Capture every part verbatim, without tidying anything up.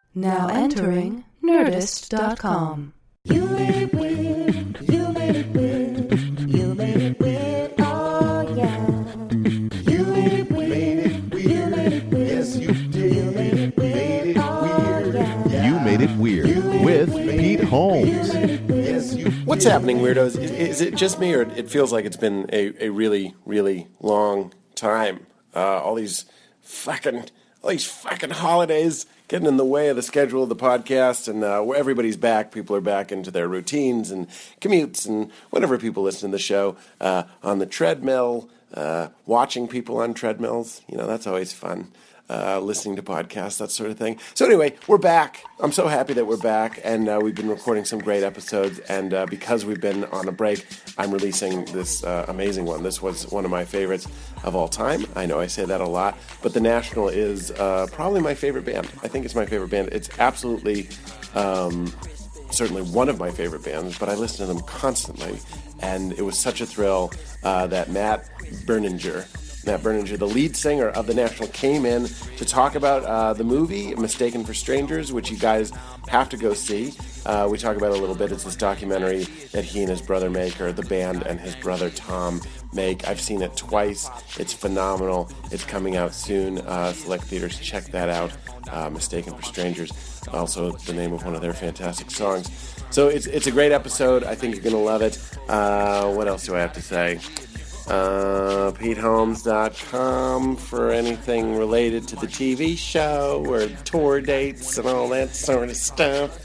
Now entering Nerdist dot com. You made it weird, you made it weird, you made it weird, oh yeah. You made it weird, you made it weird, yes you did. You made it weird, oh yeah. You Made It Weird with Pete Holmes. What's happening, weirdos? Is, is it just me, or it feels like it's been a, a really, really long time? Uh, all these fucking, all these fucking holidays getting in the way of the schedule of the podcast, and uh, where everybody's back, people are back into their routines and commutes and whenever people listen to the show, uh, on the treadmill, uh, watching people on treadmills. You know, that's always fun. Uh, listening to podcasts, that sort of thing. So anyway, we're back. I'm so happy that we're back, and uh, we've been recording some great episodes, and uh, because we've been on a break, I'm releasing this uh, amazing one. This was one of my favorites of all time. I know I say that a lot, but The National is uh, probably my favorite band. I think it's my favorite band. It's absolutely, um, certainly one of my favorite bands, but I listen to them constantly, and it was such a thrill uh, that Matt Berninger, Matt Berninger, the lead singer of The National, came in to talk about uh, the movie Mistaken for Strangers, which you guys have to go see. Uh, we talk about it a little bit. It's this documentary that he and his brother make, or the band and his brother Tom make. I've seen it twice. It's phenomenal. It's coming out soon. Uh, select theaters, check that out. Uh, Mistaken for Strangers, also the name of one of their fantastic songs. So it's it's a great episode. I think you're going to love it. Uh, what else do I have to say? Uh, Pete Holmes dot com for anything related to the T V show or tour dates and all that sort of stuff.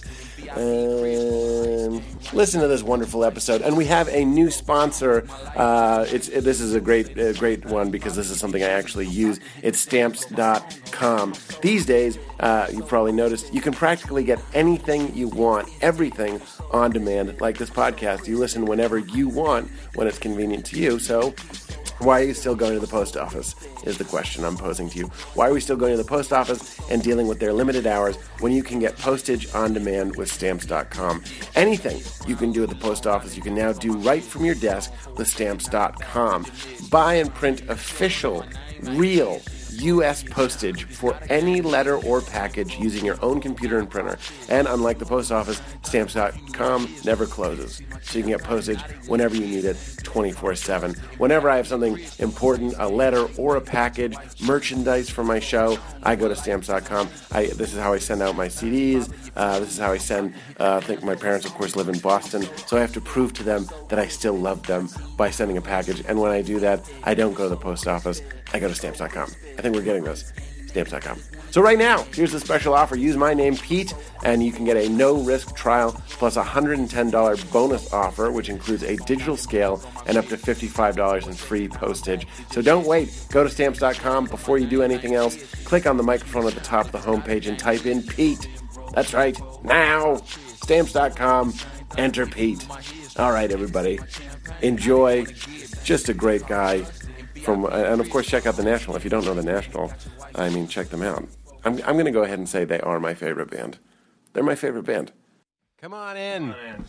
Um, listen to this wonderful episode, and we have a new sponsor. Uh, it's it, this is a great, a great one because this is something I actually use. It's Stamps dot com. These days, uh, you probably noticed you can practically get anything you want, everything on demand, like this podcast. You listen whenever you want, when it's convenient to you. So, why are you still going to the post office is the question I'm posing to you. Why are we still going to the post office and dealing with their limited hours when you can get postage on demand with Stamps dot com? Anything you can do at the post office, you can now do right from your desk with Stamps dot com. Buy and print official, real U S postage for any letter or package using your own computer and printer. And unlike the post office, Stamps dot com never closes. So you can get postage whenever you need it, twenty-four seven. Whenever I have something important, a letter or a package, merchandise for my show, I go to Stamps dot com. I, this is how I send out my C Ds. Uh, this is how I send, uh, I think my parents, of course, live in Boston, so I have to prove to them that I still love them by sending a package. And when I do that, I don't go to the post office. I go to Stamps dot com. I think we're getting this. Stamps dot com. So right now, here's the special offer. Use my name, Pete, and you can get a no-risk trial plus a one hundred ten dollars bonus offer, which includes a digital scale and up to fifty-five dollars in free postage. So don't wait. Go to Stamps dot com. Before you do anything else, click on the microphone at the top of the homepage and type in Pete. That's right. Now, Stamps dot com. Enter Pete. All right, everybody. Enjoy. Just a great guy. From, and of course, check out The National. If you don't know The National, I mean, check them out. I'm, I'm going to go ahead and say they are my favorite band. They're my favorite band. Come on in.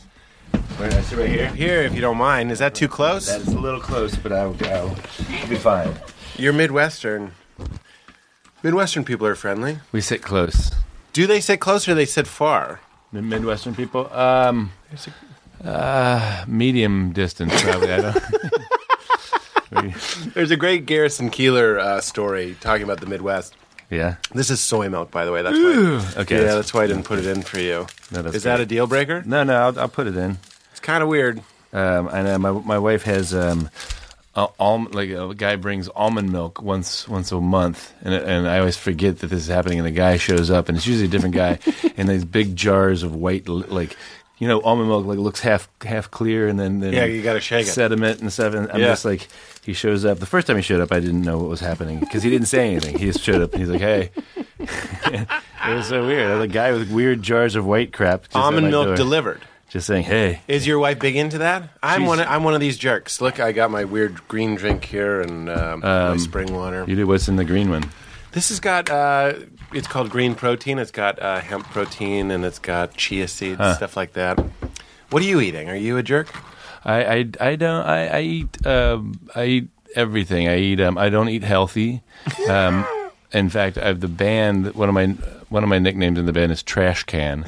Where did I sit right here? Here, if you don't mind. Is that too close? That is a little close, but I'll, I'll, I'll be fine. You're Midwestern. Midwestern people are friendly. We sit close. Do they sit close or they sit far? The Midwestern people? Um, uh, medium distance, probably. I don't... There's a great Garrison Keillor uh, story talking about the Midwest. Yeah. This is soy milk, by the way. That's why. Okay. Yeah, that's why I didn't put it in for you. No, that's is that great. a deal breaker? No, no, I'll, I'll put it in. It's kind of weird. Um, and uh, my my wife has um, a, alm- like a guy brings almond milk once once a month, and and I always forget that this is happening. And the guy shows up, and it's usually a different guy, and these big jars of white like. You know, almond milk like looks half half clear, and then, then yeah, you got to shake it, sediment and stuff. And I'm yeah. just like, he shows up. The first time he showed up, I didn't know what was happening because he didn't say anything. He just showed up and he's like, "Hey," it was so weird. I was a guy with weird jars of white crap. Just almond milk door, delivered. Just saying, "Hey." Is your wife big into that? I'm She's, one. Of, I'm one of these jerks. Look, I got my weird green drink here and um, um, my spring water. You do. What's in the green one? This has got. Uh, it's called green protein. It's got uh, hemp protein and it's got chia seeds, huh. stuff like that. What are you eating? Are you a jerk? I, I, I don't I, I eat um, I eat everything. I eat um, I don't eat healthy, um, in fact, I have the band. One of my one of my nicknames in the band is Trash Can.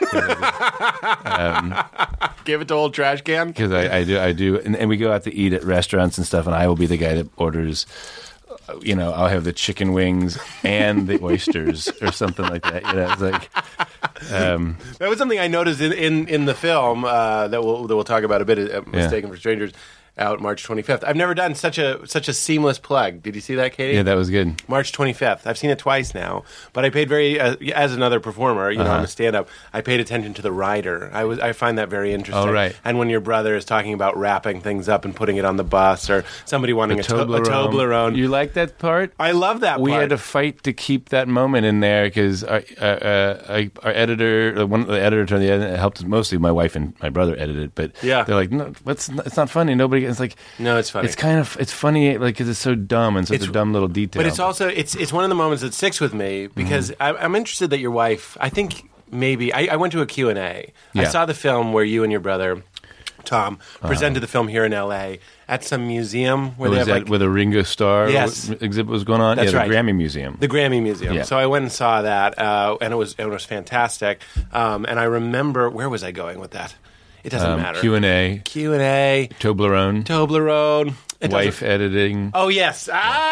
um, Give it to old trash can. Because I, I do, I do, and, and we go out to eat at restaurants and stuff, and I will be the guy that orders. You know, I'll have the chicken wings and the oysters or something like that. You know, it's like um, that was something I noticed in in, in the film uh, that we'll that we'll talk about a bit. Uh, Mistaken yeah. for Strangers. Out March twenty-fifth. I've never done such a such a seamless plug. Did you see that, Katie? Yeah, that was good. March twenty-fifth. I've seen it twice now, but I paid very uh, as another performer. You know, Uh-huh. I'm a stand-up. I paid attention to the rider. I was I find that very interesting. Oh, right. And when your brother is talking about wrapping things up and putting it on the bus, or somebody wanting a, to- a Toblerone, You like that part? I love that. We part. had to fight to keep that moment in there because our, uh, uh, our editor, uh, one of the editor turned the edit, helped mostly my wife and my brother edited it, but Yeah. they're like, no, what's it's not funny. Nobody. It's like No, it's funny. It's kind of it's funny like because it's so dumb and such It's- a dumb little detail. But it's also it's it's one of the moments that sticks with me because Mm-hmm. I, I'm interested that your wife. I think maybe I, I went to a Q and A. I Yeah. saw the film where you and your brother Tom presented the film here in L A at some museum where was they have that like where the Ringo Starr Yes. exhibit was going on. That's yeah, right. the Grammy Museum. the Grammy Museum. Yeah. So I went and saw that, uh, and it was it was fantastic. Um, and I remember where was I going with that? It doesn't um, matter. Q and A, Q and A, Toblerone, Toblerone, It wife doesn't- editing. Oh yes.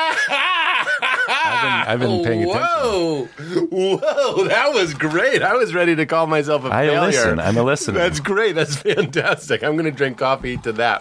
Ah! I've been, I've been paying attention. Whoa, whoa, that was great. I was ready to call myself a I failure. listen. I'm a listener. That's great. That's fantastic. I'm going to drink coffee to that.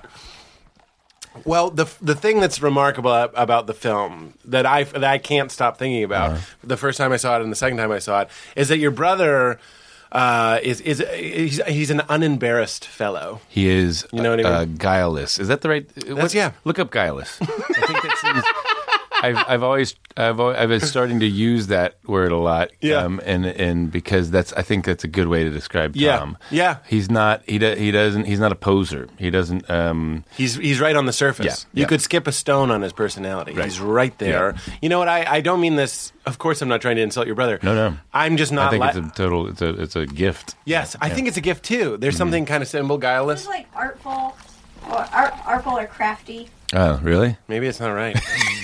Well, the the thing that's remarkable about the film that I that I can't stop thinking about Uh-huh. the first time I saw it and the second time I saw it is that your brother uh, is is he's, he's an unembarrassed fellow. He is, You know what I uh, mean? guileless. Is that the right? That's yeah. Look up guileless. I think that seems. I've I've always I've always, I've been starting to use that word a lot. Yeah. Um, and and because that's I think that's a good way to describe Yeah. Tom. Yeah. He's not he do, he doesn't he's not a poser. He doesn't. Um, He's he's right on the surface. Yeah, You yeah. could skip a stone on his personality. Right. He's right there. You know what? I, I don't mean this. Of course, I'm not trying to insult your brother. No, no. I'm just not. I think li- it's a total. It's a it's a gift. yes, I think it's a gift too. There's something kind of simple, guileless. It's like artful, or art, artful or crafty. Oh, really? Maybe it's not right.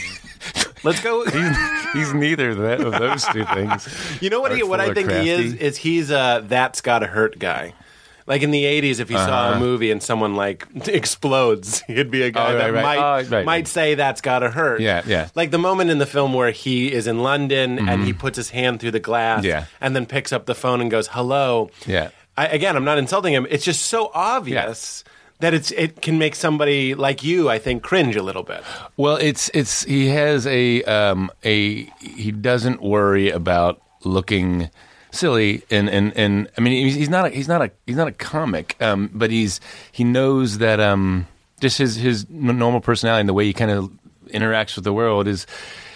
Let's go. He's, he's neither of, that, of those two things. You know what? He, what I Artful or think he is crafty? is he's a that's gotta hurt guy. Like in the eighties, if he saw a Uh-huh. movie and someone like explodes, he'd be a guy Oh, right, that right. might Oh, right. might say that's gotta hurt. Yeah, yeah. Like the moment in the film where he is in London and he puts his hand through the glass, Mm-hmm. Yeah. and then picks up the phone and goes hello. Yeah. I, again, I'm not insulting him. It's just so obvious that it's it can make somebody like you, I think, cringe a little bit. Well, it's it's he has a um a he doesn't worry about looking silly and and, and I mean he's, he's not a, he's not a he's not a comic um but he's he knows that um just his his n- normal personality and the way he kind of interacts with the world is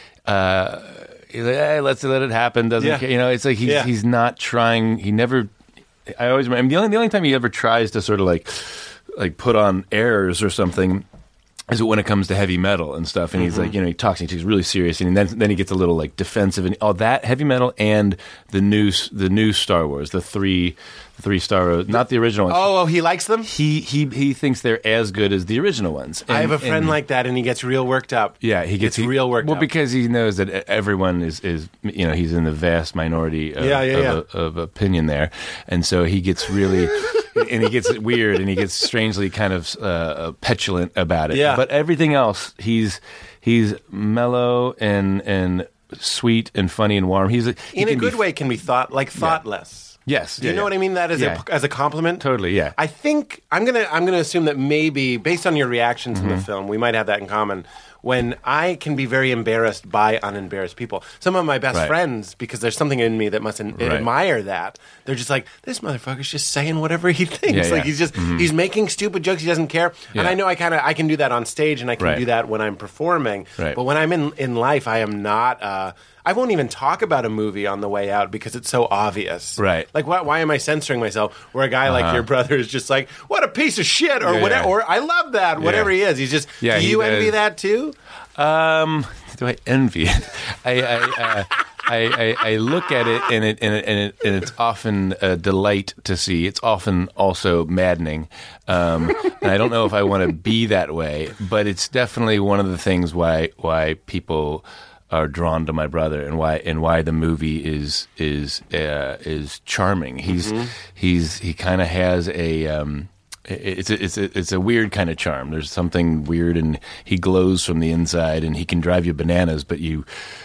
uh he's like hey let's let it happen doesn't Yeah. care. You know, it's like he's Yeah. he's not trying he never I always remember the only the only time he ever tries to sort of like like put on airs or something is when it comes to heavy metal and stuff, and he's like, you know, he talks and he's really serious, and then then he gets a little like defensive, and all that heavy metal and the new the new Star Wars, the three the three Star Wars, not the original ones. Oh, oh, he likes them? He he he thinks they're as good as the original ones. I have And- a friend and- like that, and he gets real worked up. yeah, he gets It's real worked well up. because he knows that everyone is, is you know he's in the vast minority of, Yeah, yeah, of, of opinion there, and so he gets really and he gets weird and he gets strangely kind of uh, petulant about it. Yeah. But everything else, he's he's mellow and and sweet and funny and warm. He's he In a can be good f- way, can be thought like thoughtless. Yes, Do you yeah, know yeah. what I mean? That as Yeah. a as a compliment. Totally, yeah. I think I'm gonna I'm gonna assume that maybe based on your reactions Mm-hmm. in the film, we might have that in common. When I can be very embarrassed by unembarrassed people, some of my best Right. friends, because there's something in me that must an- Right. admire that. They're just like, this motherfucker's just saying whatever he thinks. Yeah, yeah. Like he's just he's making stupid jokes. He doesn't care. And Yeah. I know I kind of I can do that on stage, and I can Right. do that when I'm performing. Right. But when I'm in in life, I am not. Uh, I won't even talk about a movie on the way out because it's so obvious. Right. Like, why, why am I censoring myself? Where a guy like Uh-huh. your brother is just like, what a piece of shit, or Yeah, whatever. yeah. Or I love that, whatever he is. He's just. Yeah, do he you envy does. that too? Um, do I envy it? I I, uh, I I I look at it and it and it, and, it, and it's often a delight to see. It's often also maddening, um, and I don't know if I want to be that way. But it's definitely one of the things why why people are drawn to my brother, and why and why the movie is is uh, is charming. He's Mm-hmm. he's he kind of has a. Um, It's a, it's a, it's a weird kind of charm. There's something weird, and he glows from the inside, and he can drive you bananas. But you,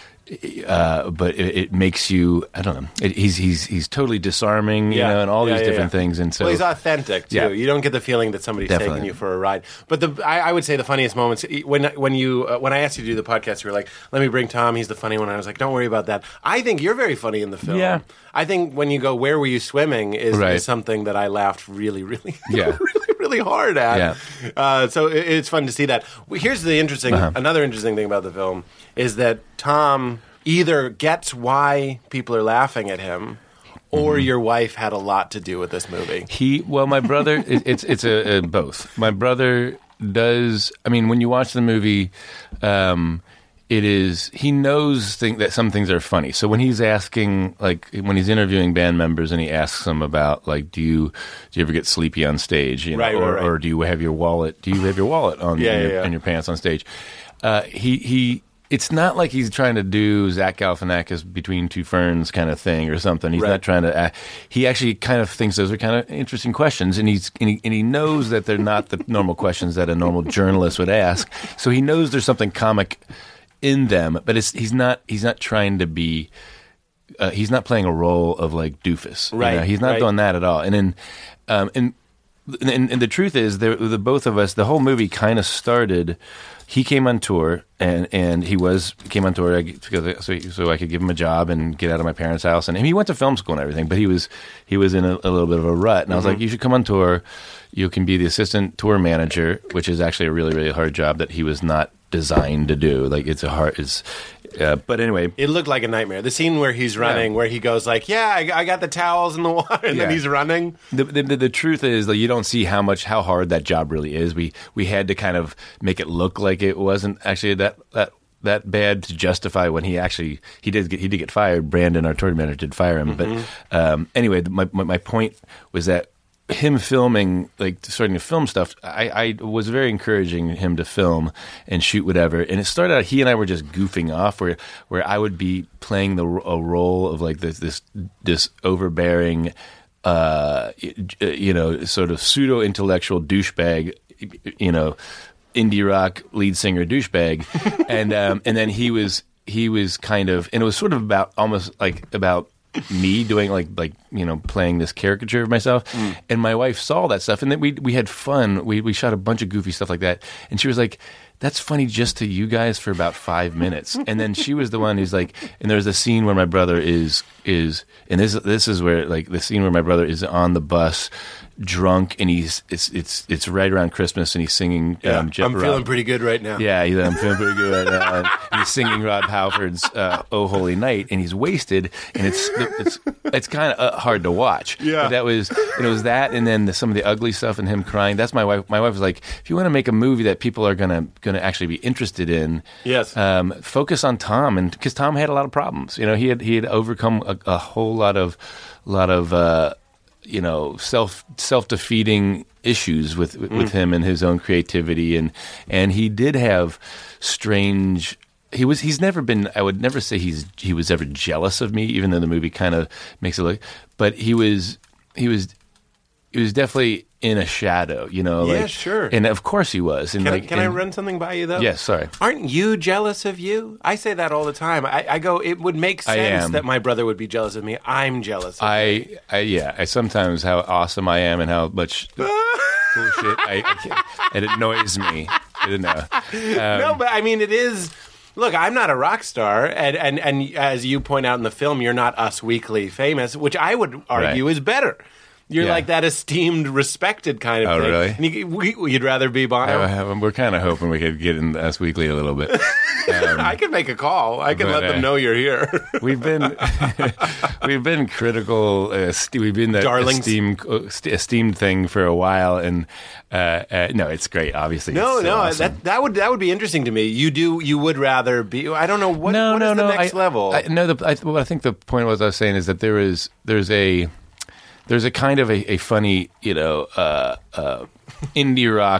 uh, but it, it makes you. I don't know. It, he's he's he's totally disarming, you Yeah. know, and all Yeah, these yeah, different yeah. things. And so well, he's authentic too. Yeah. You don't get the feeling that somebody's Definitely. taking you for a ride. But the I, I would say the funniest moments when when you uh, when I asked you to do the podcast, you were like, "Let me bring Tom. He's the funny one." I was like, "Don't worry about that." I think you're very funny in the film. Yeah. I think when you go, "Where were you swimming?" is, Right. is something that I laughed really, really, Yeah. really, really hard at. Yeah. Uh, so it, it's fun to see that. Well, here's the interesting, Uh-huh. another interesting thing about the film is that Tom either gets why people are laughing at him, or Mm-hmm. your wife had a lot to do with this movie. He well, my brother. It, it's it's a, a both. My brother does. I mean, when you watch the movie, um, it is he knows think that some things are funny. So when he's asking, like when he's interviewing band members, and he asks them about like, do you do you ever get sleepy on stage? You know, Right, right, or, right. or do you have your wallet? Do you have your wallet on Yeah, in, yeah, your, yeah. in your pants on stage? Uh, he he. It's not like he's trying to do Zach Galifianakis Between Two Ferns kind of thing or something. He's Right. not trying to. Uh, he actually kind of thinks those are kind of interesting questions, and he's and he, and he knows that they're not the normal questions that a normal journalist would ask. So he knows there's something comic in them, but it's he's not he's not trying to be. Uh, he's not playing a role of like doofus. you Right, know? He's not right. doing that at all. And then, um, and, and and the truth is, there, the both of us, the whole movie kind of started. He came on tour, and, and he was came on tour because so, so I could give him a job and get out of my parents' house. And he went to film school and everything, but he was he was in a, a little bit of a rut. And I was like, you should come on tour. You can be the assistant tour manager, which is actually a really really hard job that he was not designed to do. Like it's a hard. It's uh, but anyway. It looked like a nightmare. The scene where he's running, Yeah. where he goes like, "Yeah, I, I got the towels in the water," and then Yeah. he's running. The, the, the, the truth is, like, you don't see how much how hard that job really is. We we had to kind of make it look like it wasn't actually that that that bad to justify when he actually he did get, he did get fired. Brandon, our tour manager, did fire him. Mm-hmm. But um, anyway, my, my my point was that him filming, like starting to film stuff, I, I was very encouraging him to film and shoot whatever. And it started out, he and I were just goofing off, where where I would be playing the a role of like this this this overbearing, uh, you know, sort of pseudo intellectual douchebag, you know, indie rock lead singer douchebag, and um, and then he was he was kind of, and it was sort of about almost like about. me doing like like you know playing this caricature of myself, Mm. and my wife saw that stuff, and then we we had fun. We we shot a bunch of goofy stuff like that, and she was like, "That's funny just to you guys for about five minutes." And then she was the one who's like, and there's a scene where my brother is is, and this this is where like the scene where my brother is on the bus, drunk, and he's it's it's it's right around Christmas, and he's singing. Yeah, um, Jeff I'm Rob- feeling pretty good right now. yeah, he's, I'm feeling pretty good right now. And he's singing Rob Halford's uh, "Oh Holy Night," and he's wasted, and it's it's it's kind of uh, hard to watch. Yeah. But that was it was that, and then the, some of the ugly stuff and him crying. That's my wife. My wife was like, if you want to make a movie that people are gonna gonna actually be interested in, Yes. um, focus on Tom, and because Tom had a lot of problems. You know, he had he had overcome a, a whole lot of lot of. Uh, you know, self self defeating issues with with, with him and his own creativity, and and he did have strange. He was he's never been. I would never say he's he was ever jealous of me, even though the movie kind of makes it look. But he was he was he was definitely in a shadow. You know, Yeah, like, sure. and of course he was. And Can, like, can I and- run something by you though? Yes, sorry. Aren't you jealous of you? I say that all the time. I, I go, it would make I sense am. that my brother would be jealous of me. I'm jealous of you. I, I yeah, I sometimes how awesome I am and how much cool shit I, I can't, it annoys me. I don't know. Um, No, but I mean, it is. Look, I'm not a rock star, and, and, and as you point out in the film, you're not Us Weekly famous, which I would argue Right. is better. You're Yeah. like that esteemed, respected kind of Oh, thing. really? And you, we, you'd rather be Bono? I- we're kind of hoping we could get in Us Weekly a little bit. Um, I could make a call. I could but, let them uh, know you're here. we've been we've been critical. Uh, st- we've been that Darlings. esteemed uh, st- esteemed thing for a while, and uh, uh, no, it's great. Obviously, No, it's so no, awesome. that that would that would be interesting to me. You do you would rather be? I don't know what. no, what no, is the no. next I, level? I, no, the, I, what I think the point was I was saying is that there is there's a there's a kind of a, a funny, you know, uh, uh, indie rock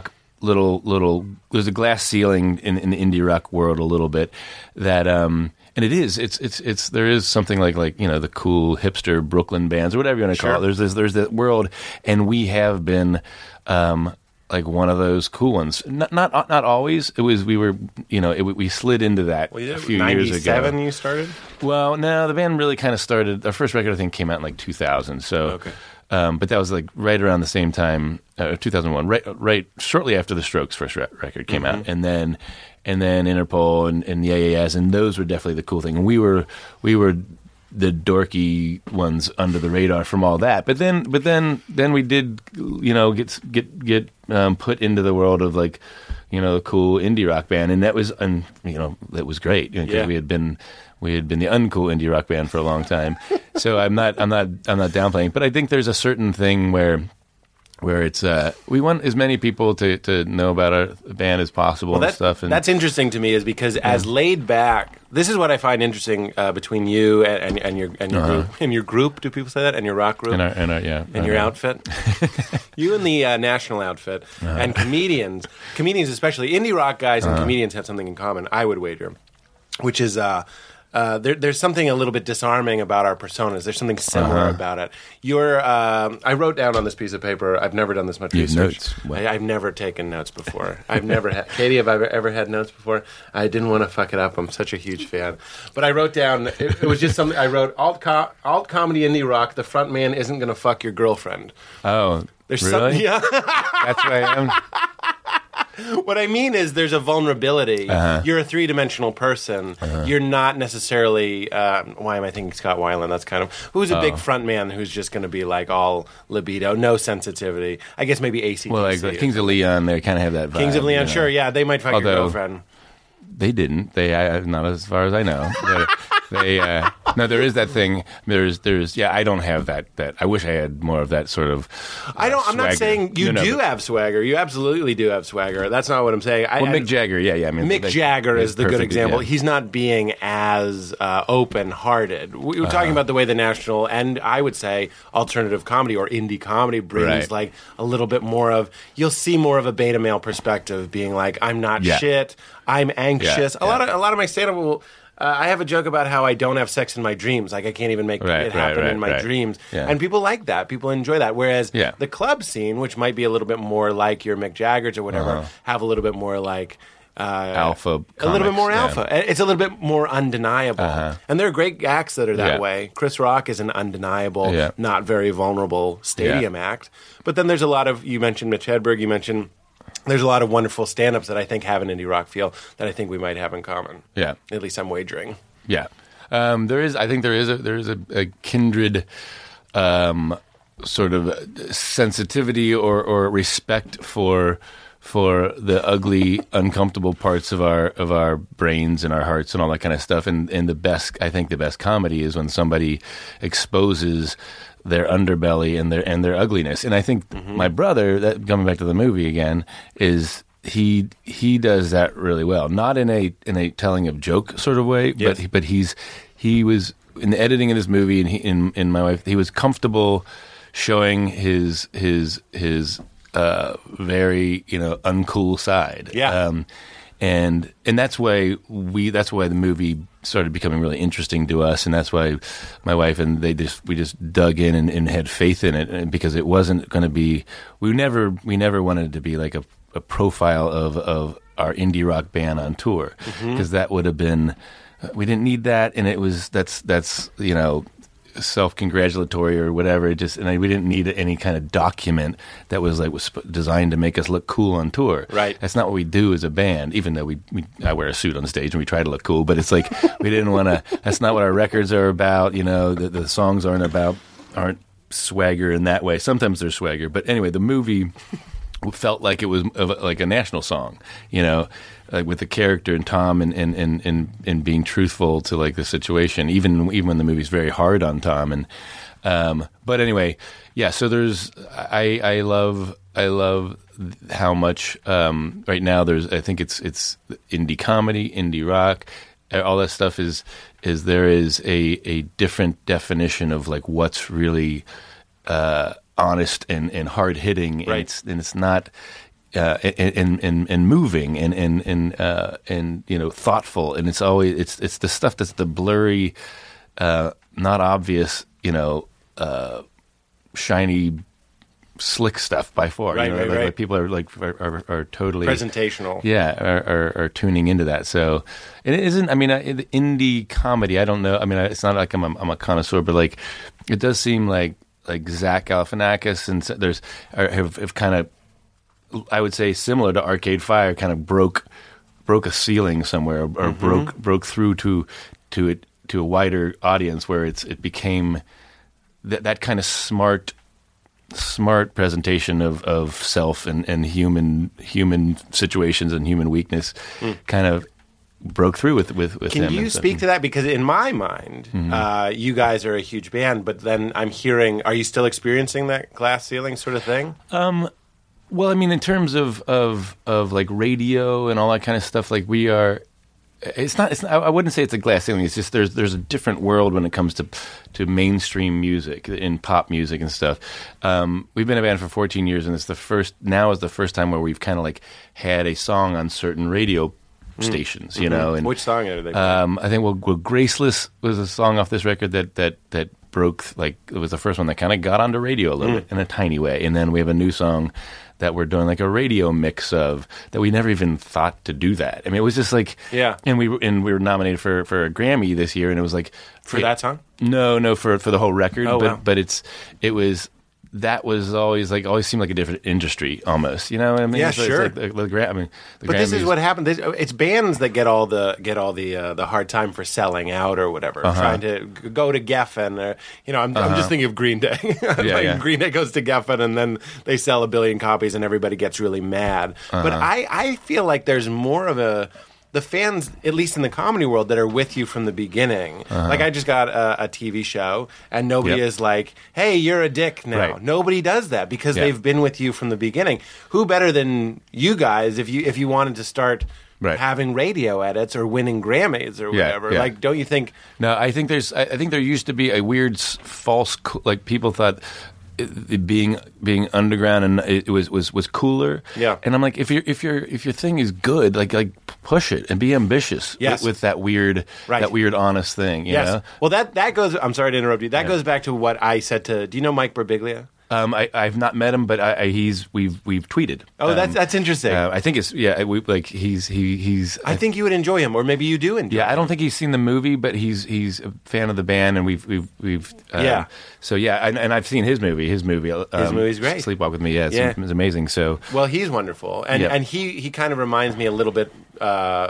little little. There's a glass ceiling in, in the indie rock world a little bit that. Um, And it is. It's it's it's. There is something like like you know the cool hipster Brooklyn bands or whatever you want to Sure. call it. There's this, there's that world, and we have been um, like one of those cool ones. Not not not always. It was we were you know it, we slid into that Well, you a did few years ago. ninety-seven you started? Well, no, the band really kind of started. Our first record I think came out in like two thousand. So. Okay. Um, but that was like right around the same time, uh, two thousand one, right, right shortly after the Strokes' first re- record came Mm-hmm. out, and then, and then Interpol and, and Yeah Yeah Yeahs, and those were definitely the cool thing. And we were, we were the dorky ones under the radar from all that. But then, but then, then we did, you know, get get get um, put into the world of like, you know, a cool indie rock band, and that was, and you know, that was great because Yeah. we had been. We had been the uncool indie rock band for a long time, so I'm not, I'm not, I'm not downplaying. But I think there's a certain thing where, where it's, uh, we want as many people to, to know about our band as possible Well, and that, stuff. And that's interesting to me, is because as laid back, this is what I find interesting uh, between you and, and, and your and your Uh-huh. group. And your group, do people say that? And your rock group, in our, in our, yeah, and your uh-huh. outfit, you and the uh, national outfit, Uh-huh. and comedians, comedians especially indie rock guys and comedians have something in common. I would wager, which is. Uh, Uh, there, there's something a little bit disarming about our personas. There's something similar Uh-huh. about it. You're, um, I wrote down on this piece of paper. I've never done this much You have research. notes. Wow. I, I've never taken notes before. I've never had. Katie, have I ever, ever had notes before? I didn't want to fuck it up. I'm such a huge fan. But I wrote down. It, it was just something I wrote. Alt, co- alt comedy indie rock. The front man isn't going to fuck your girlfriend. Oh, There's really? some, yeah. That's what I am. What I mean is, there's a vulnerability. Uh-huh. You're a three-dimensional person. Uh-huh. You're not necessarily. Uh, why am I thinking Scott Weiland? That's kind of who's a big Oh. front man who's just going to be like all libido, no sensitivity. I guess maybe A C D C. Well, like, like Kings of Leon, they kind of have that vibe. Kings of Leon, you know? sure, yeah, they might fuck your Although- girlfriend. They didn't. They I, not as far as I know. They, they uh, no, there is that thing. There's there's yeah. I don't have that. That I wish I had more of that sort of. Uh, I don't. I'm not swagger. saying you No, no, do but- have swagger. You absolutely do have swagger. That's not what I'm saying. I, Well, I- Mick Jagger, yeah, yeah. I mean, Mick like, Jagger it's is the good perfect, example. yeah. He's not being as uh, open-hearted. We were Uh-huh. talking about the way the national and I would say alternative comedy or indie comedy brings Right. like a little bit more of. You'll see more of a beta male perspective, being like, "I'm not Yeah. shit. I'm anxious." Yeah, a lot yeah. of a lot of my stand-up will. Uh, I have a joke about how I don't have sex in my dreams. Like I can't even make Right, it happen right, in my right, right. dreams. Yeah. And people like that. People enjoy that. Whereas Yeah. the club scene, which might be a little bit more like your Mick Jaggers or whatever, Uh-huh. have a little bit more like uh, Alpha a little bit comics, more yeah. alpha. It's a little bit more undeniable. Uh-huh. And there are great acts that are that Yeah. way. Chris Rock is an undeniable, Yeah. not very vulnerable stadium act. But then there's a lot of, you mentioned Mitch Hedberg, you mentioned, there's a lot of wonderful stand-ups that I think have an indie rock feel that I think we might have in common. Yeah. At least I'm wagering. Yeah, um, there is. I think there is a there is a, a kindred um, sort of sensitivity or, or respect for for the ugly, uncomfortable parts of our of our brains and our hearts and all that kind of stuff. And and the best, I think, the best comedy is when somebody exposes their underbelly and their and their ugliness. And I think Mm-hmm. my brother, that coming back to the movie again, is. He he does that really well. Not in a in a telling of joke sort of way, Yes. but he, but he's he was in the editing of this movie, and he, in in my wife, he was comfortable showing his his his uh, very you know uncool side. Yeah. Um, and and that's why we that's why the movie started becoming really interesting to us, and that's why my wife and they just we just dug in and, and had faith in it, and because it wasn't going to be we never we never wanted it to be like a, a profile of of our indie rock band on tour, because that would have been we didn't need that, and it was that's that's you know self-congratulatory or whatever. It just and I, we didn't need any kind of document that was like was sp- designed to make us look cool on tour. Right. That's not what we do as a band. Even though we, we I wear a suit on stage and we try to look cool, but it's like we didn't want to. That's not what our records are about. You know, the, the songs aren't about aren't swagger in that way. Sometimes they're swagger, but anyway, the movie felt like it was of a, like a national song. You know. Like with the character and Tom and, and, and, and, and being truthful to like the situation, even even when the movie's very hard on Tom. And um, but anyway, yeah. So there's I I love I love how much um, right now there's I think it's it's indie comedy, indie rock, all that stuff is is there is a a different definition of like what's really uh, honest and, and hard hitting, and Right. it's and it's not. uh, and, and and moving and and and uh, and you know thoughtful, and it's always it's it's the stuff that's the blurry, uh, not obvious, you know, uh, shiny, slick stuff by far. Right, you know, right, like, right. like people are like are, are, are totally Presentational. Yeah, are, are are tuning into that. So it isn't. I mean, uh, the indie comedy. I don't know. I mean, it's not like I'm a, I'm a connoisseur, but like it does seem like like Zach Galifianakis and so- there's are, have, have kind of. I would say similar to Arcade Fire, kind of broke broke a ceiling somewhere, or, or Mm-hmm. broke broke through to to it to a wider audience where it's it became that that kind of smart smart presentation of, of self and, and human human situations and human weakness kind of broke through with with, with Can him. you and stuff. speak to that? Because in my mind, uh, you guys are a huge band, but then I'm hearing, are you still experiencing that glass ceiling sort of thing? Well, I mean, in terms of, of of like radio and all that kind of stuff, like we are. It's not. It's not, I wouldn't say it's a glass ceiling. It's just there's there's a different world when it comes to to mainstream music, in pop music and stuff. Um, we've been a band for fourteen years, and it's the first. Now is the first time where we've kind of like had a song on certain radio stations, you know. And Which song are they playing? um, I think well, well, "Graceless" was a song off this record that that that broke. Like it was the first one that kind of got onto radio a little bit in a tiny way, and then we have a new song that we're doing like a radio mix of that we never even thought to do that. I mean, it was just like Yeah. and we were and we were nominated for for a Grammy this year, and it was like For it- that song? No, no, for for the whole record. Oh, but wow. but it's it was. That was always like always seemed like a different industry almost, you know what I mean? Yeah, It's- it's sure. like the, the, Gra- I mean, the But this is Grammys- what happened. This, it's bands that get all the get all the uh, the hard time for selling out or whatever, Uh-huh. trying to g- go to Geffen or you know. I'm, I'm just thinking of Green Day. like yeah. Green Day goes to Geffen and then they sell a billion copies and everybody gets really mad. But Uh-huh. I I feel like there's more of a. The fans, at least in the comedy world, that are with you from the beginning. Like I just got a, a T V show, and nobody Yep. is like, "Hey, you're a dick now." Right. Nobody does that because Yeah. they've been with you from the beginning. Who better than you guys if you if you wanted to start Right. having radio edits or winning Grammys or Yeah, whatever? yeah. Like, don't you think? No, I think there's. I I think there used to be a weird s- false, co- like people thought it, it being being underground and it was was was cooler. Yeah. And I'm like, if your if your if your thing is good, like like push it and be ambitious. Yes. With, with that weird Right. that weird honest thing. You Yes. know? Well, that that goes. I'm sorry to interrupt you. That goes back to what I said to. Do you know Mike Birbiglia? Um, I, I've not met him, but I, I, he's we've we've tweeted. Oh, Um, that's that's interesting. uh, I think it's yeah. We like he's he he's. I think you would enjoy him, or maybe you do enjoy. Yeah, him. I don't think he's seen the movie, but he's he's a fan of the band, and we've we've we've uh, Yeah. So yeah, and, and I've seen his movie. His movie, um, His movie's great. Sleepwalk with Me. Yeah, it's, Yeah. it's amazing. So Well, he's wonderful, and Yeah. and he he kind of reminds me a little bit. Uh,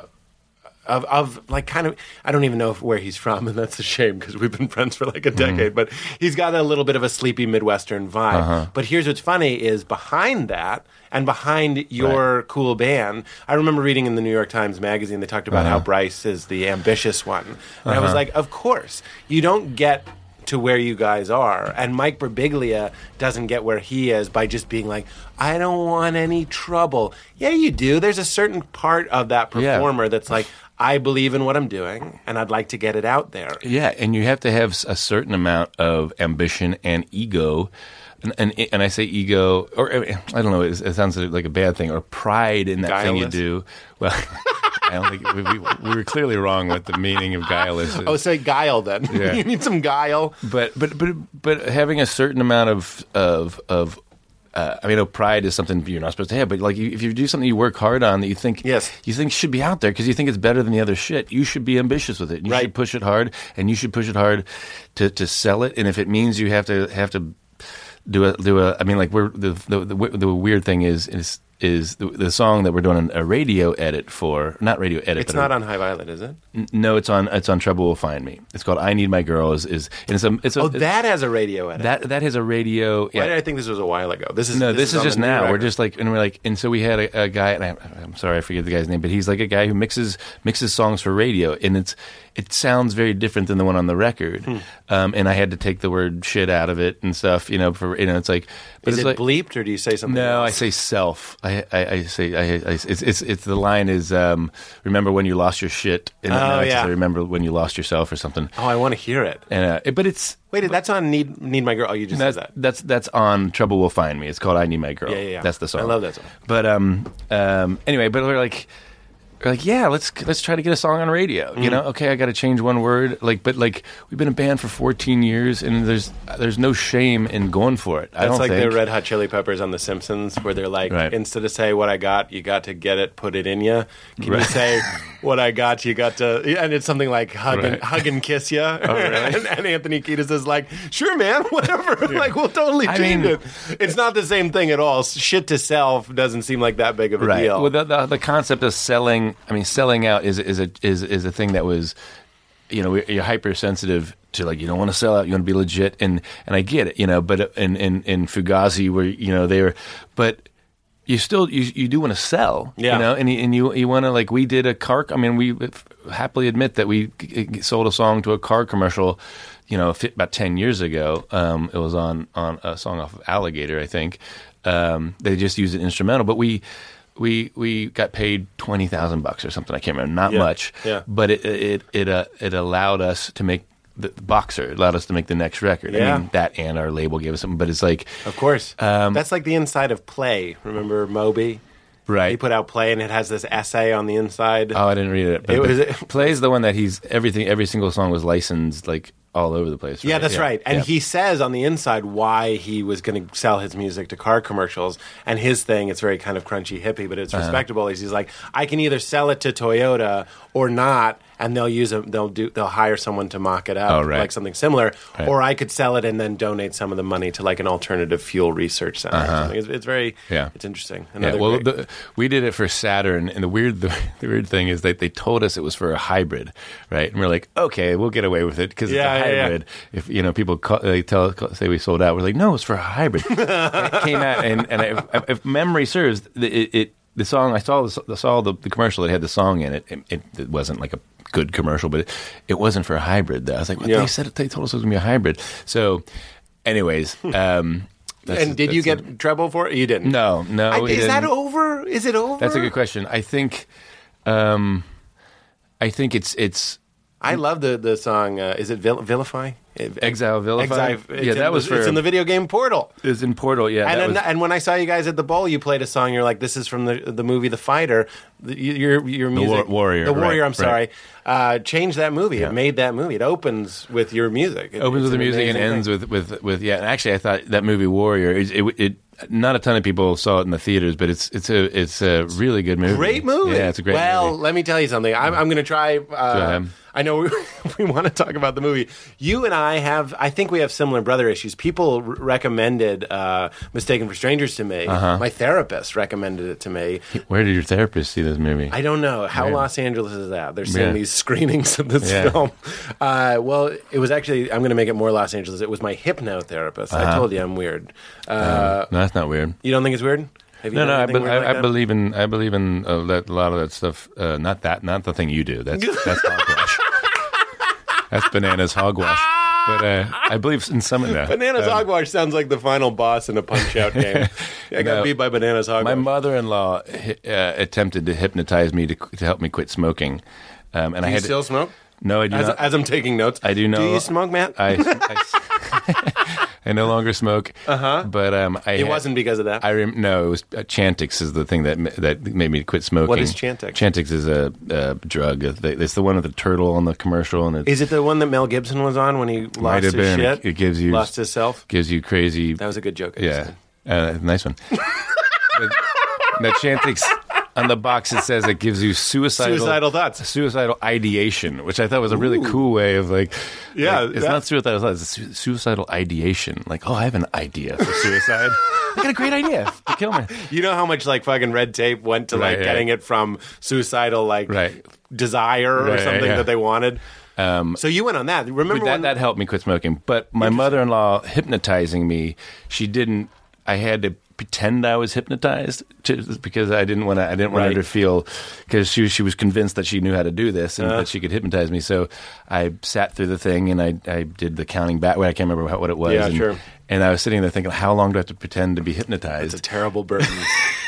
Of, of like kind of I don't even know if, where he's from, and that's a shame because we've been friends for like a decade. But he's got a little bit of a sleepy Midwestern vibe. But here's what's funny is behind that and behind your cool band, I remember reading in the New York Times Magazine they talked about how Bryce is the ambitious one, and I was like, of course you don't get to where you guys are, and Mike Birbiglia doesn't get where he is by just being like, I don't want any trouble. Yeah, you do. There's a certain part of that Yeah. performer that's like, I believe in what I'm doing, and I'd like to get it out there. yeah, and you have to have s- a certain amount of ambition and ego. And, and and I say ego, or I don't know, it, it sounds like a bad thing, or pride in that thing you Guileless? do. Well, I don't think we, we, we were clearly wrong with the meaning of guileless. Oh, say guile then. Yeah. You need some guile. But but but but having a certain amount of of of uh, I mean, oh, pride is something you're not supposed to have. But like, you, if you do something you work hard on that you think Yes. you think should be out there because you think it's better than the other shit, you should be ambitious with it. You Right. should push it hard, and you should push it hard to to sell it. And if it means you have to have to do a do a, I mean, like we're the the the, the weird thing is is. Is the, the song that we're doing a radio edit for? Not radio edit. It's but not a, on High Violet, is it? N- No, it's on. It's on Trouble Will Find Me. It's called "I Need My Girl." Is is and it's a. It's a Oh, it's- that has a radio edit. that that has a radio. Why Yeah. did I think this was a while ago? This is No, this, is, on just the new now. We're record. just like, and we're like, and so we had a, a guy, and I, I'm sorry, I forget the guy's name, but he's like a guy who mixes mixes songs for radio, and it's it sounds very different than the one on the record. Hmm. Um, and I had to take the word shit out of it and stuff, you know. For you know, it's like, but Is it's it like, bleeped or do you say something? no, I else? say self. I, I, I say I, I, it's it's it's the line is um, remember when you lost your shit. And Oh, now it's yeah. just, remember when you lost yourself or something. Oh, I want to hear it. And uh, it, but it's Wait, that's on Need Need My Girl. Oh, you just that's said that. that's that's on Trouble Will Find Me. It's called I Need My Girl. Yeah, yeah, yeah. That's the song. I love that song. But um um anyway, but we're like. We're like, yeah, let's let's try to get a song on radio. Mm-hmm. You know, okay, I got to change one word. Like, but like we've been a band for fourteen years, and there's there's no shame in going for it. I That's don't like think. the Red Hot Chili Peppers on The Simpsons, where they're like, Right. instead of say what I got, you got to get it, put it in you. Can you Right. say what I got, you got to, and it's something like hug and Right. Oh, hug and kiss you. really? and, and Anthony Kiedis is like, sure, man, whatever. Like we'll totally I change mean- it. It's not the same thing at all. Shit to self doesn't seem like that big of a Right. deal. Well, the, the the concept of selling, I mean, selling out is is a is is a thing that was, you know, you're hypersensitive to, like, you don't want to sell out, you want to be legit, and and I get it, you know, but in in in Fugazi, where, you know, they were, but you still you you do want to sell, Yeah. you know, and you, and you you want to, like, we did a car, I mean, we happily admit that we sold a song to a car commercial, you know, about ten years ago. Um, it was on on a song off of Alligator, I think. Um, they just used an instrumental, but we. We we got paid twenty thousand bucks or something. I can't remember. Not Yeah, much. yeah. But it it it uh, it allowed us to make the, the Boxer. It allowed us to make the next record. Yeah. I mean, that and our label gave us something. But it's like Of course. Um, That's like the inside of Play. Remember Moby? right. He put out Play, and it has this essay on the inside. oh, I didn't read it. But, It was- but Play's the one that he's everything. Every single song was licensed, like, all over the place. Yeah, right? that's right. And yeah. he says on the inside why he was going to sell his music to car commercials. And his thing, it's very kind of crunchy hippie, but it's Uh-huh. respectable. Is he's like, I can either sell it to Toyota or not, and they'll use a, they'll do they'll hire someone to mock it up, Oh, right. like something similar. Right. Or I could sell it and then donate some of the money to like an alternative fuel research center. Or something. It's, it's very, Uh-huh. Yeah. it's interesting. Yeah, Another well, great- the, we did it for Saturn, and the weird, the, the weird thing is that they told us it was for a hybrid, right? And we're like, okay, we'll get away with it because Yeah, it's a yeah, yeah. hybrid. If, you know, people call, they tell call, say we sold out, we're like, no, it's for a hybrid. And it came out, and, and if, if memory serves, it, it the song I saw, the, saw the, the commercial that had the song in it. It, it, it wasn't like a good commercial, but it, it wasn't for a hybrid. Though. I was like, well, Yeah. they said it, they told us it was gonna be a hybrid. So, anyways, um, that's- and did you that's get trouble for it? You didn't. no, no. I, we is that didn't. over? Is it over? That's a good question. I think, um, I think it's it's I love the the song. Uh, is it Vil- Vilify? Exile Vilify. Exile, Yeah, it's that in was the, for It's in the video game Portal. it was in Portal. Yeah, And that then, was, and when I saw you guys at the bowl, you played a song. You're like, "This is from the the movie The Fighter." The, your your music, War- Warrior, the Warrior. right, I'm sorry. right. Uh, changed that movie. Yeah. It made that movie. It opens with your music. It, opens it's with the an music and amazing ends thing. with, with with yeah. And actually, I thought that movie Warrior. It, it, it not a ton of people saw it in the theaters, but it's it's a it's a really good movie. Great movie. Yeah, it's a great well, movie. let me tell you something. I'm, I'm going to try. Uh, ahead. I know we, we want to talk about the movie. You and I have, I think we have similar brother issues. People r- recommended uh, Mistaken for Strangers to me. Uh-huh. My therapist recommended it to me. Where did your therapist see this movie? I don't know. How Weird. Los Angeles is that? They're seeing Yeah. these screenings of this Yeah. film. Uh, well, it was actually, I'm going to make it more Los Angeles. It was my hypnotherapist. I Uh-huh. told you I'm weird. Uh, no, that's not weird. you don't think it's weird? Have you No, done no, I, anything be, weird I, like I that? believe in I believe in uh, that, a lot of that stuff. Uh, not that, not the thing you do. That's that's hogwash. That's bananas hogwash. But uh, I believe in some of that. Bananas Um, Hogwash sounds like the final boss in a Punch-Out game. I got No. beat by Bananas Hogwash. My mother-in-law hi- uh, attempted to hypnotize me to, to help me quit smoking, um, and Do I you had still to, smoke? no, I do As, not. as I'm taking notes. I do know. Do you smoke, Matt? I, I, I no longer smoke. Uh huh. But um, I it had- wasn't because of that. I rem- no, it was uh, Chantix is the thing that ma- that made me quit smoking. What is Chantix? Chantix is a, a drug. It's the one with the turtle on the commercial, and it Is it the one that Mel Gibson was on when he lost might his have been. shit? It, it gives you lost himself? gives you crazy. That was a good joke. I just Yeah, said. uh, nice one. but, the Chantix on the box it says it gives you suicidal Suicidal thoughts. suicidal ideation, which I thought was a really cool way of like. Yeah, like, it's that- not suicidal thoughts; it's su- suicidal ideation. Like, oh, I have an idea for suicide. I got a great idea to kill me. You know how much like fucking red tape went to like Right, getting yeah. it from suicidal like Right. desire or Right, something yeah. that they wanted. Um, So you went on that. Remember that when that helped me quit smoking. But my mother-in-law hypnotizing me, she didn't. I had to pretend I was hypnotized to, because I didn't want to. I didn't want Right. her to feel because she she was convinced that she knew how to do this and Uh. that she could hypnotize me. So I sat through the thing and I I did the counting back. Well, I can't remember how, what it was. Yeah, and, sure. And I was sitting there thinking, how long do I have to pretend to be hypnotized? It's a terrible burden.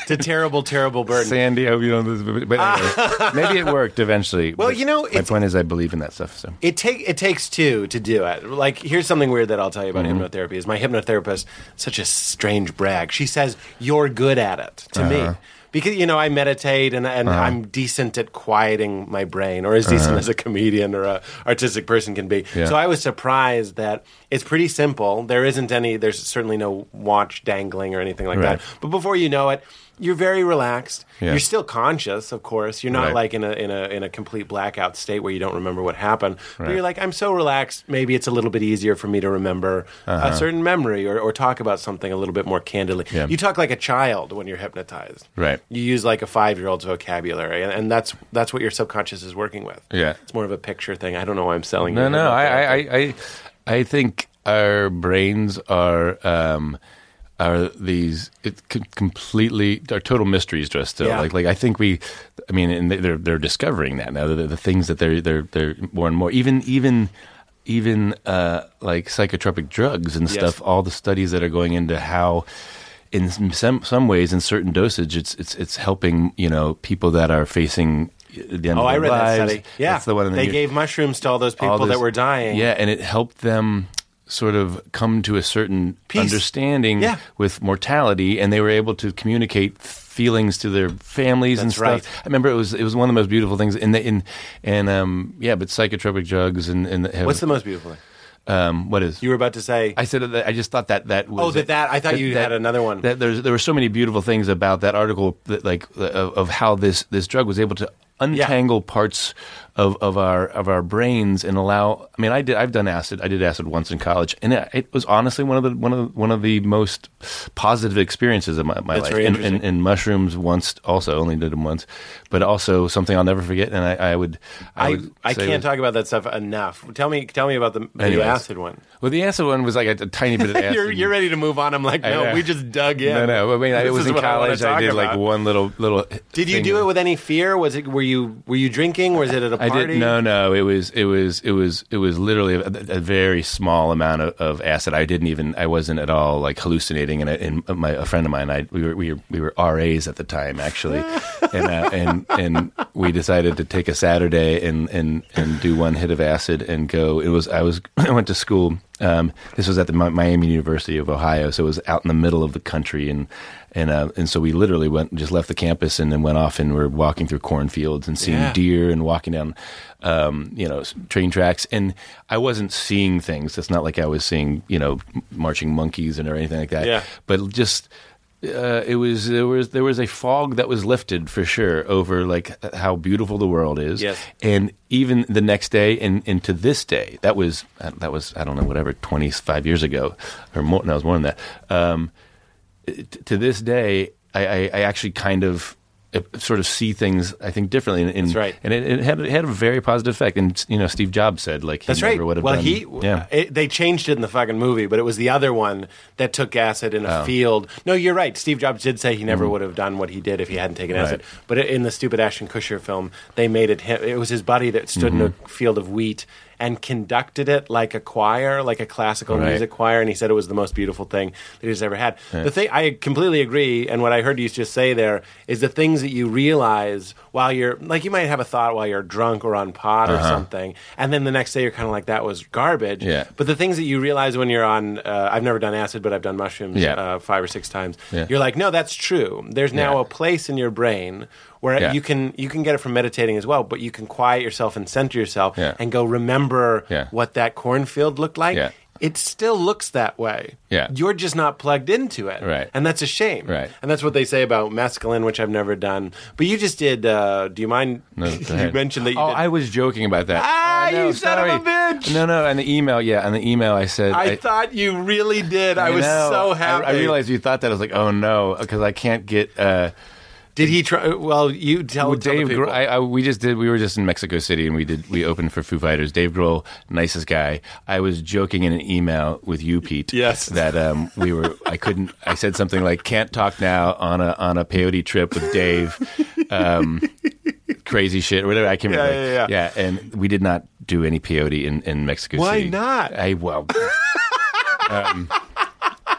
It's a terrible, terrible burden. Sandy, I hope you don't listen. But anyway, maybe it worked eventually. Well, But you know, my it's- point is I believe in that stuff. So It take it takes two to do it. Like, here's something weird that I'll tell you about Mm-hmm. hypnotherapy. Is my hypnotherapist such a strange brag? She says you're good at it to Uh-huh. me. Because, you know, I meditate and, and I'm decent at quieting my brain, or as decent as a comedian or a artistic person can be. Yeah. So I was surprised that it's pretty simple. There isn't any, there's certainly no watch dangling or anything like Right. that. But before you know it, you're very relaxed. Yeah. You're still conscious, of course. You're not Right. like in a in a in a complete blackout state where you don't remember what happened. But Right. you're like, I'm so relaxed. Maybe it's a little bit easier for me to remember Uh-huh. a certain memory or, or talk about something a little bit more candidly. Yeah. You talk like a child when you're hypnotized. Right. You use like a five year old's vocabulary, and, and that's that's what your subconscious is working with. Yeah. It's more of a picture thing. I don't know why I'm selling no, you. no, I, I, hypnotherapy. I, I, I think our brains are. Um, are these it c- completely are total mysteries to us still? Yeah. Like, like I think we, I mean, and they're they're discovering that now. The, the things that they're they're they're more and more even even even uh, like psychotropic drugs and Yes. stuff. All the studies that are going into how, in some some ways, in certain dosage, it's it's it's helping you know people that are facing the end Oh, of I their read lives. that study. Yeah, That's the one in the they new- gave mushrooms to all those people all that this- were dying. Yeah, and it helped them sort of come to a certain Peace. understanding Yeah. with mortality, and they were able to communicate feelings to their families and That's stuff. right. I remember it was it was one of the most beautiful things in the in and um yeah, but psychotropic drugs and and have, What's the most beautiful thing? um what is You were about to say. I said that I just thought that that was Oh, that- that- I thought you had another one. That there's there were so many beautiful things about that article that like of, of how this this drug was able to untangle parts of, of our of our brains and allow. I mean, I did. I've done acid. I did acid once in college, and it, it was honestly one of the one of the, one of the most positive experiences of my, my That's life. very and, interesting. and, and mushrooms once also only did them once, but also something I'll never forget. And I, I would I, I, would I say can't was- talk about that stuff enough. Tell me, tell me about the, the Anyways. acid one. Well, the acid one was like a, a tiny bit of acid. you're, you're ready to move on. I'm like, I no, know. we just dug in. No, no. I mean, I This was is in what I wanna college. I, talk did about. like one little little. Did you thing. do it with any fear? Was it? Were you were you drinking? Was it at a I party? did no, no. It was, it was, it was, it was literally a, a very small amount of, of acid. I didn't even, I wasn't at all like hallucinating. And, I, and my a friend of mine, I we were we were, we were R As at the time actually, and uh, and and we decided to take a Saturday and and and do one hit of acid and go. It was I was I went to school. Um, this was at the Mi- Miami University of Ohio, so it was out in the middle of the country, and and uh, and so we literally went just left the campus and then went off and were walking through cornfields and seeing Yeah. deer and walking down, um, you know, s- train tracks. And I wasn't seeing things. It's not like I was seeing, you know, m- marching monkeys and or anything like that. Yeah. But just. Uh, it was there was there was a fog that was lifted for sure over like how beautiful the world is. Yes. And even the next day and, and to this day, that was that was I don't know whatever twenty-five years ago or more. No, it was more than that. Um, t- to this day, I, I, I actually kind of uh, sort of see things I think differently. And, and, That's right. And it, it had it had a very positive effect. And you know, Steve Jobs said like he That's never right. would have Well, done. he yeah. it, they changed it in the fucking movie, but it was the other one that took acid in a Oh. field. No, you're right. Steve Jobs did say he never would have done what he did if he hadn't taken acid. Right. But in the stupid Ashton Kutcher film, they made it him. It was his buddy that stood in a field of wheat and conducted it like a choir, like a classical Right. music choir, and he said it was the most beautiful thing that he's ever had. The thing I completely agree, and what I heard you just say there is the things that you realize while you're like you might have a thought while you're drunk or on pot or something, and then the next day you're kind of like that was garbage. Yeah. But the things that you realize when you're on, uh, I've never done acid, but I've done mushrooms Yeah. uh, five or six times. Yeah. You're like, no, that's true. There's now Yeah. a place in your brain where Yeah. you can you can get it from meditating as well, but you can quiet yourself and center yourself Yeah. and go remember Yeah. what that cornfield looked like. Yeah. It still looks that way. Yeah. You're just not plugged into it. Right. And that's a shame. Right. And that's what they say about mescaline, which I've never done. But you just did, uh, do you mind? No, go you ahead. mentioned that you oh, did. I was joking about that. Ah, Oh, no, you son of a sorry. bitch! No, no. On the email, yeah, on the email, I said. I, thought you really did. I, was know. so I- happy. I, realized you thought that. I was like, oh no, because I can't get. Uh, Did he try? Well, you tell, Well, tell the Dave people. Grohl, I, I, we just did. We were just in Mexico City, and we did. We opened for Foo Fighters. Dave Grohl, nicest guy. I was joking in an email with you, Pete. Yes. That um, we were. I couldn't. I said something like, "Can't talk now on a on a peyote trip with Dave." Um, crazy shit or whatever. I can't Yeah, remember. yeah, yeah. And we did not do any peyote in, in Mexico Why City. not? I well. um,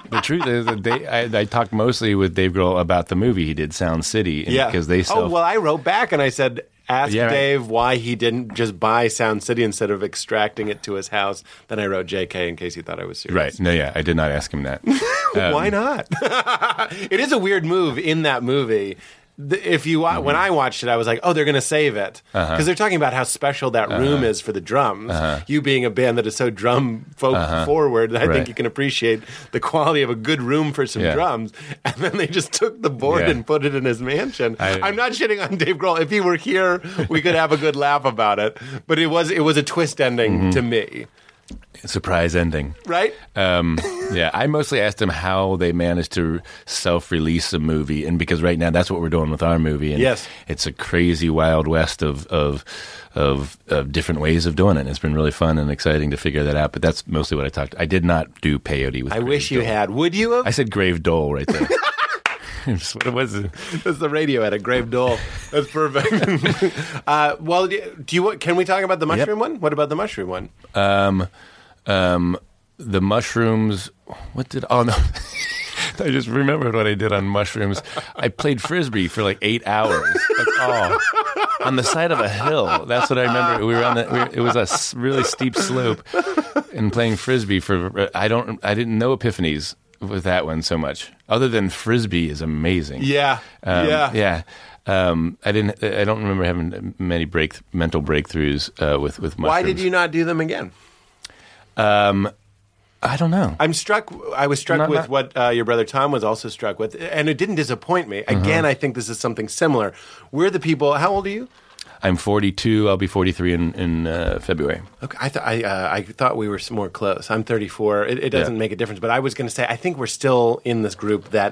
The truth is that they, I, I talked mostly with Dave Grohl about the movie he did, Sound City, and Yeah. because they self- Oh, well, I wrote back and I said, ask Yeah, right. Dave why he didn't just buy Sound City instead of extracting it to his house. Then I wrote J K in case he thought I was serious. Right. No, yeah, I did not ask him that. Why not? It is a weird move in that movie. The- If you wa- when I watched it, I was like, "Oh, they're going to save it," because they're talking about how special that room is for the drums. You being a band that is so drum folk forward, I Right. think you can appreciate the quality of a good room for some Yeah. drums. And then they just took the board Yeah. and put it in his mansion. I- I'm not shitting on Dave Grohl. If he were here, we could have a good laugh about it. But it was it was a twist ending to me, Surprise ending. right? Um, yeah, I mostly asked him how they managed to self-release a movie, and because right now that's what we're doing with our movie, and Yes. it's a crazy wild west of of, of of different ways of doing it. And it's been really fun and exciting to figure that out. But that's mostly what I talked. I did not do peyote with. I Grave wish you Dole. had. Would you have? I said Grave Dole right there. It's what it was. That's the radio edit, Grave Dole. That's perfect. uh, well, do you? want- Can we talk about the mushroom one? What about the mushroom one? Um, um, the mushrooms. What did? Oh no. I just remembered what I did on mushrooms. I played frisbee for like eight hours. That's all. On the side of a hill. That's what I remember. We were on the. We were, it was a s- really steep slope, and playing frisbee for. I don't. I didn't know Epiphanies with that one so much. Other than frisbee is amazing. Yeah, Um, yeah, yeah. Um, I didn't. I don't remember having many break mental breakthroughs uh, with with mushrooms. Why did you not do them again? Um, I don't know. I'm struck. I was struck Not- with not- what uh, your brother Tom was also struck with, and it didn't disappoint me. Uh-huh. Again, I think this is something similar. We're the people. How old are you? I'm forty-two. I'll be forty-three in in uh, February. Okay, I thought I uh, I thought we were s- more close. I'm thirty-four. It, it doesn't Yeah. make a difference. But I was going to say I think we're still in this group that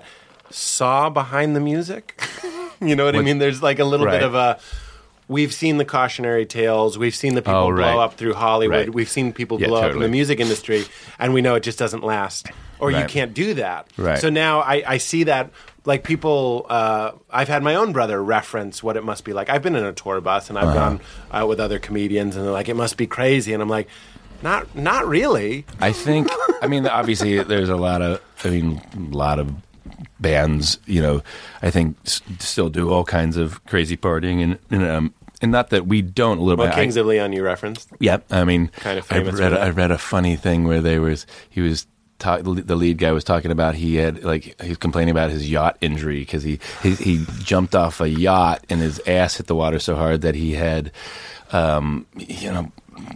saw behind the music. You know what I What- mean? There's like a little Right. bit of a. We've seen the cautionary tales. We've seen the people Oh, right. blow up through Hollywood. Right. We've seen people Yeah, blow up in totally. the music industry, and we know it just doesn't last, or you Right. can't do that. Right. So now I, I see that, like people. Uh, I've had my own brother reference what it must be like. I've been in a tour bus, and I've Uh-huh. gone out with other comedians, and they're like, "It must be crazy," and I'm like, "Not, not really." I think. I mean, obviously, there's a lot of. I mean, a lot of bands. You know, I think s- still do all kinds of crazy partying, and and, um, and not that we don't. A little Well, bit. Kings I, of Leon, you referenced. Yep. I mean, Kind of I famous read. for that. I read a funny thing where they was he was. Ta- the lead guy was talking about he had like he was complaining about his yacht injury because he, he he jumped off a yacht and his ass hit the water so hard that he had um, you know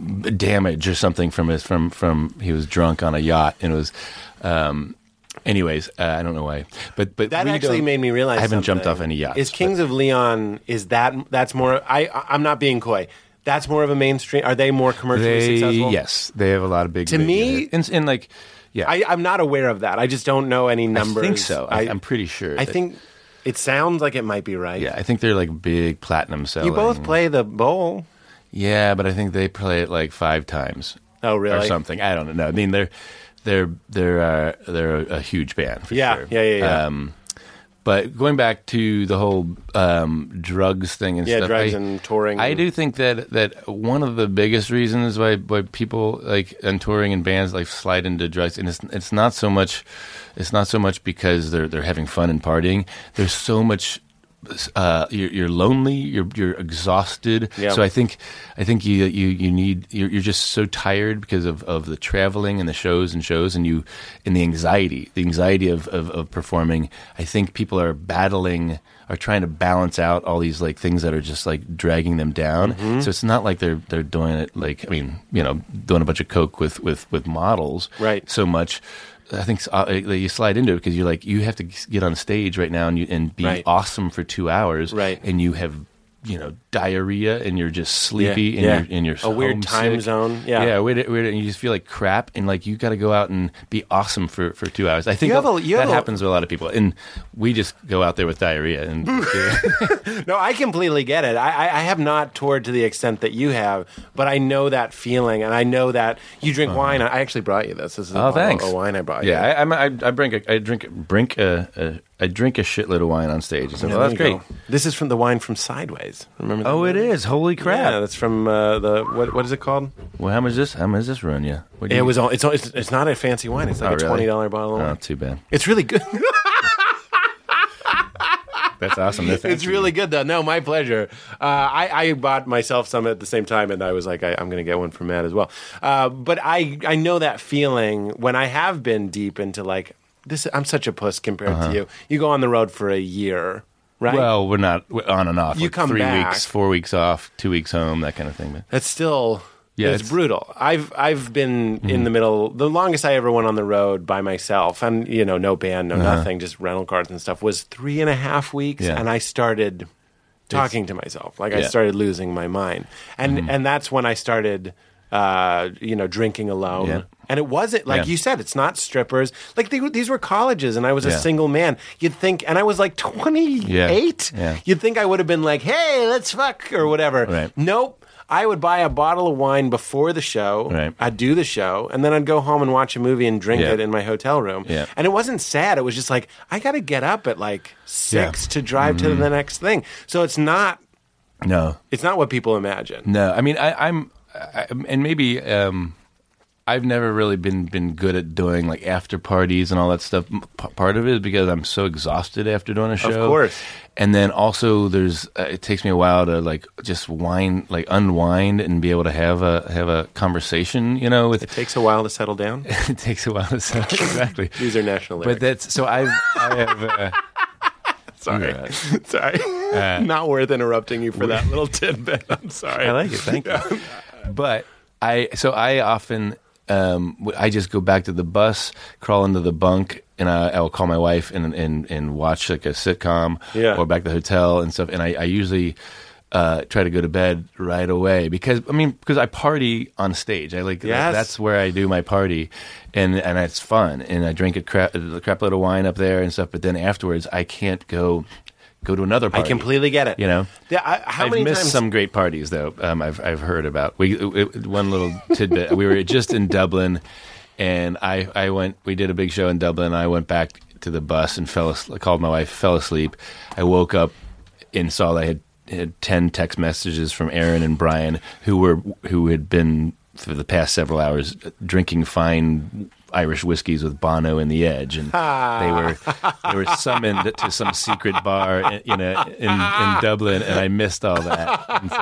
damage or something from his from from he was drunk on a yacht and it was um, anyways uh, I don't know why but but That we actually don't- made me realize I haven't jumped something. off any yachts. Is Kings of Leon? Is that that's more? I I'm not being coy. That's more of a mainstream. Are they more but commercially they, successful? yes, they have a lot of big To big- me- in, in like yeah I, I'm not aware of that. I just don't know any numbers. I think so. I, I'm pretty sure. I that- think it sounds like it might be right. yeah, I think they're like big platinum selling. You both play the bowl. Yeah, but I think they play it like five times. Oh, really? Or something. I don't know. I mean, they're they're they're uh, they're a, a huge band for Yeah, sure. yeah, yeah, yeah. Um, but going back to the whole um, drugs thing and Yeah, stuff, drugs I, and touring. I do think that that one of the biggest reasons why why people like and touring and bands like slide into drugs, and it's it's not so much it's not so much because they're they're having fun and partying. There's so much. Uh, you're, you're lonely. You're you're exhausted. Yeah. So I think I think you you you need you're, you're just so tired because of, of the traveling and the shows and shows and you and the anxiety the anxiety of, of, of performing. I think people are battling are trying to balance out all these like things that are just like dragging them down. Mm-hmm. So it's not like they're they're doing it like I mean you know doing a bunch of coke with with with models Right. so much. I think uh, you slide into it because you're like you have to get on stage right now and you and be Right. awesome for two hours, Right. And you have you know diarrhea and you're just sleepy Yeah, and yeah. you're and you're A weird homesick. time zone, yeah. yeah, weird, weird, and you just feel like crap and like you got to go out and be awesome for, for two hours. I think You have that, a- you that have a- happens with a lot of people, and we just go out there with diarrhea and No, I completely get it. I, I, I have not toured to the extent that you have, but I know that feeling, and I know that you drink wine. I actually brought you this. This is a oh bottle thanks of wine I brought yeah, you. I, I'm- I I drink a, I drink drink a, a I drink a shitload of wine on stage. So, Yeah, well, that's there you great. go. This is from the wine from Sideways. Remember? Oh, that? it is. Holy crap! Yeah, that's from uh, the what? What is it called? Well, how much is this? How much does this run you? What do It you- was all. It's all, it's, it's not a fancy wine. It's like Oh, a really? twenty dollar bottle of Oh, wine. too bad. It's really good. That's awesome. No, thank It's you. really good, though. No, my pleasure. Uh, I, I bought myself some at the same time, and I was like, I, I'm going to get one for Matt as well. Uh, but I, I know that feeling when I have been deep into like this. I'm such a puss compared to you. You go on the road for a year, right? Uh-huh. Well, we're not we're on and off. You like come three back. weeks, four weeks off, two weeks home, that kind of thing. But That's still Yeah, it's, it's- brutal. I've I've been Mm-hmm. in the middle. The longest I ever went on the road by myself, and you know, no band, no Uh-huh. nothing, just rental cars and stuff, was three and a half weeks. Yeah. And I started talking to myself, like I Yeah. Mm-hmm. started losing my mind, and and that's when I started, uh, you know, drinking alone. Yeah. And it wasn't like Yeah. you said. It's not strippers. Like they, were- these were colleges, and I was a Yeah. single man. You'd think, and I was like twenty-eight. Yeah. Yeah. You'd think I would have been like, "Hey, let's fuck" or whatever. Right. Nope. I would buy a bottle of wine before the show. Right. I'd do the show, and then I'd go home and watch a movie and drink Yeah. it in my hotel room. Yeah. And it wasn't sad. It was just like, I got to get up at like six to drive to Mm-hmm. the next thing. So it's not no, it's not what people imagine. no. I mean, I, I'm, I, and maybe um, I've never really been been good at doing like after parties and all that stuff. M- p- Part of it is because I'm so exhausted after doing a show. course. And then also, there's uh, it takes me a while to like just wind, like unwind, and be able to have a have a conversation. You know, with It takes a while to settle down. it takes a while to set exactly. These are national But lyrics. that's so I've I have. Uh, sorry. yeah. Sorry. Not worth interrupting you for that little tidbit. I'm sorry. I like it. Thank you. But I so I often um, w- I just go back to the bus, crawl into the bunk, and I, I will call my wife and and and watch like a sitcom, Yeah. or back to the hotel and stuff. And I, I usually uh, try to go to bed right away because I mean because I party on stage. I like Yes. that's where I do my party, and and it's fun. And I drink a crap a crap load of wine up there and stuff. But then afterwards, I can't go. Go to another I party. completely get it. You know, Yeah, I, how I've many missed times? some great parties though. Um, I've I've heard about. We it, one little tidbit. We were just in Dublin, and I I went. We did a big show in Dublin. I went back to the bus and fell. as- Called my wife. Fell asleep. I woke up and saw I had had ten text messages from Aaron and Brian, who were who had been for the past several hours drinking fine Irish whiskeys with Bono and The Edge, and they were they were summoned to some secret bar, in, you know, in, in Dublin, and I missed all that. And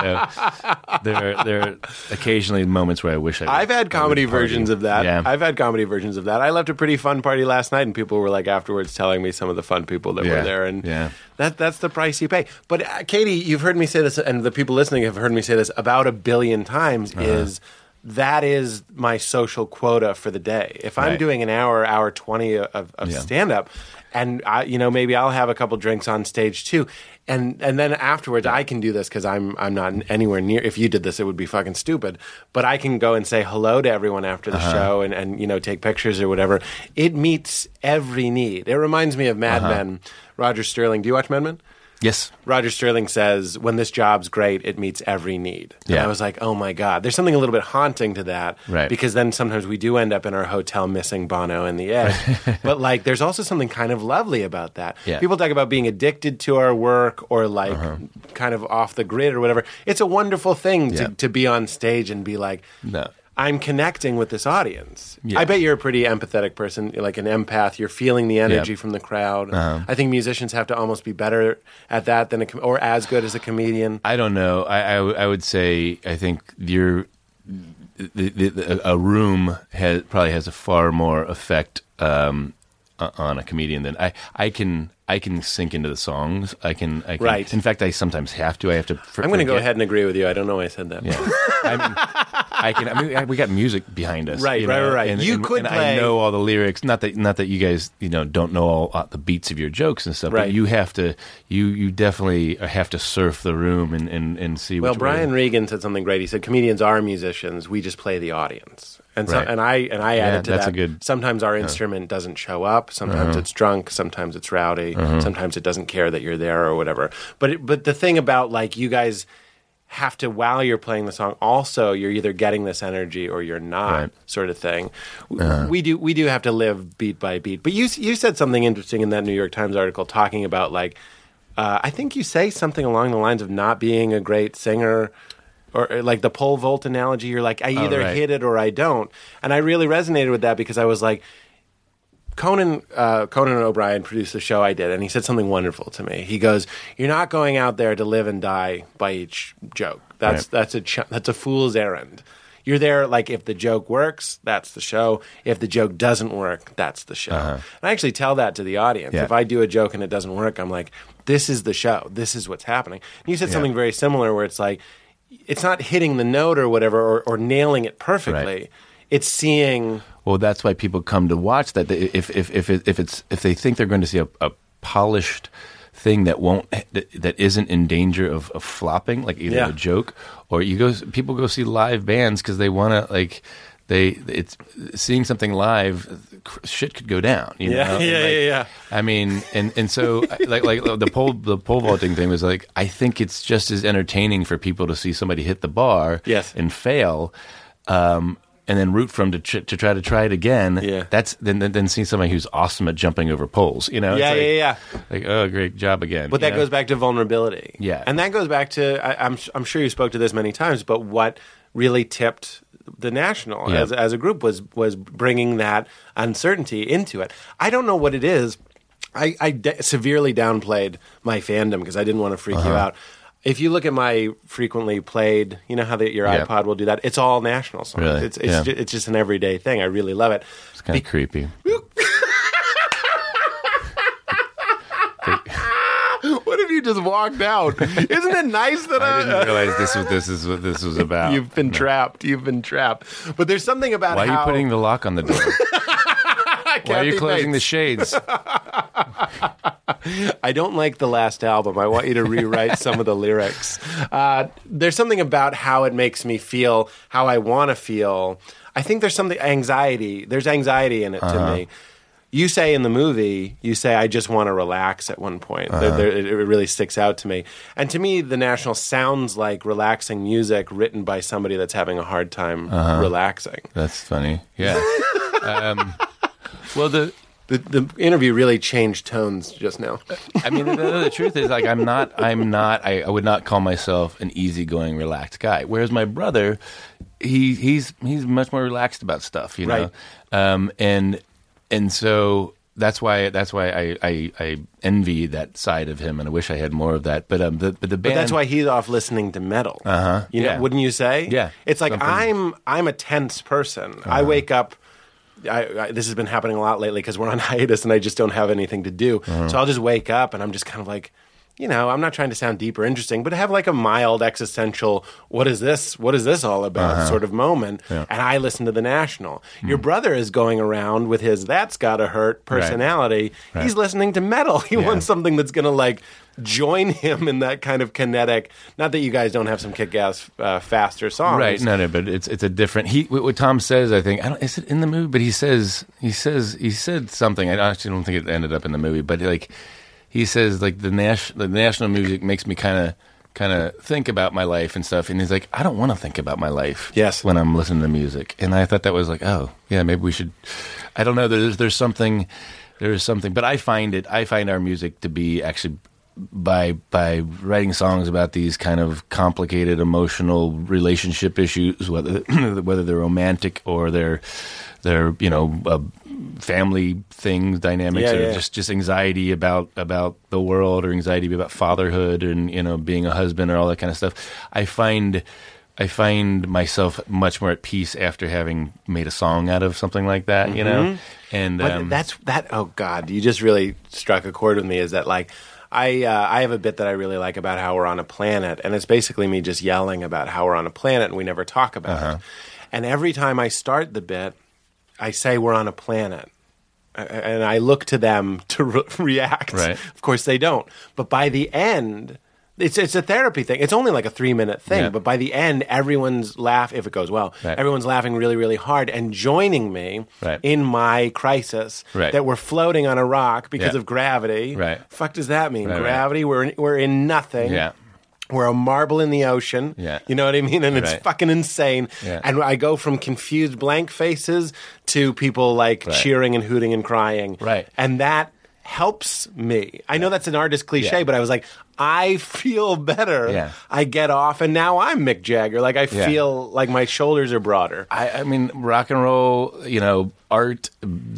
so there are, there are occasionally moments where I wish I. Would, I've had I comedy would party. versions of that. Yeah. I've had comedy versions of that. I left a pretty fun party last night, and people were like afterwards telling me some of the fun people that were Yeah. there, and Yeah. that that's the price you pay. But uh, Katie, you've heard me say this, and the people listening have heard me say this about a billion times. Uh-huh. Is that is my social quota for the day. If I'm Right. doing an hour, hour twenty of, of Yeah. stand up, and I, you know, maybe I'll have a couple drinks on stage too, and and then afterwards I can do this because I'm I'm not anywhere near. If you did this, it would be fucking stupid. But I can go and say hello to everyone after the Uh-huh. show, and and you know take pictures or whatever. It meets every need. It reminds me of Mad Uh-huh. Men. Roger Sterling. Do you watch Mad Men? Yes. Roger Sterling says, when this job's great, it meets every need. And Yeah. I was like, oh my God. There's something a little bit haunting to that. Right. Because then sometimes we do end up in our hotel missing Bono and The Edge. But like, there's also something kind of lovely about that. Yeah. People talk about being addicted to our work or like kind of off the grid or whatever. It's a wonderful thing to, Yeah. to be on stage and be like, No. I'm connecting with this audience. Yeah. I bet you're a pretty empathetic person, like an empath. You're feeling the energy Yeah. from the crowd. Uh-huh. I think musicians have to almost be better at that than a com- or as good as a comedian. I don't know. I, I, w- I would say I think you're the, the, the, a room has probably has a far more effect um, o- on a comedian than I. I can I can sink into the songs. I can. I can Right. In fact, I sometimes have to. I have to. For, I'm going to go forget- ahead and agree with you. I don't know why I said that. Yeah. I mean, I can. I mean, I- we got music behind us, Right, you right, know, right, right. And, You and- could and play- I know all the lyrics. Not that, not that you guys, you know, don't know all uh, the beats of your jokes and stuff. Right. But you have to. You you definitely have to surf the room and and, and see. Well, which Brian way. Regan said something great. He said, "Comedians are musicians. We just play the audience." And so, Right. and I and I added to that's that. a good- Sometimes our instrument doesn't show up. Sometimes Uh-huh. it's drunk. Sometimes it's rowdy. Sometimes it doesn't care that you're there or whatever. But it, but the thing about like you guys have to, while you're playing the song, also you're either getting this energy or you're not, Right. sort of thing. Uh-huh. We do we do have to live beat by beat. But you you said something interesting in that New York Times article talking about like, uh, I think you say something along the lines of not being a great singer. Or or like the pole vault analogy, you're like, I either Oh, right. hit it or I don't. And I really resonated with that because I was like, Conan uh, Conan O'Brien produced the show I did, and he said something wonderful to me. He goes, "You're not going out there to live and die by each joke. That's Right. that's a ch- that's a fool's errand. You're there like if the joke works, that's the show. If the joke doesn't work, that's the show." Uh-huh. And I actually tell that to the audience. Yeah. If I do a joke and it doesn't work, I'm like, "This is the show. This is what's happening." And you said Yeah. something very similar, where it's like, it's not hitting the note or whatever, or, or nailing it perfectly. Right. It's seeing. Well, that's why people come to watch that. They- If if if it, if it's if they think they're going to see a, a polished thing that won't that, that isn't in danger of, of flopping, like either Yeah. a joke or you go people go see live bands because they want to like they it's seeing something live, shit could go down. You Yeah, know? And, yeah, like, yeah, yeah. I mean, and and so like like the pole the pole vaulting thing was like I think it's just as entertaining for people to see somebody hit the bar Yes. and fail. Um, and then root for them to tr- to try to try it again. Yeah. That's then then, then see somebody who's awesome at jumping over poles. You know. It's Yeah, like, yeah, yeah. Like oh, great job again. But you that know? goes back to vulnerability. Yeah. And that goes back to, I, I'm, I'm sure you spoke to this many times, but what really tipped the National Yeah. as, as a group was was bringing that uncertainty into it. I don't know what it is. I, I de- severely downplayed my fandom because I didn't want to freak Uh-huh. you out. If you look at my frequently played, you know how the, your Yeah. iPod will do that? It's all National songs. Really? It's, it's, Yeah. ju- it's just an everyday thing. I really love it. It's kind of creepy. What if you just walked out? Isn't it nice that I I, didn't realize this was this is what this was about. You've been trapped. You've been trapped. But there's something about Why are how you putting the lock on the door? Why are you Kathy closing the Bates. shades? I don't like the last album. I want you to rewrite some of the lyrics. Uh, there's something about how it makes me feel, how I want to feel. I think there's something anxiety. There's anxiety in it Uh-huh. to me. You say in the movie, you say, I just want to relax at one point. Uh-huh. There, there, it, it really sticks out to me. And to me, The National sounds like relaxing music written by somebody that's having a hard time Uh-huh. relaxing. That's funny. Yeah. um, well, the The, the interview really changed tones just now. I mean, the, the truth is, like, I'm not, I'm not, I, I would not call myself an easygoing, relaxed guy. Whereas my brother, he, he's, he's much more relaxed about stuff, you know, Right. um, and, and so that's why, that's why I, I, I envy that side of him, and I wish I had more of that. But, um, the, but the band, But that's why he's off listening to metal. Uh Uh-huh. You know, Yeah. wouldn't you say? Yeah. It's like Something- Uh-huh. I'm I'm a tense person. I wake up. I, I, this has been happening a lot lately because we're on hiatus and I just don't have anything to do. Uh-huh. So I'll just wake up and I'm just kind of like, you know, I'm not trying to sound deep or interesting, but have like a mild existential, what is this? What is this all about? Uh-huh. Sort of moment. Yeah. And I listen to the National. Your brother is going around with his "that's gotta hurt" personality. Right. He's listening to metal. He Yeah. wants something that's going to like join him in that kind of kinetic. Not that you guys don't have some kick-ass uh, faster songs, Right, no, no, but it's it's a different. He what what Tom says, I think, I don't, is it in the movie? But he says he says he said something. I actually don't think it ended up in the movie, but like he says, like the nas- the national music makes me kind of kind of think about my life and stuff. And he's like, I don't want to think about my life. Yes. when I'm listening to music, and I thought that was like, oh yeah, maybe we should. I don't know. There's there's something there's something, but I find it. I find our music to be actually. By by writing songs about these kind of complicated emotional relationship issues, whether whether they're romantic or they're they're you know uh, family things, dynamics, Yeah, or yeah. just just anxiety about about the world, or anxiety about fatherhood, and you know being a husband, or all that kind of stuff. I find I find myself much more at peace after having made a song out of something like that, you know. And But um, that's that. Oh God, you just really struck a chord with me. Is that like I uh, I have a bit that I really like about how we're on a planet, and it's basically me just yelling about how we're on a planet and we never talk about Uh-huh. it. And every time I start the bit, I say we're on a planet. A- And I look to them to re- react. Right. Of course, they don't. But by the end, it's it's a therapy thing. It's only like a three minute thing. Yeah. But by the end, everyone's laugh if it goes well. Right. Everyone's laughing really, really hard and joining me Right. in my crisis Right. that we're floating on a rock because Yeah. of gravity. Right. Fuck does that mean? Right, right. Gravity. We're in, we're in nothing. yeah. We're a marble in the ocean. Yeah. You know what I mean? And it's Right. fucking insane. Yeah. And I go from confused blank faces to people like Right. cheering and hooting and crying. Right. And that helps me. I know that's an artist cliche, Yeah. but I was like, I feel better. Yeah. I get off, and now I'm Mick Jagger. Like, I Yeah. feel like my shoulders are broader. I, I mean, rock and roll, you know, art,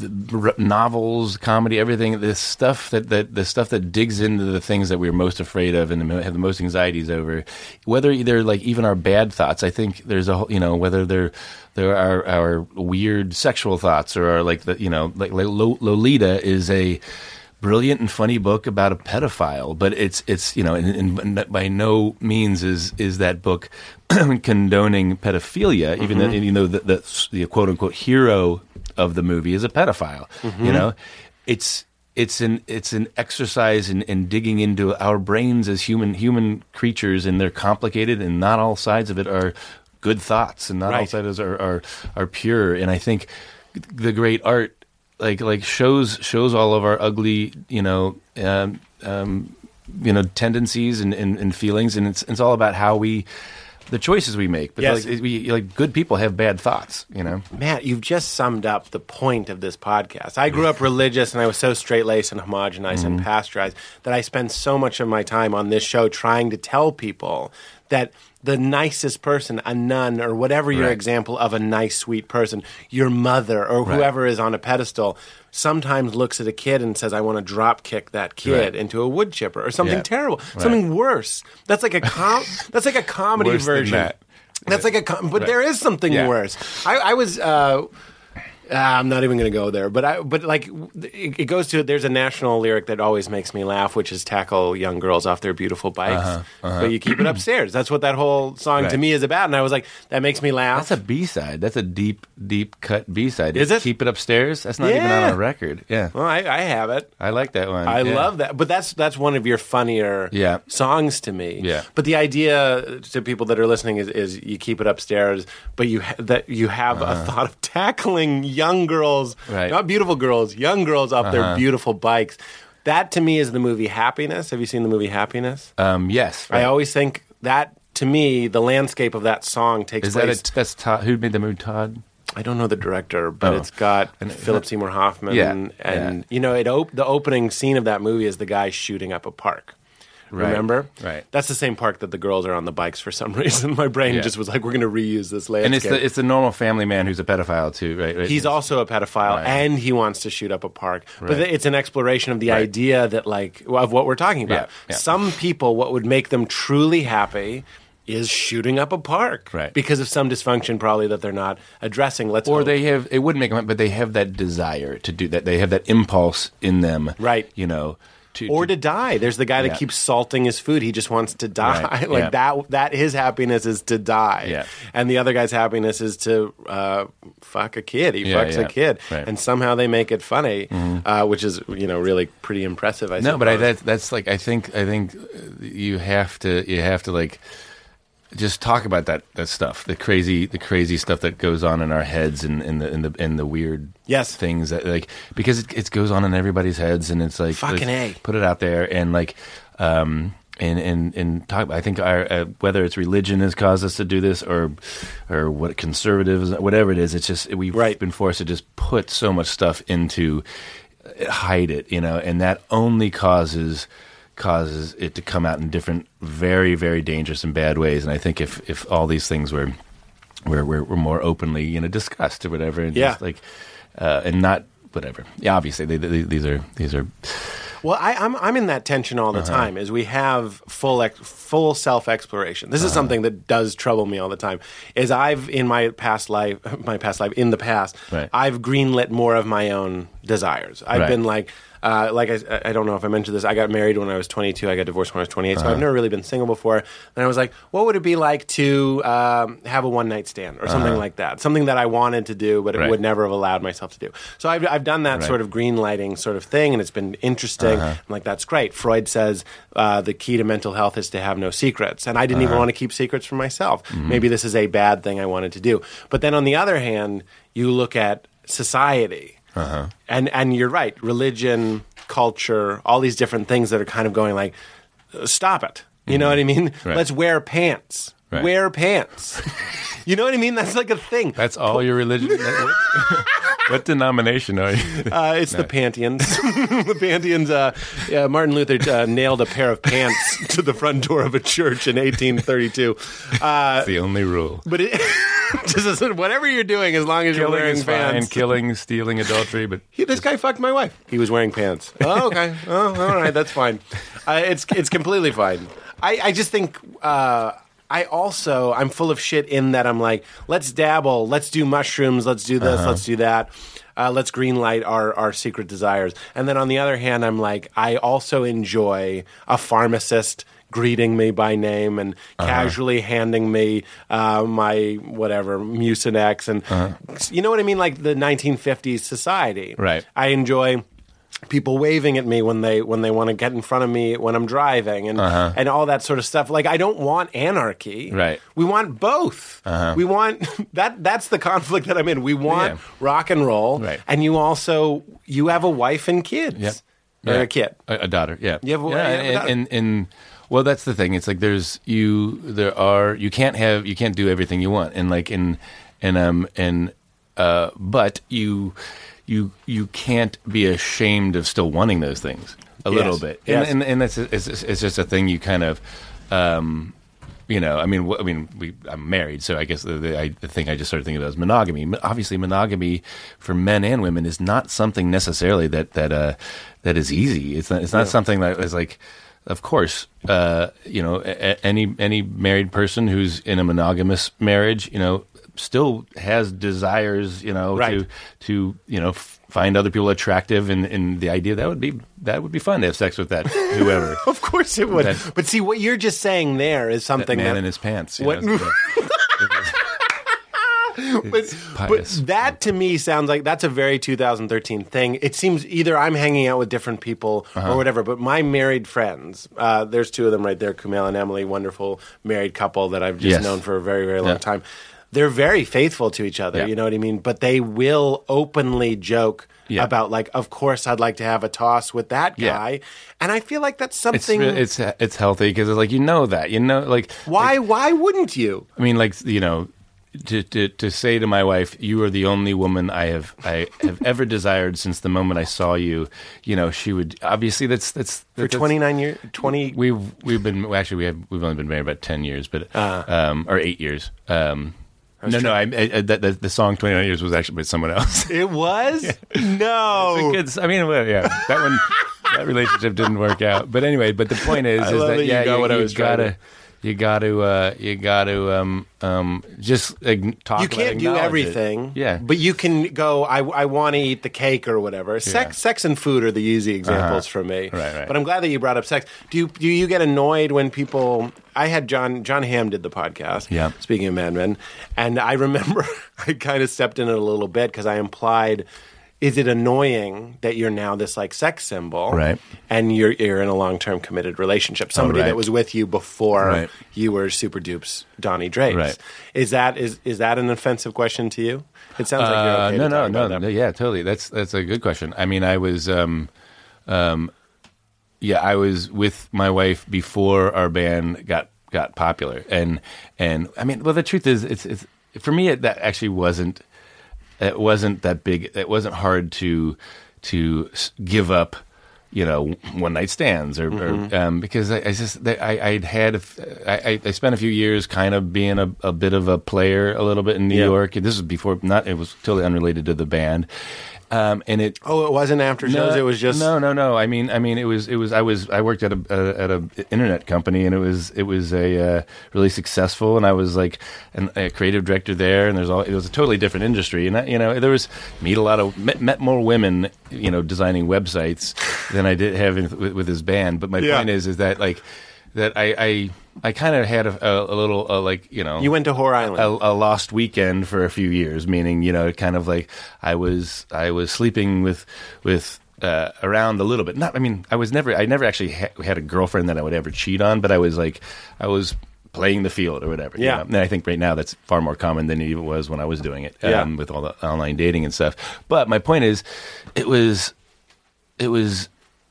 r- novels, comedy, everything. This stuff that, that the stuff that digs into the things that we're most afraid of and have the most anxieties over, whether they're like even our bad thoughts. I think there's a whole, you know, whether they're there are our weird sexual thoughts or are like the, you know, like, like Lo- Lolita is a brilliant and funny book about a pedophile, but it's it's you know, and, and by no means is is that book condoning pedophilia, even though you know the, the the quote unquote hero of the movie is a pedophile. You know, it's it's an it's an exercise in, in digging into our brains as human human creatures, and they're complicated, and not all sides of it are good thoughts, and not all Right. sides are, are are pure. And I think the great art. Like like shows shows all of our ugly, you know, um, um, you know, tendencies and, and, and feelings, and it's it's all about how we, the choices we make. But Yes. like, we, like good people have bad thoughts, you know. Matt, you've just summed up the point of this podcast. I grew up religious, and I was so straight-laced and homogenized and pasteurized that I spend so much of my time on this show trying to tell people that the nicest person, a nun, or whatever your Right. example of a nice, sweet person, your mother or Right. whoever is on a pedestal, sometimes looks at a kid and says, I want to drop kick that kid Right. into a wood chipper or something Yeah. terrible, Right. something worse. That's like a com- that's like a comedy Worse than version. that. That's like a, com- but Right. there is something Yeah. worse. I, I was. Uh, Ah, I'm not even going to go there, but I, but like it, it goes to there's a national lyric that always makes me laugh, which is tackle young girls off their beautiful bikes, Uh-huh, but you keep it upstairs. That's what that whole song to Right. me is about, and I was like, that makes me laugh. That's a B side. That's a deep deep cut B side. Is it? Keep It Upstairs? That's not even Yeah. on a record. Yeah, well, I, I have it. I like that one. I Yeah. love that, but that's that's one of your funnier Yeah. songs to me. Yeah. But the idea to people that are listening is, is you keep it upstairs, but you ha- that you have a thought of tackling young girls, Uh-huh. Right. not beautiful girls, young girls off their Uh-huh. beautiful bikes. That to me is the movie Happiness. Have you seen the movie Happiness? Um, yes, I right. always think that to me the landscape of that song takes Is that place. a, that's Todd, who made the movie? Todd. I don't know the director, but Oh. it's got And- Philip Seymour Hoffman. Yeah, and yeah. you know, it op- the opening scene of that movie is the guy shooting up a park. Right, Remember? right. That's the same park that the girls are on the bikes for some reason. My brain Yeah. just was like, we're going to reuse this landscape. And it's the it's the normal family man who's a pedophile too, right? right? He's also a pedophile, Right. and he wants to shoot up a park. But Right. it's an exploration of the Right. idea that, like, of what we're talking about. Yeah, yeah. Some people, what would make them truly happy is shooting up a park, Right. Because of some dysfunction, probably that they're not addressing. Let's or hope. they have it wouldn't make them, but they have that desire to do that. They have that impulse in them, Right. You know, to or to die. There's the guy that Yeah. keeps salting his food. He just wants to die. Right, like yeah. that. That his happiness is to die. Yeah. And the other guy's happiness is to uh, fuck a kid. He Yeah, fucks yeah. a kid, Right. Mm-hmm. and somehow they make it funny, uh, which is you know really pretty impressive. I no, but I, suppose. that, that's like I think I think you have to you have to like just talk about that that stuff, the crazy the crazy stuff that goes on in our heads and in the in the in the weird Yes. things that like because it, it goes on in everybody's heads and it's like Fucking let's A. put it out there and like um and and and talk. I think our uh, whether it's religion has caused us to do this or or what conservatives whatever it is, it's just we've Right. been forced to just put so much stuff into uh, hide it, you know, and that only causes causes it to come out in different, very, very dangerous and bad ways. And I think if, if all these things were, were, were, were more openly, you know, discussed or whatever, and Yeah. just like, uh, and not whatever. Yeah, obviously they, they, these are these are. Well, I, I'm I'm in that tension all the Uh-huh. time. Is we have full ex, full self exploration. This is Uh-huh. something that does trouble me all the time. Is I've in my past life, my past life in the past, Right. I've greenlit more of my own desires. I've Right. been like. Uh, like I, I don't know if I mentioned this. I got married when I was twenty-two. I got divorced when I was twenty-eight. So I've never really been single before. And I was like, what would it be like to um, have a one night stand or something like that? Something that I wanted to do, but it Right. would never have allowed myself to do. So I've, I've done that Right. sort of green lighting sort of thing, and it's been interesting. I'm like, that's great. Freud says uh, the key to mental health is to have no secrets, and I didn't even want to keep secrets from myself. Maybe this is a bad thing I wanted to do. But then on the other hand, you look at society. Uh-huh. And and you're right, religion, culture, all these different things that are kind of going like, stop it. You know what I mean? Right. Let's wear pants. Right. Wear pants. You know what I mean? That's like a thing. That's all your religion. what, what denomination are you? Uh, it's the Pantheons. the Pantheons. Uh, yeah, Martin Luther uh, nailed a pair of pants to the front door of a church in eighteen thirty-two. Uh, That's the only rule. but it, just, whatever you're doing, as long as you're Killing wearing is fine. pants. Killing, stealing, adultery, but He, this guy fucked my wife. He was wearing pants. Oh, okay. Oh, all right. That's fine. Uh, it's it's completely fine. I, I just think. Uh, I also, I'm full of shit in that I'm like, let's dabble, let's do mushrooms, let's do this, let's do that. Uh, let's greenlight our, our secret desires. And then on the other hand, I'm like, I also enjoy a pharmacist greeting me by name and uh-huh. casually handing me uh, my whatever Mucinex and uh-huh. you know what I mean, like the nineteen fifties society. Right. I enjoy people waving at me when they when they want to get in front of me when I'm driving and uh-huh. and all that sort of stuff. Like I don't want anarchy. Right. We want both. Uh-huh. We want that. That's the conflict that I'm in. We want Yeah. rock and roll, Right. and you also you have a wife and kids. Yep. Or Yeah. a kid. a, a daughter. Yeah, You have a- yeah, you have a and, daughter. and, and well, that's the thing. It's like there's you. There are you can't have you can't do everything you want, and like in and um and uh, but you. You you can't be ashamed of still wanting those things a Yes. little bit, and Yes. and, and that's it's, it's just a thing you kind of, um, you know. I mean, wh- I mean, we I'm married, so I guess the, the, I, the thing I just started thinking about is monogamy. Mo- Obviously, monogamy for men and women is not something necessarily that that uh, that is easy. It's not it's not something that is like. Of course, uh, you know, a- a- any any married person who's in a monogamous marriage, you know, still has desires, you know, Right. to to you know f- find other people attractive, and, and the idea that would be that would be fun to have sex with that whoever Of course it would. That- but see, what you're just saying there is that something man that, in his pants. you What- know, so- but, pious. but that to me sounds like that's a very two thousand thirteen thing. It seems either I'm hanging out with different people Uh-huh. or whatever, but my married friends, uh, there's two of them right there, Kumail and Emily, wonderful married couple that I've just Yes. known for a very, very long Yeah. time. They're very faithful to each other, Yeah. you know what I mean? But they will openly joke Yeah. about, like, of course I'd like to have a toss with that Yeah. guy. And I feel like that's it's something. re- it's it's healthy because it's like you know that you know like why, why wouldn't you? I mean, like you know, to, to to say to my wife, "You are the only woman I have I have ever desired since the moment I saw you." You know, she would obviously that's that's For that's, twenty-nine years, twenty. We've we've been well, actually we have we've only been married about ten years, but Uh-huh. um, or eight years. Um, no, no, I, I, I, that, the, the song twenty nine years was actually by someone else. It was? No. It's, I mean, well, yeah, that one, that relationship didn't work out. But anyway, but the point is, I is love that that you yeah, got you, what I you was trying gotta, to- you gotta, uh, you gotta, um, um, just ag- talk. You about it, can't do acknowledge it. everything. Yeah, But you can go, I, I want to eat the cake or whatever. Sex sex and food are the easy examples for me. Right, right. But I'm glad that you brought up sex. Do you, do you get annoyed when people... I had John John Hamm did the podcast, Yeah. speaking of Mad Men, and I remember I kind of stepped in it a little bit because I implied... Is it annoying that you're now this like sex symbol, Right. And you're you're in a long term committed relationship? Somebody right. that was with you before Right. you were Super Dupes Donnie Drapes. Right. Is that is is that an offensive question to you? It sounds like you're Uh, okay. no, to no, talk about no, that. no. Yeah, totally. That's that's a good question. I mean, I was, um, um, yeah, I was with my wife before our band got got popular, and and I mean, well, the truth is, it's it's for me, it, that actually wasn't. It wasn't that big. It wasn't hard to to s- give up, you know, one night stands or, Mm-hmm. or um, because I, I just I I'd had a f- I, I spent a few years kind of being a, a bit of a player a little bit in New Yeah. York. This was before not. It was totally unrelated to the band. Um, and it Oh, it wasn't after shows. It was just no, no, no. I mean, I mean, it was, it was. I was, I worked at a, a at a internet company, and it was, it was a uh, really successful. And I was like an, a creative director there, and there's all. It was a totally different industry, and I, you know, there was meet a lot of met, met more women, you know, designing websites than I did have in, with, with his band. But my Yeah. point is, is that like that I, I, I kind of had a, a, a little uh, like you know You went to Whore Island. a, a lost weekend for a few years, meaning you know, kind of like I was I was sleeping with with uh, around a little bit. Not, I mean, I was never I never actually ha- had a girlfriend that I would ever cheat on, but I was like I was playing the field or whatever. you Yeah. know? And I think right now that's far more common than it even was when I was doing it, um, Yeah. with all the online dating and stuff. But my point is, it was it was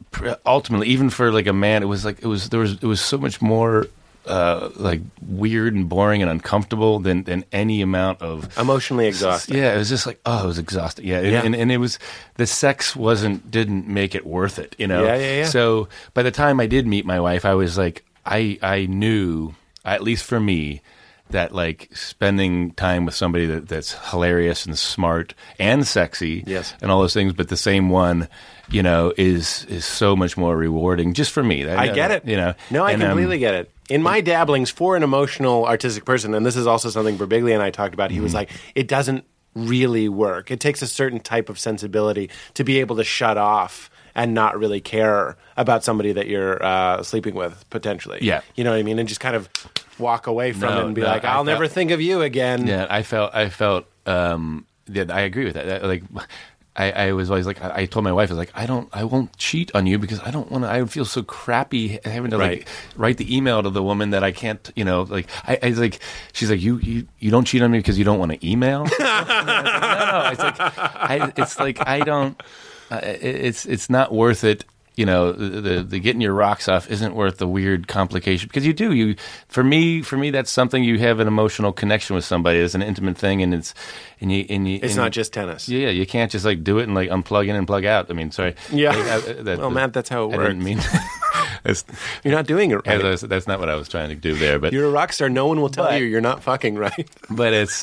pr- ultimately, even for like a man, it was like it was there was it was so much more uh, like weird and boring and uncomfortable than than any amount of Emotionally exhausting. Yeah, it was just like oh, it was exhausting. Yeah, and, Yeah. and, and it was the sex wasn't didn't make it worth it. You know. Yeah, yeah, yeah. So by the time I did meet my wife, I was like, I I knew, at least for me, that like spending time with somebody that, that's hilarious and smart and sexy, Yes. and all those things, but the same one, you know, is is so much more rewarding just for me. I get it. You know, No, I And, um, completely get it. In my dabblings for an emotional artistic person, and this is also something Birbiglia and I talked about, he Mm-hmm. was like, it doesn't really work. It takes a certain type of sensibility to be able to shut off and not really care about somebody that you're uh, sleeping with, potentially. Yeah. You know what I mean? And just kind of walk away from No, it and be no, like, I I'll felt- never think of you again. Yeah, I felt, I felt, um, yeah, I agree with that. That, Like, I, I was always like, I, I told my wife, I was like, I don't, I won't cheat on you because I don't want to. I would feel so crappy having to Right. like write the email to the woman that I can't, you know, like, I, I was like, she's like, you, you, you don't cheat on me because you don't want to email. I was like, no, no, it's like, I, it's like I don't. Uh, it, it's, it's not worth it. You know, the, the the getting your rocks off isn't worth the weird complication because you do. You for me, for me, that's something you have an emotional connection with somebody. It's an intimate thing, and it's and you and you. It's and not just tennis. Yeah, you can't just like do it and like unplug in and plug out. I mean, sorry. Yeah. Like, I- that- Well, Matt, that's how it I works. didn't mean. that's, You're not doing it right. that's, that's not what I was trying to do there, but You're a rock star. No one will tell But- you you're not fucking right. but it's.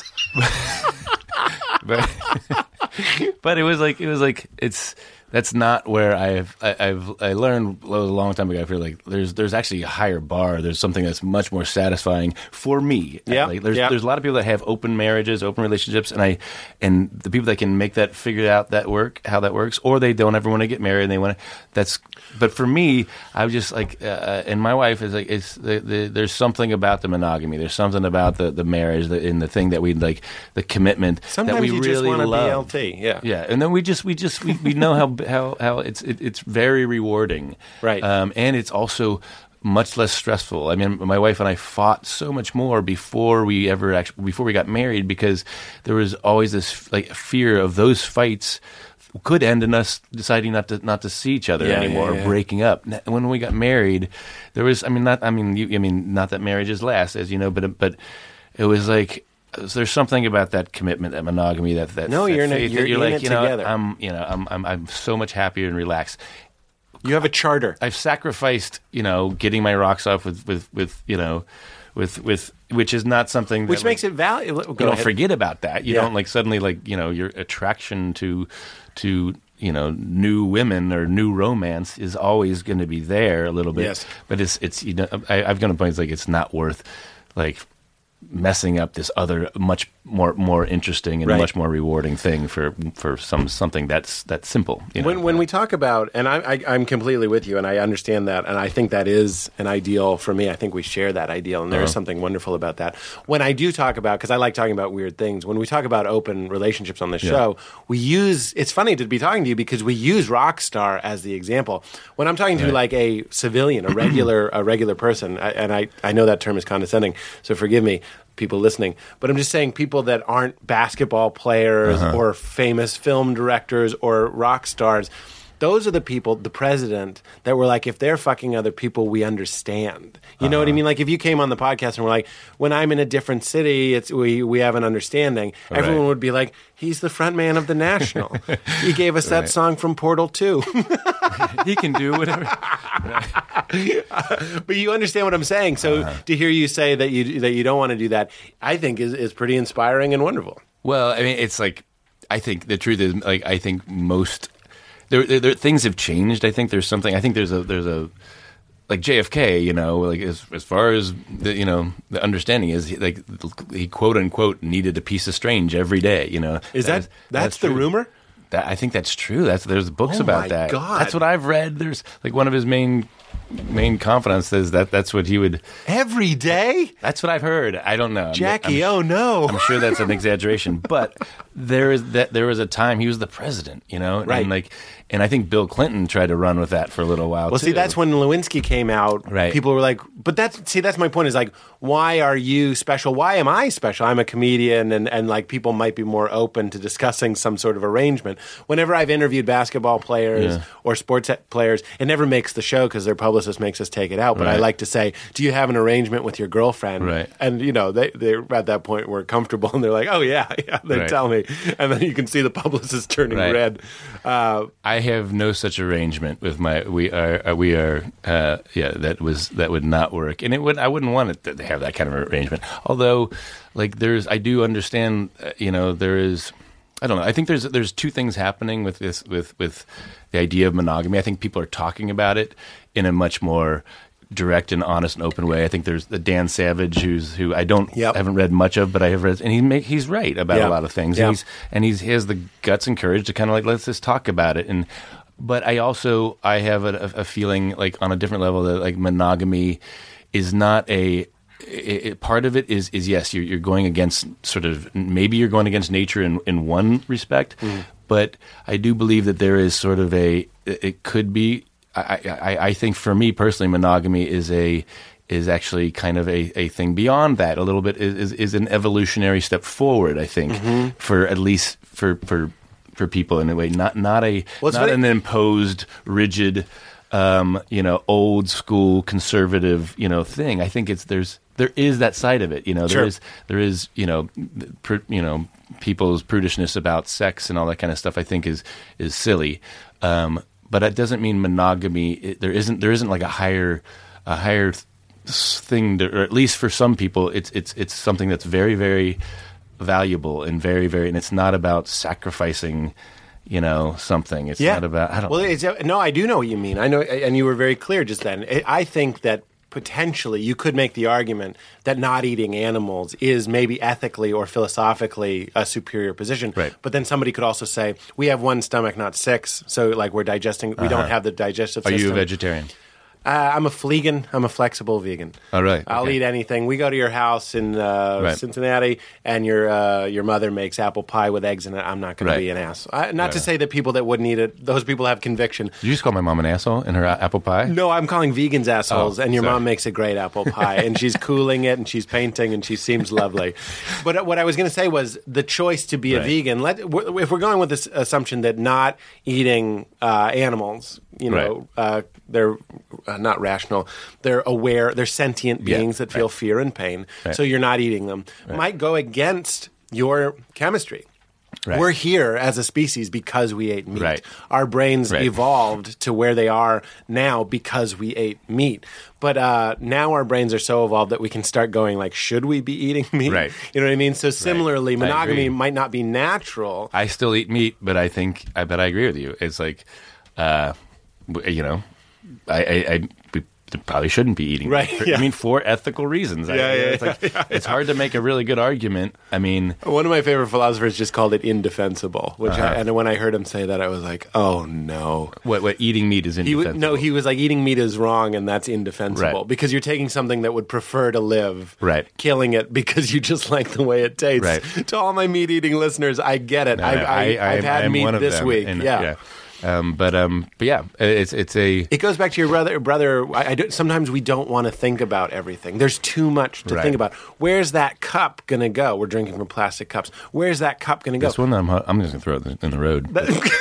but but it was like it was like it's. That's not where I've I, I've I learned a long time ago. I feel like there's there's actually a higher bar. There's something that's much more satisfying for me. Yeah, Like, there's yeah. there's a lot of people that have open marriages, open relationships, and I and the people that can make that figure out that work how that works, or they don't ever want to get married and they want to. That's but for me, I was just like, uh, and my wife is like, it's the, the, there's something about the monogamy. There's something about the the marriage, the, in the thing that we like, the commitment Sometimes that we you just really want to love. be L T. Yeah. Yeah, and then we just we just we, we know how how how it's it, it's very rewarding, Right. Um, and it's also much less stressful. I mean, my wife and I fought so much more before we ever actually before we got married because there was always this like fear of those fights could end in us deciding not to not to see each other Yeah, anymore yeah, yeah. or breaking up. N- When we got married, there was I mean not I mean you, I mean not that marriages last, as you know, but but it was like. There's something about that commitment, that monogamy, that that No, that you're in it- faith that you're in like, it you know, together. I'm, you know, I'm, I'm, I'm so much happier and relaxed. You have a charter. I've sacrificed, you know, getting my rocks off with, with, with you know, with, with, which is not something that, Which like, makes it valuable. you don't forget about that. You Yeah. don't like suddenly like you know your attraction to to you know new women or new romance is always going to be there a little bit. Yes. But it's it's you know I, I've gone to points like it's not worth like messing up this other much more more interesting and Right. much more rewarding thing for for some something that's that's simple. You know? When when we talk about, and I, I, I'm completely with you, and I understand that, and I think that is an ideal for me. I think we share that ideal, and there is Uh-huh. something wonderful about that. When I do talk about, because I like talking about weird things, when we talk about open relationships on the Yeah. show, we use. It's funny to be talking to you because we use rock star as the example. When I'm talking to Right. like a civilian, a regular, a regular person, I, and I, I know that term is condescending, so forgive me, people listening, but I'm just saying people that aren't basketball players Uh-huh. or famous film directors or rock stars. Those are the people, the president, that were like, if they're fucking other people, we understand. You know what I mean? Like, if you came on the podcast and were like, when I'm in a different city, it's we we have an understanding. Right. Everyone would be like, he's the front man of the National. He gave us that Right. song from Portal two. he can do whatever. But you understand what I'm saying. So Uh-huh. to hear you say that you that you don't want to do that, I think is is pretty inspiring and wonderful. Well, I mean, it's like I think the truth is like I think most there, there, there things have changed. I think there's something. I think there's a there's a like J F K. You know, like as as far as the you know the understanding is, he, like he quote unquote needed a piece of strange every day. You know, Is that that's, the true. rumor? That, I think that's true. That's there's books Oh about my that. God. That's what I've read. There's like one of his main main confidants says that that's what he would. Every day? That's what I've heard. I don't know, Jackie, I'm, oh no. I'm sure that's an exaggeration, but there is that there was a time he was the president, you know, Right. and like, and I think Bill Clinton tried to run with that for a little while. Well, too. see, that's when Lewinsky came out. Right. People were like, but that's, see, that's my point is like, why are you special? Why am I special? I'm a comedian, and, and like people might be more open to discussing some sort of arrangement. Whenever I've interviewed basketball players Yeah. or sports players, it never makes the show because their publicist makes us take it out. But I Right. like to say, do you have an arrangement with your girlfriend? Right. And, you know, they, they're at that point were comfortable and they're like, oh, yeah, yeah, they Right. tell me. And then you can see the publicist turning Right. red. Uh, I have no such arrangement with my. We are. Uh, we are. Uh, yeah, that was that would not work, and it would. I wouldn't want it to have that kind of arrangement. Although, like, there's. I do understand. Uh, you know, there is. I don't know. I think there's there's two things happening with this with with the idea of monogamy. I think people are talking about it in a much more direct and honest and open way. I think there's the Dan Savage, who's who I don't Yep. haven't read much of, but I have read, and he make, he's right about Yeah. a lot of things. Yeah. And he's and he's he has the guts and courage to kind of like let's just talk about it. And but I also I have a, a feeling like on a different level that like monogamy is not a. It, it, part of it is is yes, you're, you're going against sort of maybe you're going against nature in in one respect, but I do believe that there is sort of a it could be. I, I, I think for me personally, monogamy is a is actually kind of a, a thing beyond that. A little bit is, is, is an evolutionary step forward. I think for at least for for for people in a way, not not a Well, it's not very- an imposed, rigid, um, you know, old school conservative, you know, thing. I think it's there's there is that side of it. You know, there Sure. is there is you know, pr- you know, people's prudishness about sex and all that kind of stuff. I think is is silly. Um, But it doesn't mean monogamy. It, there isn't there isn't like a higher a higher th- thing, to, or at least for some people, it's it's it's something that's very very valuable and very very, and it's not about sacrificing, you know, something. It's not about. I don't. Well, know. it's, no, I do know what you mean. I know, and you were very clear just then. I I think that potentially you could make the argument that not eating animals is maybe ethically or philosophically a superior position. Right. But then somebody could also say, we have one stomach, not six. So, like, we're digesting, we don't have the digestive Are system. you a vegetarian? Uh, I'm a fleegan. I'm a flexible vegan. All right, I'll okay. eat anything. We go to your house in uh, Right. Cincinnati, and your uh, your mother makes apple pie with eggs in it. I'm not going Right. to be an ass. I, not to Right. say that people that wouldn't eat it, those people have conviction. Did you just call my mom an asshole in her uh, apple pie? No, I'm calling vegans assholes, Oh, and your sorry. mom makes a great apple pie, and she's cooling it, and she's painting, and she seems lovely. But uh, what I was going to say was the choice to be a Right. vegan. Let w- if we're going with this assumption that not eating uh, animals, you know, uh, they're uh, not rational, they're aware, they're sentient Yeah, beings that feel right. fear and pain. Right. So you're not eating them. Might go against your chemistry. Right. We're here as a species because we ate meat. Right. Our brains Right. evolved to where they are now because we ate meat. But uh, now our brains are so evolved that we can start going like, should we be eating meat? Right. You know what I mean? So similarly, I monogamy agree. might not be natural. I still eat meat, but I think I bet I agree with you. It's like, uh, w- you know, I, I, I we probably shouldn't be eating. Right, meat. For- yeah. I mean, for ethical reasons. I, Yeah, yeah, it's like, it's hard to make a really good argument. I mean, One of my favorite philosophers just called it indefensible, which Uh-huh. I, and when I heard him say that, I was like, oh no. what what eating meat is He indefensible. would, no, he was like, eating meat is wrong, and that's indefensible Right. because you're taking something that would prefer to live, Right. killing it because you just like the way it tastes. Right. To all my meat eating listeners, I get it. No, I've, no, I, I've had am meat one of this them, week. and, yeah. Um, but um, but yeah, it's it's a It goes back to your brother. Brother, I, I do, sometimes we don't want to think about everything. There's too much to Right. think about. Where's that cup gonna go? We're drinking from plastic cups. Where's that cup gonna go? this one. I'm I'm just gonna throw it in the road.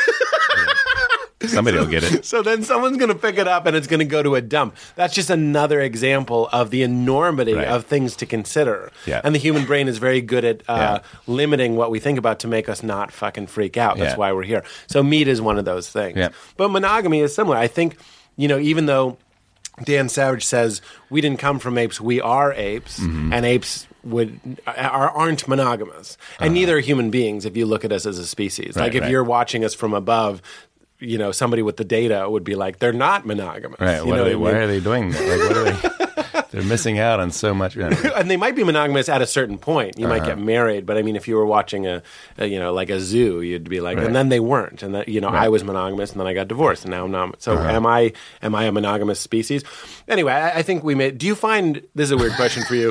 Somebody will get it. So then someone's going to pick it up and it's going to go to a dump. That's just another example of the enormity Right. of things to consider. Yeah. And the human brain is very good at uh, Yeah. limiting what we think about to make us not fucking freak out. That's Yeah. why we're here. So meat is one of those things. Yeah. But monogamy is similar. I think, you know, even though Dan Savage says we didn't come from apes, we are apes, Mm-hmm. and apes would are, aren't monogamous, and neither are human beings. If you look at us as a species, Uh-huh. Right, like if right. you're watching us from above, you know, somebody with the data would be like, they're not monogamous. Right? You What know are they, I why mean? are they doing that? Like, what are they? They're missing out on so much. And they might be monogamous at a certain point. You might Uh-huh. get married, but I mean, if you were watching a, a you know, like a zoo, you'd be like, Right. and then they weren't, and that, you know, Right. I was monogamous, and then I got divorced, and now I'm not. So Uh-huh. am I? Am I a monogamous species? Anyway, I, I think we made. Do you find this is a weird question for you?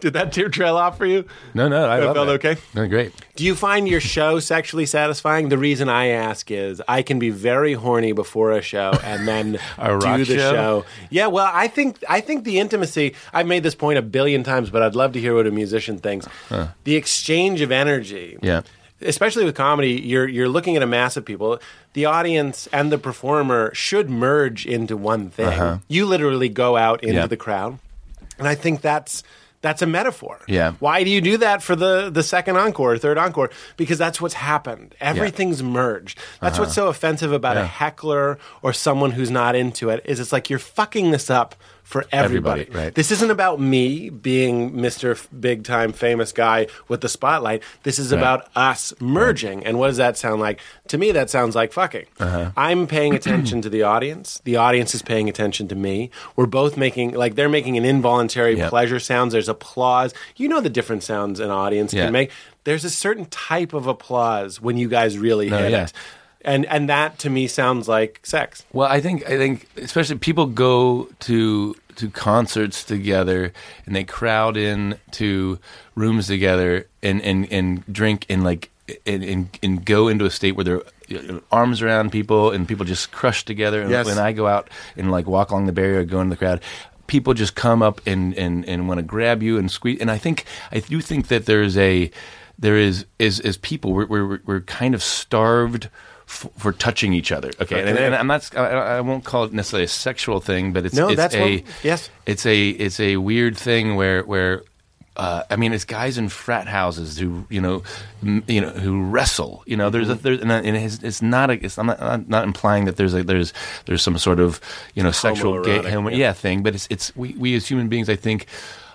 Did that tear trail off for you? No, no, I That love felt it. okay? No, great. Do you find your show sexually satisfying? The reason I ask is I can be very horny before a show and then A rock do the show? show? Yeah, well, I think I think the intimacy. I've made this point a billion times, but I'd love to hear what a musician thinks. The exchange of energy. Yeah. Especially with comedy, you're you're looking at a mass of people. The audience and the performer should merge into one thing. Uh-huh. You literally go out into Yeah. the crowd, and I think that's that's a metaphor. Yeah. Why do you do that for the the second encore or third encore? Because that's what's happened. Everything's merged. That's what's so offensive about a Yeah. heckler or someone who's not into it. Is it's like you're fucking this up for everybody. Everybody, right. This isn't about me being Mister F- big time famous guy with the spotlight. This is Right. about us merging. And what does that sound like? To me, that sounds like fucking. Uh-huh. I'm paying attention to the audience. The audience is paying attention to me. We're both making, like, they're making an involuntary Yep. pleasure sounds. There's applause. You know the different sounds an audience Yeah. can make. There's a certain type of applause when you guys really No, hit yeah. it. And and that to me sounds like sex. Well, I think I think especially people go to to concerts together and they crowd in to rooms together and, and, and drink and like and, and and go into a state where they're you know, arms around people and people just crush together. And Yes. when I go out and like walk along the barrier or go into the crowd, people just come up and, and, and want to grab you and squeeze. And I think I do think that there's a there is is as people we're we're we're kind of starved f- for touching each other. Okay, and, and I'm not. I, I won't call it necessarily a sexual thing, but it's No, it's that's a what- yes. it's a it's a weird thing where where. Uh, I mean, it's guys in frat houses who, you know, m- you know, who wrestle. You know, there's a, there's, and it's, it's not a. It's, I'm not, I'm not implying that there's a, there's there's some sort of, you know, sexual gay, Homoerotic, homo, yeah. yeah. thing. But it's it's we, we as human beings, I think,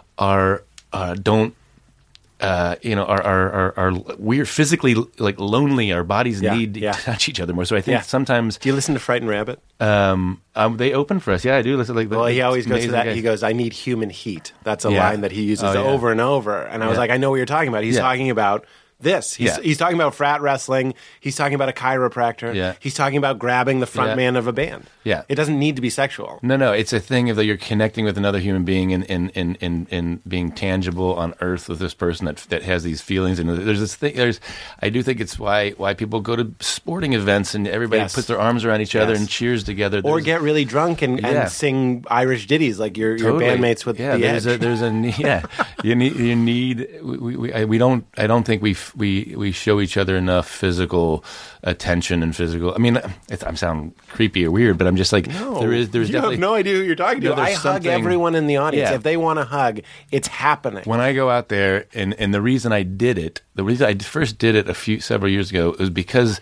are uh, don't. Uh, you know, are, are are are we're physically like lonely. Our bodies Yeah, need yeah. to touch each other more. So I think Yeah. sometimes Do you listen to Frightened Rabbit? um, um, they open for us. Yeah, I do listen. Like, Well, he always goes to amazing that. guys. He goes, "I need human heat." That's a Yeah. line that he uses Oh, yeah. over and over. And I was Yeah. like, "I know what you're talking about." He's Yeah. talking about this. He's, Yeah. he's talking about frat wrestling. He's talking about a chiropractor. Yeah. He's talking about grabbing the front Yeah. man of a band. Yeah. It doesn't need to be sexual. No, no, it's a thing of that you're connecting with another human being and and, and, and, and being tangible on earth with this person that that has these feelings. And there's this thing. There's, I do think it's why why people go to sporting events and everybody Yes. puts their arms around each other Yes. and cheers together. Or There's- get really drunk and, Yeah. and sing Irish ditties like your, your Totally. bandmates with yeah, the there's Edge. a there's a need, yeah. You need you need we we, we, I- we don't I don't think we f- we we show each other enough physical attention and physical. I mean, it's, I'm sounding creepy or weird, but I'm just like No, there is there's you definitely have no idea who you're talking to. No, there's I hug something- everyone in the audience. Yeah. If they want to hug, it's happening. when I go out there, and, and the reason I did it, the reason I first did it a few several years ago was because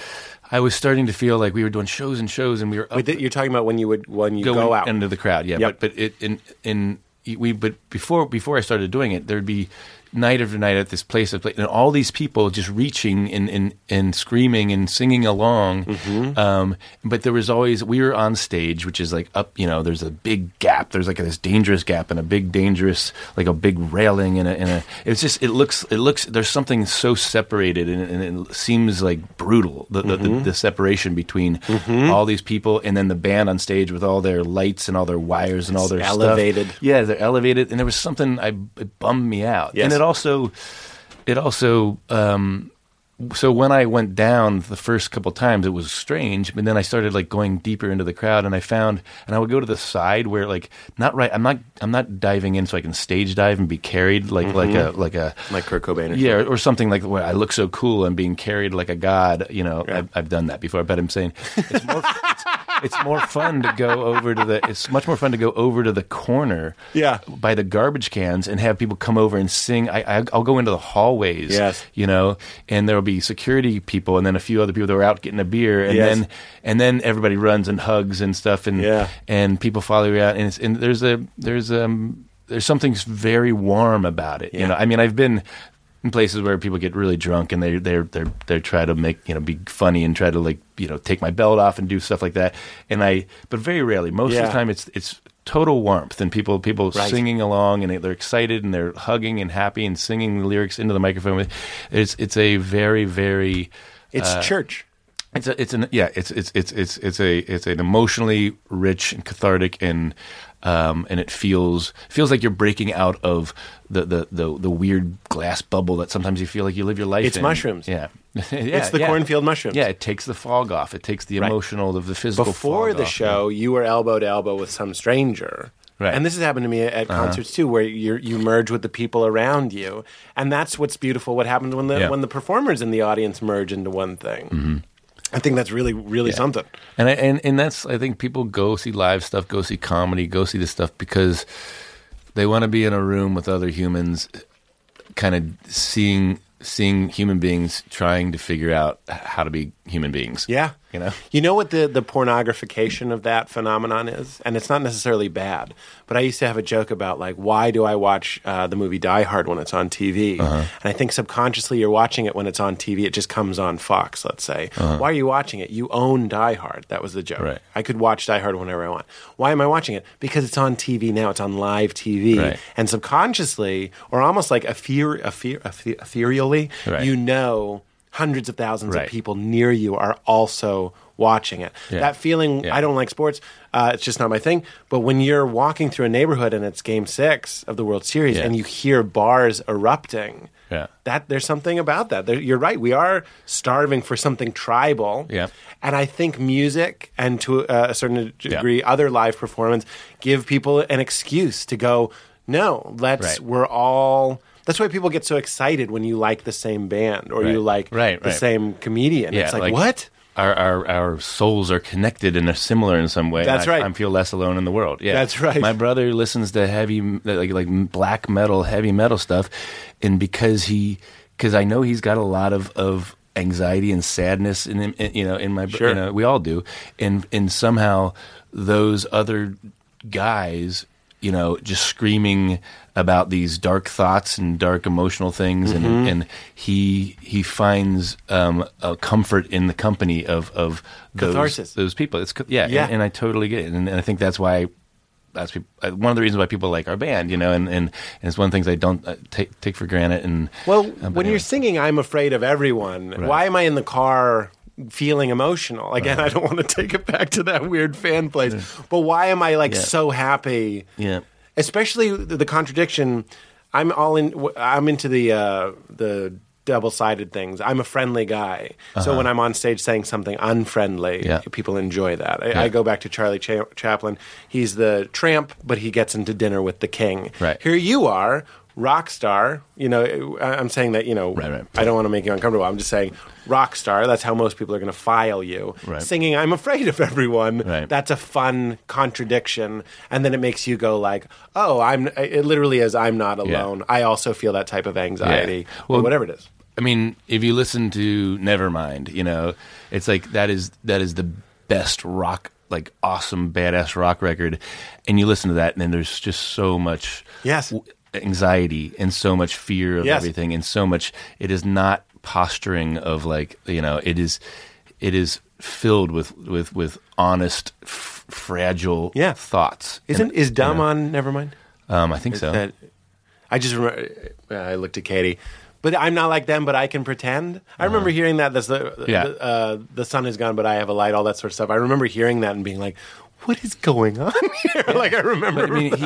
I was starting to feel like we were doing shows and shows, and we were up Wait, th- you're talking about when you would when you go, go out. into the crowd. Yeah, Yep. but but it in in we but before before I started doing it, there'd be night after night at this place, and all these people just reaching and and, and screaming and singing along. Mm-hmm. Um, but there was always we were on stage, which is like up. You know, there's a big gap. There's like this dangerous gap and a big dangerous like a big railing and a. And a it's just it looks it looks there's something so separated and, and it seems like brutal the the, Mm-hmm. the, the separation between all these people and then the band on stage with all their lights and all their wires and all their stuff. elevated. Yeah, they're elevated, and there was something I it bummed me out. Yes. And it also, it also, um, so when I went down the first couple times, it was strange. But then I started like going deeper into the crowd, and I found, and I would go to the side where like not right. I'm not, I'm not diving in so I can stage dive and be carried like like a like a like Kurt Cobain. Or yeah, or, or something like where I look so cool and being carried like a god. You know, Yeah. I've, I've done that before. But I'm saying it's more, it's, it's more fun to go over to the. It's much more fun to go over to the corner, Yeah. by the garbage cans and have people come over and sing. I, I I'll go into the hallways, Yes. you know, and there'll be security people and then a few other people that are out getting a beer, and Yes. then and then everybody runs and hugs and stuff, and Yeah. and people follow you out, and it's, and there's a there's um there's something very warm about it. Yeah. You know, I mean, I've been in places where people get really drunk and they they they they try to make you know be funny and try to like you know take my belt off and do stuff like that, and I but very rarely. Most of Yeah. the time, it's it's total warmth and people people Right. singing along and they're excited and they're hugging and happy and singing the lyrics into the microphone. It's it's a very very It's uh, church. It's a, it's an yeah, it's it's it's it's it's a it's an emotionally rich and cathartic and um and it feels feels like you're breaking out of the the the, the weird glass bubble that sometimes you feel like you live your life It's in. mushrooms. Yeah. yeah. It's the yeah. cornfield mushrooms. Yeah, it takes the fog off. It takes the Right. emotional of the physical Before fog the off. show, you were elbow to elbow with some stranger. Right. And this has happened to me at concerts too, where you you merge with the people around you, and that's what's beautiful. What happens when the Yeah. when the performers in the audience merge into one thing? Mm-hmm. I think that's really really something. And I, and and that's I think people go see live stuff, go see comedy, go see this stuff because they want to be in a room with other humans, kind of seeing seeing human beings trying to figure out how to be human beings. Yeah. You know? You know what the, the pornographication of that phenomenon is? And it's not necessarily bad, but I used to have a joke about, like, why do I watch uh, the movie Die Hard when it's on T V? Uh-huh. And I think subconsciously you're watching it when it's on T V. It just comes on Fox, let's say. Uh-huh. Why are you watching it? You own Die Hard. That was the joke. Right. I could watch Die Hard whenever I want. Why am I watching it? Because it's on T V now. It's on live T V. Right. And subconsciously, or almost like ether- ether- ether- ethereally, Right. you know hundreds of thousands Right. of people near you are also watching it. Yeah. That feeling, Yeah. I don't like sports. Uh, it's just not my thing. But when you're walking through a neighborhood and it's game six of the World Series Yeah. and you hear bars erupting, Yeah. that there's something about that. There, you're right. We are starving for something tribal. Yeah. And I think music and to uh, a certain degree Yeah. other live performance give people an excuse to go, no, let's, Right. we're all... That's why people get so excited when you like the same band or Right. you like Right, the right. same comedian. Yeah, it's like, like- what? Our, our our souls are connected and are similar in some way. That's and I, right. I feel less alone in the world. Yeah, That's right. My brother listens to heavy, like like black metal, heavy metal stuff, and because he, because I know he's got a lot of of anxiety and sadness in him. in- You know, in my, Sure. you know, we all do, and and somehow those other guys, you know, just screaming about these dark thoughts and dark emotional things, Mm-hmm. and, and he he finds um, a comfort in the company of of those, Catharsis. those people. It's co- yeah, Yeah. And, and I totally get it, and, and I think that's why. That's peop- uh, one of the reasons why people like our band, you know, and, and, and it's one of the things I don't uh, take take for granted. And Well, uh, but when anyway. you're singing "I'm Afraid of Everyone," why am I in the car feeling emotional? Again, I don't want to take it back to that weird fan place, but why am I like Yeah. so happy? yeah, Especially the, the contradiction. I'm all in. w- I'm into the uh, the double-sided things. I'm a friendly guy, so when I'm on stage saying something unfriendly, Yeah. people enjoy that. I, Yeah. I go back to Charlie Cha- Chaplin. He's the tramp, but he gets into dinner with the king. Right. Here you are, rock star. You know, I- I'm saying that. You know, Right, right. I don't want to make you uncomfortable. I'm just saying rock star. That's how most people are going to file you. Right. Singing "I'm Afraid of Everyone." Right. That's a fun contradiction, and then it makes you go like, "Oh, I'm." It literally is. I'm not Yeah. alone. I also feel that type of anxiety, Yeah. or Well, whatever it is. I mean, if you listen to Nevermind, you know, it's like that is that is the best rock, like awesome, badass rock record, and you listen to that, and then there's just so much Yes. w- anxiety and so much fear of Yes. everything, and so much. It is not posturing of like you know, it is it is filled with with with honest, f- fragile Yeah. thoughts. Isn't And, is dumb you know, on Nevermind? Um, I think so. That I just remember. uh, I looked at Katie. But I'm not like them, but I can pretend. I remember hearing that. That's the Yeah. the, uh, the sun is gone, but I have a light. All that sort of stuff. I remember hearing that and being like, "What is going on here?" Like I remember. But, I mean, he, he,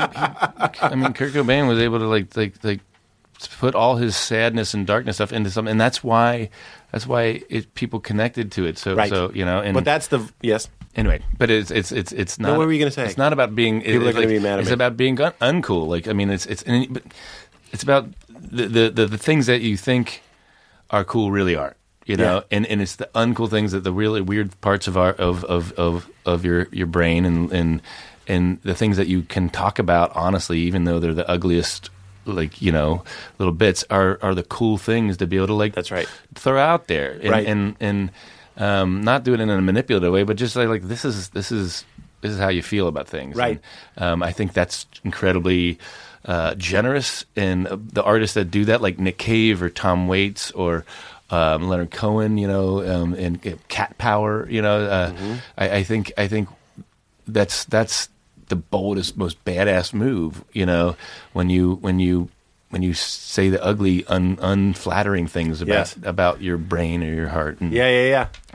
I mean, Kurt Cobain was able to like, like, like, put all his sadness and darkness stuff into something, and that's why, that's why it, people connected to it. So, Right. so you know, and but that's the yes. anyway. But it's it's it's it's not. what were you gonna say? It's not about being. People are it's gonna like- be mad at It's me. about being un- uncool. Like I mean, it's it's and, but it's about the, the the the things that you think are cool really aren't. You know, Yeah. and, and it's the uncool things that the really weird parts of our of of of, of your your brain and and and the things that you can talk about honestly, even though they're the ugliest, like you know, little bits are are the cool things to be able to like. That's right. Throw out there, and, Right. and and um, not do it in a manipulative way, but just like, like this is this is this is how you feel about things, Right. And, um, I think that's incredibly uh, generous, and uh, the artists that do that, like Nick Cave or Tom Waits or um, Leonard Cohen, you know, um, and uh, Cat Power, you know, uh, Mm-hmm. I, I think I think that's that's the boldest, most badass move, you know, when you when you when you say the ugly, un, unflattering things about Yes. about your brain or your heart. And Yeah, yeah, yeah. Anyway,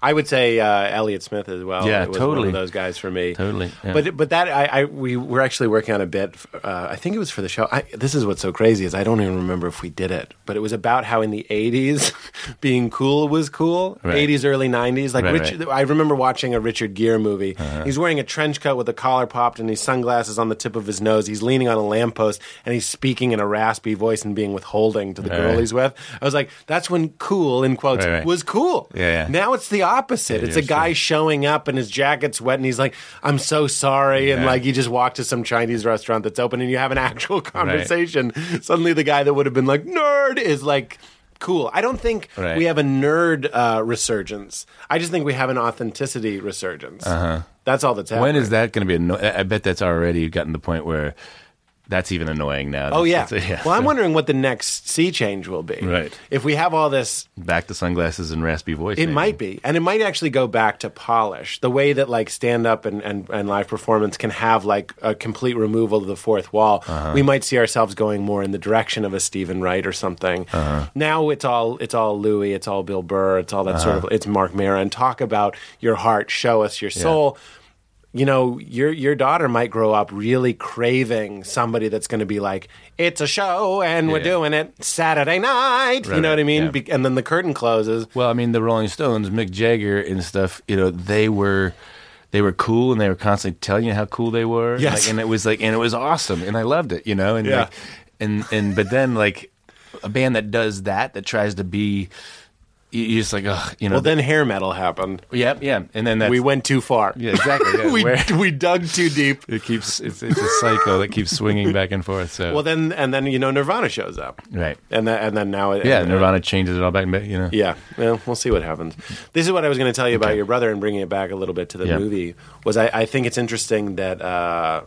I would say uh, Elliott Smith as well. Yeah, it was totally. one of those guys for me. Totally, yeah. But but that I, I we were actually working on a bit. Uh, I think it was for the show. I, this is what's so crazy is I don't even remember if we did it, but it was about how in the eighties being cool was cool. Right. eighties, early nineties. Like Right, Richard, right. I remember watching a Richard Gere movie. Uh-huh. He's wearing a trench coat with the collar popped and his sunglasses on the tip of his nose. He's leaning on a lamppost and he's speaking in a raspy voice and being withholding to the Right, girl right. he's with. I was like, that's when cool in quotes Right, right. was cool. Yeah, yeah. Now it's the opposite. Yeah, it's yeah, a guy sure. showing up and his jacket's wet and he's like, I'm so sorry. And Yeah. like he just walked to some Chinese restaurant that's open and you have an actual conversation. Suddenly the guy that would have been like, nerd, is like, cool. I don't think Right. we have a nerd uh, resurgence. I just think we have an authenticity resurgence. Uh-huh. That's all that's happening. When is that going to be? Anno- I I bet that's already gotten to the point where that's even annoying now. Oh, yeah. That's- that's- Well, I'm so- wondering what the next sea change will be. Right. If we have all this, Back to sunglasses and raspy voice. it maybe. might be. And it might actually go back to polish. The way that like stand-up and, and, and live performance can have like a complete removal of the fourth wall. Uh-huh. We might see ourselves going more in the direction of a Stephen Wright or something. Uh-huh. Now it's all it's all Louis, it's all Bill Burr, it's all that sort of, it's Mark Maron. Talk about your heart, show us your soul. You know, your your daughter might grow up really craving somebody that's going to be like, it's a show and we're Yeah. doing it Saturday night. Right, you know what I right, mean? yeah. Be- and then the curtain closes. Well, I mean, the Rolling Stones, Mick Jagger and stuff. You know, they were they were cool, and they were constantly telling you how cool they were. Yes. Like, and it was like, and it was awesome, and I loved it. You know, and Yeah. like, and and but then like a band that does that that tries to be, you- you're just like, ugh, you know. Well, then hair metal happened. yeah, yeah, and then that's, We went too far. yeah, exactly. Yeah, we where we dug too deep. it keeps it's, it's a cycle that keeps swinging back and forth. So Well, then and then you know Nirvana shows up, right, and then and then now it, yeah, and- Nirvana changes it all back. You know, Yeah, well, we'll see what happens. This is what I was going to tell you about Okay. your brother and bringing it back a little bit to the Yeah. movie. Was I, I think it's interesting that uh,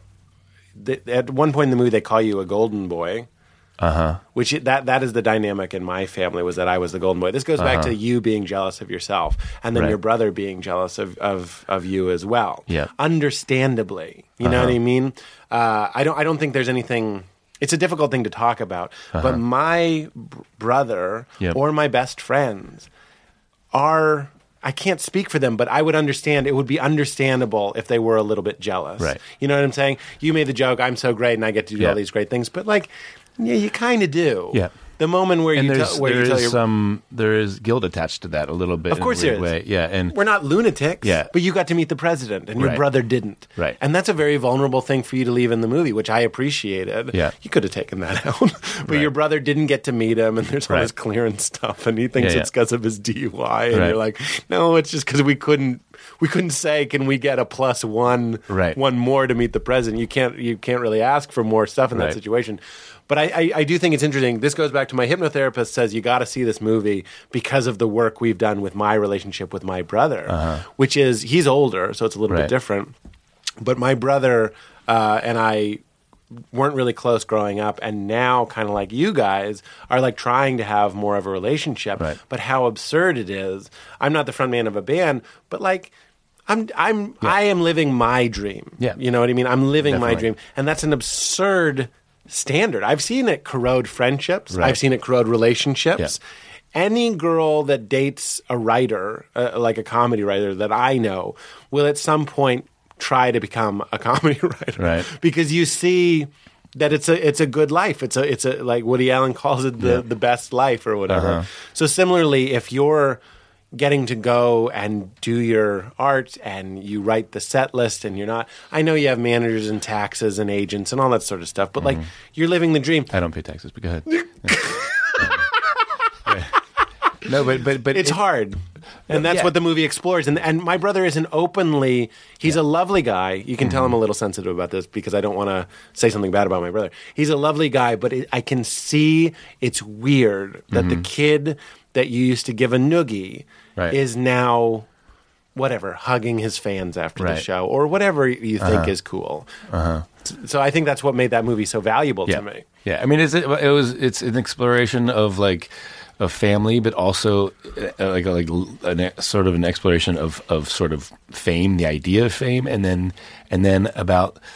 th- at one point in the movie they call you a golden boy. uh huh, Which that that is the dynamic in my family, was that I was the golden boy. This goes back to you being jealous of yourself, and then Uh-huh. Right. your brother being jealous of, of, of you as well. Yeah. Understandably, you know Uh-huh. what I mean. Uh, I don't I don't think there's anything. It's a difficult thing to talk about, but my b- brother Uh-huh. Yep. or my best friends are. I can't speak for them, but I would understand. It would be understandable if they were a little bit jealous. Right. You know what I'm saying? You made the joke, I'm so great and I get to do Yeah. all these great things. But like, yeah, you kind of do. Yeah. The moment where and you there's tell, where there you tell is your some there is guilt attached to that a little bit. Of course in a weird there is. way. Yeah, and we're not lunatics. Yeah. But you got to meet the president and your Right. brother didn't. Right. And that's a very vulnerable thing for you to leave in the movie, which I appreciated. Yeah. You could have taken that out. but Right. your brother didn't get to meet him and there's all Right. this clearance stuff and he thinks Yeah, yeah. it's because of his D U I and Right. you're like, no, it's just because we couldn't we couldn't say, can we get a plus one Right. one more to meet the president? You can't you can't really ask for more stuff in that Right. situation. But I, I, I do think it's interesting. This goes back to my hypnotherapist says you got to see this movie because of the work we've done with my relationship with my brother, which is he's older, so it's a little Right. bit different. But my brother uh, and I weren't really close growing up, and now kind of like you guys are like trying to have more of a relationship. Right. But how absurd it is! I'm not the front man of a band, but like. I'm I'm I am living my dream. Yeah. You know what I mean? I'm living my Definitely. dream. And that's an absurd standard. I've seen it corrode friendships. Right. I've seen it corrode relationships. Yeah. Any girl that dates a writer, uh, like a comedy writer that I know, will at some point try to become a comedy writer. Right. Because you see that it's a it's a good life. It's a it's a like Woody Allen calls it the, Yeah. the best life or whatever. Uh-huh. So similarly, if you're getting to go and do your art and you write the set list and you're not I know you have managers and taxes and agents and all that sort of stuff, but like you're living the dream. I don't pay taxes, but go ahead. Yeah. Yeah. No, but but but It's it- hard. And that's yeah. what the movie explores. And and my brother is an openly he's a lovely guy. You can tell I'm a little sensitive about this because I don't want to say something bad about my brother. He's a lovely guy, but it, I can see it's weird that the kid that you used to give a noogie Right. is now whatever, hugging his fans after the Right. show or whatever you think is cool. Uh-huh. So I think that's what made that movie so valuable yeah. to me. Yeah, I mean, it's, it, it was it's an exploration of like of family, but also uh, like like a sort of an exploration of of sort of fame, the idea of fame, and then and then about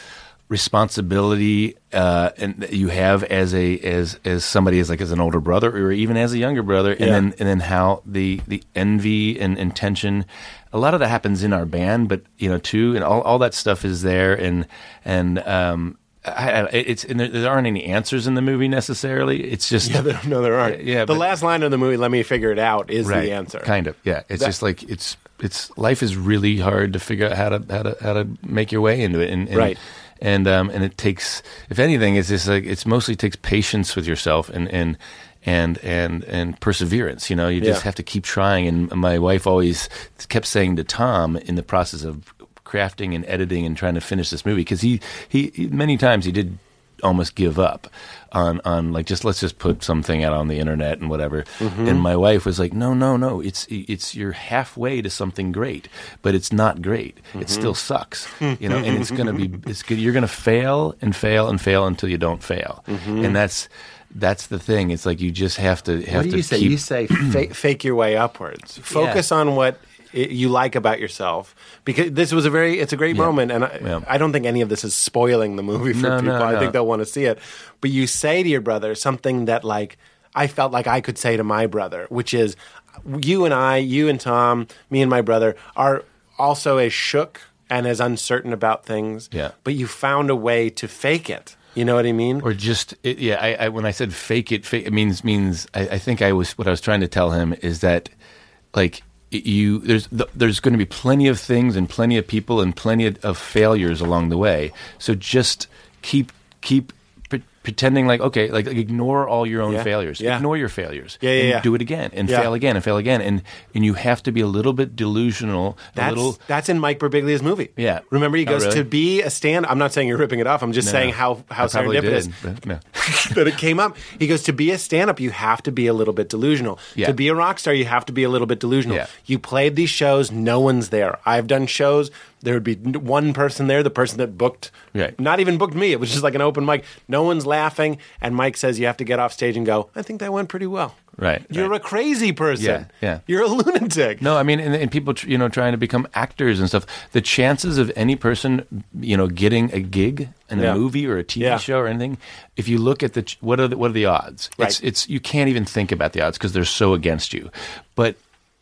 responsibility uh, and that you have as a as as somebody as like as an older brother or even as a younger brother, and Yeah. then and then how the the envy and, and tension, a lot of that happens in our band, but you know too, and all, all that stuff is there, and and um, I, I, it's and there, there aren't any answers in the movie necessarily. It's just Yeah, there, no, there aren't. Yeah, the but- last line of the movie, "Let me figure it out," is right, the answer. kind of. Yeah, it's That- just like it's it's life is really hard to figure out how to how to how to make your way into it, and, and Right. and um and it takes, if anything, it's just like it's mostly takes patience with yourself and and and and and perseverance. You know, you just Yeah. have to keep trying. And my wife always kept saying to Tom in the process of crafting and editing and trying to finish this movie, because he, he he many times he did almost give up on on like just let's just put something out on the internet and whatever. Mm-hmm. And my wife was like, no no no, it's it's you're halfway to something great, but it's not great. Mm-hmm. It still sucks, you know. And it's gonna be it's good. You're gonna fail and fail and fail until you don't fail. Mm-hmm. And that's that's the thing. It's like you just have to have What do to you say? keep You say fake, fake your way upwards. Focus on what i you like about yourself, because this was a very it's a great Yeah. moment, and I, Yeah. I don't think any of this is spoiling the movie for No, people. no, I no. think they'll want to see it. But you say to your brother something that like I felt like I could say to my brother, which is you and I, you and Tom, me and my brother are also as shook and as uncertain about things. Yeah. But you found a way to fake it. You know what I mean? Or just it, yeah. I, I when I said fake it, fake it means means. I, I think I was what I was trying to tell him is that like it- you there's th- there's going to be plenty of things and plenty of people and plenty of, of failures along the way. So just keep keep pre- pretending like okay, like, like ignore all your own Yeah. failures. Yeah. Ignore your failures. Yeah, yeah, and yeah. do it again and Yeah. fail again and fail again and and you have to be a little bit delusional. That's a little that's in Mike Birbiglia's movie. Yeah. Remember, he Oh, goes really? to be a stand. I'm not saying you're ripping it off. I'm just No. saying how how I probably serendipitous did, but no. that it came up. He goes to be a stand up. You have to be a little bit delusional. Yeah. To be a rock star, you have to be a little bit delusional. Yeah. You played these shows. No one's there. I've done shows. There would be n- one person there, the person that booked, Right. not even booked me. It was just like an open mic. No one's laughing. And Mike says you have to get off stage and go, I think that went pretty well. Right, You're right. a crazy person. Yeah, yeah. You're a lunatic. No, I mean, and, and people, tr- you know, trying to become actors and stuff. The chances of any person, you know, getting a gig in Yeah. a movie or a T V Yeah. show or anything, if you look at the ch- what are the, what are the odds? Right. It's it's you can't even think about the odds because they're so against you. But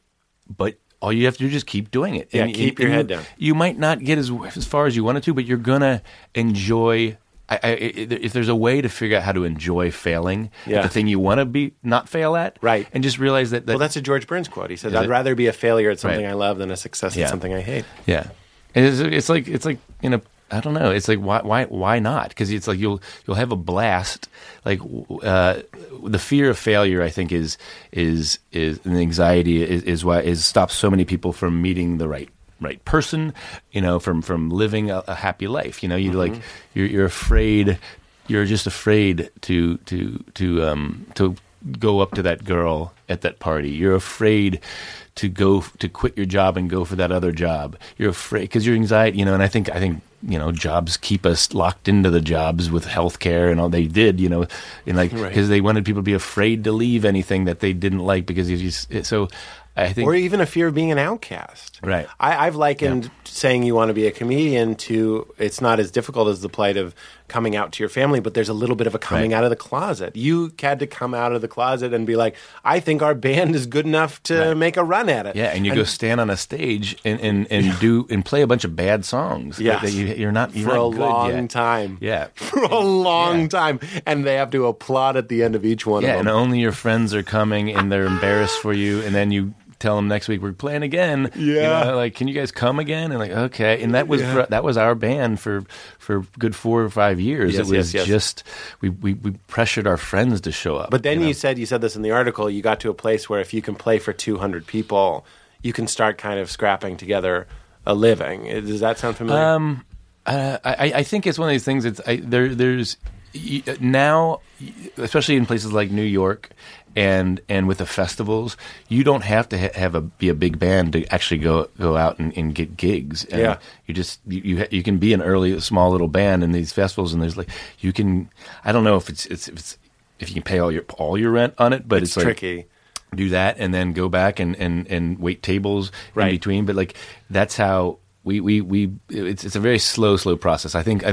but all you have to do is just keep doing it. Yeah, And- keep and your you- head down. You might not get as as far as you wanted to, but you're gonna enjoy. I, I, if there's a way to figure out how to enjoy failing Yeah. at the thing you want to be not fail at, Right. and just realize that, that Well, that's a George Burns quote. He said, Is I'd it? rather be a failure at something Right. I love than a success Yeah. at something I hate. Yeah, and it's, it's like it's like you know I don't know. It's like why why why not? Because it's like you'll you'll have a blast. Like uh, the fear of failure, I think is is is and the anxiety is, is why is stops so many people from meeting the right right person. You know, from from living a, a happy life. You know, you like you're you're afraid. You're just afraid to to to um to go up to that girl at that party. You're afraid to go to quit your job and go for that other job. You're afraid because your anxiety, you know. And I think I think you know jobs keep us locked into the jobs with healthcare and all they did, you know, and like because Right. they wanted people to be afraid to leave anything that they didn't like because you just so. I think Or even a fear of being an outcast. Right. I, I've likened saying you want to be a comedian to it's not as difficult as the plight of coming out to your family, but there's a little bit of a coming Right. out of the closet. You had to come out of the closet and be like, I think our band is good enough to Right. make a run at it. yeah, and you go stand on a stage and, and, and do and play a bunch of bad songs. Yes. that you, you're not you're for not a good long yet. time. Yeah, For a long Yeah. time. And they have to applaud at the end of each one yeah, of and them. only your friends are coming and they're embarrassed for you, and then you tell them next week we're playing again. You Yeah. know, like can you guys come again? And like okay, and that was Yeah. for, that was our band for for good four or five years. Yes, it was yes, yes. just we, we we pressured our friends to show up. But then you, know? you said you said this in the article. You got to a place where if you can play for two hundred people, you can start kind of scrapping together a living. Does that sound familiar? Um, uh, I, I think it's one of these things. It's I, there. There's y- now, especially in places like New York, and and with the festivals, you don't have to ha- have a be a big band to actually go go out and, and get gigs. And Yeah. you just you you, ha- you can be an early small little band in these festivals, and there's like you can. I don't know if it's it's, if it's if you can pay all your all your rent on it, but it's it's, like, tricky. do that and then go back and, and, and wait tables Right. in between. But like that's how we, we, we it's it's a very slow, slow process. I think I think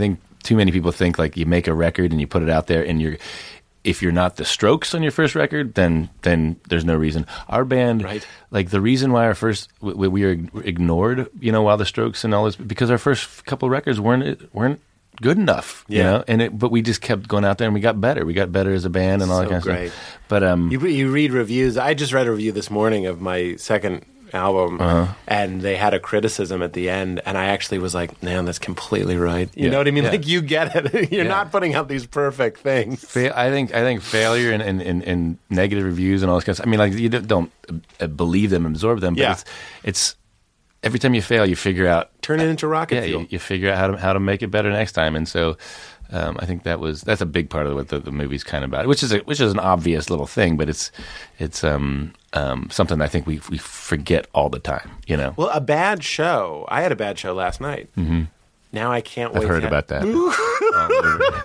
too many people think like you make a record and you put it out there, and you're if you're not the Strokes on your first record, then then there's no reason. Our band, Right. like the reason why our first we, we were ignored, you know, while the Strokes and all this, because our first couple records weren't weren't good enough, you Yeah. know, and it, but we just kept going out there and we got better. We got better as a band and all that So kind of great. stuff. But um, You, re- you read reviews. I just read a review this morning of my second album, Uh-huh. and they had a criticism at the end, and I actually was like, man, that's completely right. You Yeah. know what I mean? Yeah. Like, you get it. You're Yeah. not putting out these perfect things. Fa- I think I think failure and, and, and, and negative reviews and all this kind of stuff. I mean, like you don't, don't uh, believe them, absorb them. But Yeah. it's it's every time you fail, you figure out. Turn it into rocket Yeah, fuel. you, you figure out how to how to make it better next time. And so, um, I think that was that's a big part of what the, the movie's kind of about. Which is a, which is an obvious little thing, but it's it's um, um, something I think we we forget all the time. You know, Well, a bad show. I had a bad show last night. Mm-hmm. Now I can't I've wait. heard to- about that. Oh,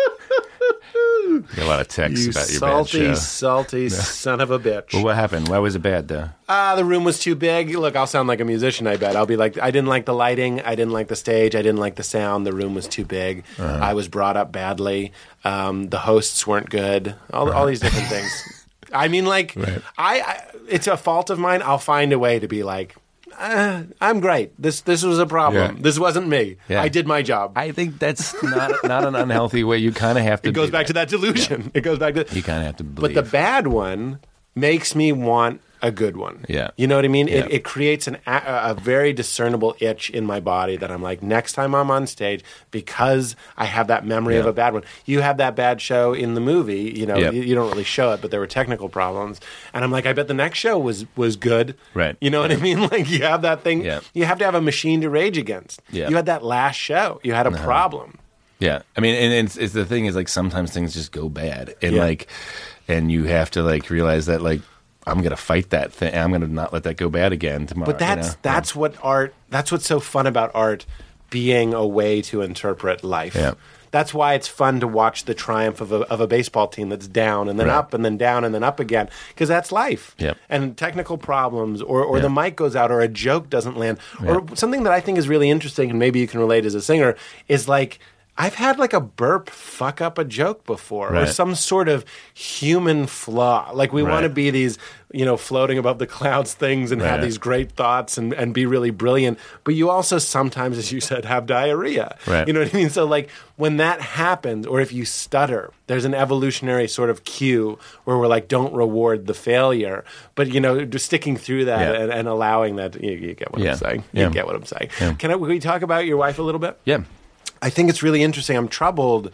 Got a lot of texts You about your bad salty, show. salty son of a bitch. Well, what happened? Why was it bad though? Ah, the room was too big. Look, I'll sound like a musician, I bet. I'll be like, I didn't like the lighting. I didn't like the stage. I didn't like the sound. The room was too big. Uh-huh. I was brought up badly. Um, the hosts weren't good. All, all these different things. I mean, like, Right. I, I, it's a fault of mine. I'll find a way to be like, uh, I'm great. This this was a problem. Yeah. This wasn't me. Yeah. I did my job. I think that's not not an unhealthy way. You kind of have to. it goes do back to that delusion. It goes back to You kind of have to But believe. the bad one makes me want a good one. Yeah. You know what I mean? It, Yeah. it creates an, a, a very discernible itch in my body that I'm like, next time I'm on stage, because I have that memory of Yeah. a bad one. You have that bad show in the movie, you know, Yep. you, you don't really show it, but there were technical problems. And I'm like, I bet the next show was, was good. Right. You know what I mean? Like, you have that thing. Yeah. You have to have a machine to rage against. Yeah. Uh-huh. You had that last show. You had a problem. Yeah, I mean, and it's, it's the thing is like sometimes things just go bad, and Yeah. like, and you have to like realize that like I'm gonna fight that thing. I'm gonna not let that go bad again tomorrow. But that's you know? that's what art. That's what's so fun about art being a way to interpret life. Yeah. That's why it's fun to watch the triumph of a, of a baseball team that's down and then Right. up and then down and then up again, because that's life. Yeah. And technical problems, or, or Yeah. the mic goes out, or a joke doesn't land, or something that I think is really interesting, and maybe you can relate as a singer, is like, I've had like a burp fuck up a joke before, or Right. some sort of human flaw. Like we want to Right. be these, you know, floating above the clouds things and have Right. these great thoughts and, and be really brilliant. But you also sometimes, as you said, have diarrhea. Right. You know what I mean? So like when that happens, or if you stutter, there's an evolutionary sort of cue where we're like, don't reward the failure. But, you know, just sticking through that Yeah. and, and allowing that, you, you get what Yeah. I'm saying. You Yeah. get what I'm saying. Yeah. Can, I, can we talk about your wife a little bit? yeah, I think it's really interesting. I'm troubled.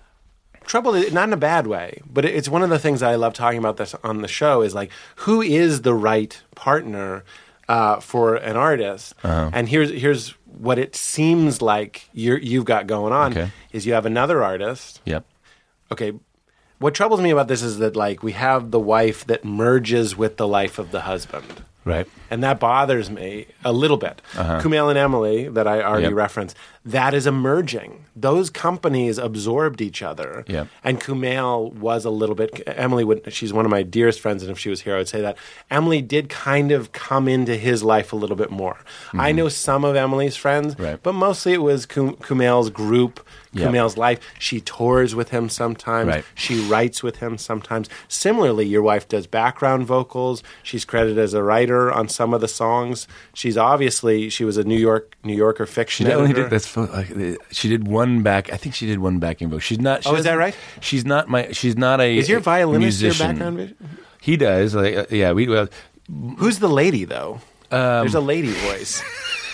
Troubled, not in a bad way, but it's one of the things that I love talking about this on the show is like, who is the right partner uh, for an artist? Uh-huh. And here's here's what it seems like you're, you've got going on Okay. is you have another artist. yep, Okay, what troubles me about this is that like we have the wife that merges with the life of the husband. right, And that bothers me a little bit. Uh-huh. Kumail and Emily, that I already Yep. referenced, that is emerging. Those companies absorbed each other. Yep. And Kumail was a little bit, Emily would, she's one of my dearest friends, and if she was here, I would say that. Emily did kind of come into his life a little bit more. I know some of Emily's friends, Mm-hmm. Right. but mostly it was Kum- Kumail's group, Yep. Kumail's life. She tours with him sometimes. Right. She writes with him sometimes. Similarly, your wife does background vocals. She's credited as a writer on some of the songs. She's obviously she was a New York New Yorker fiction she only editor. did that's fu- like, uh, she did one back. I think she did one backing vocal. She's not. She Oh, is that doesn't- right? She's not my. She's not a. Is your violinist your musician. background? vi- He does. Like, uh, yeah, we. Well, Who's the lady though? Um, There's a lady voice.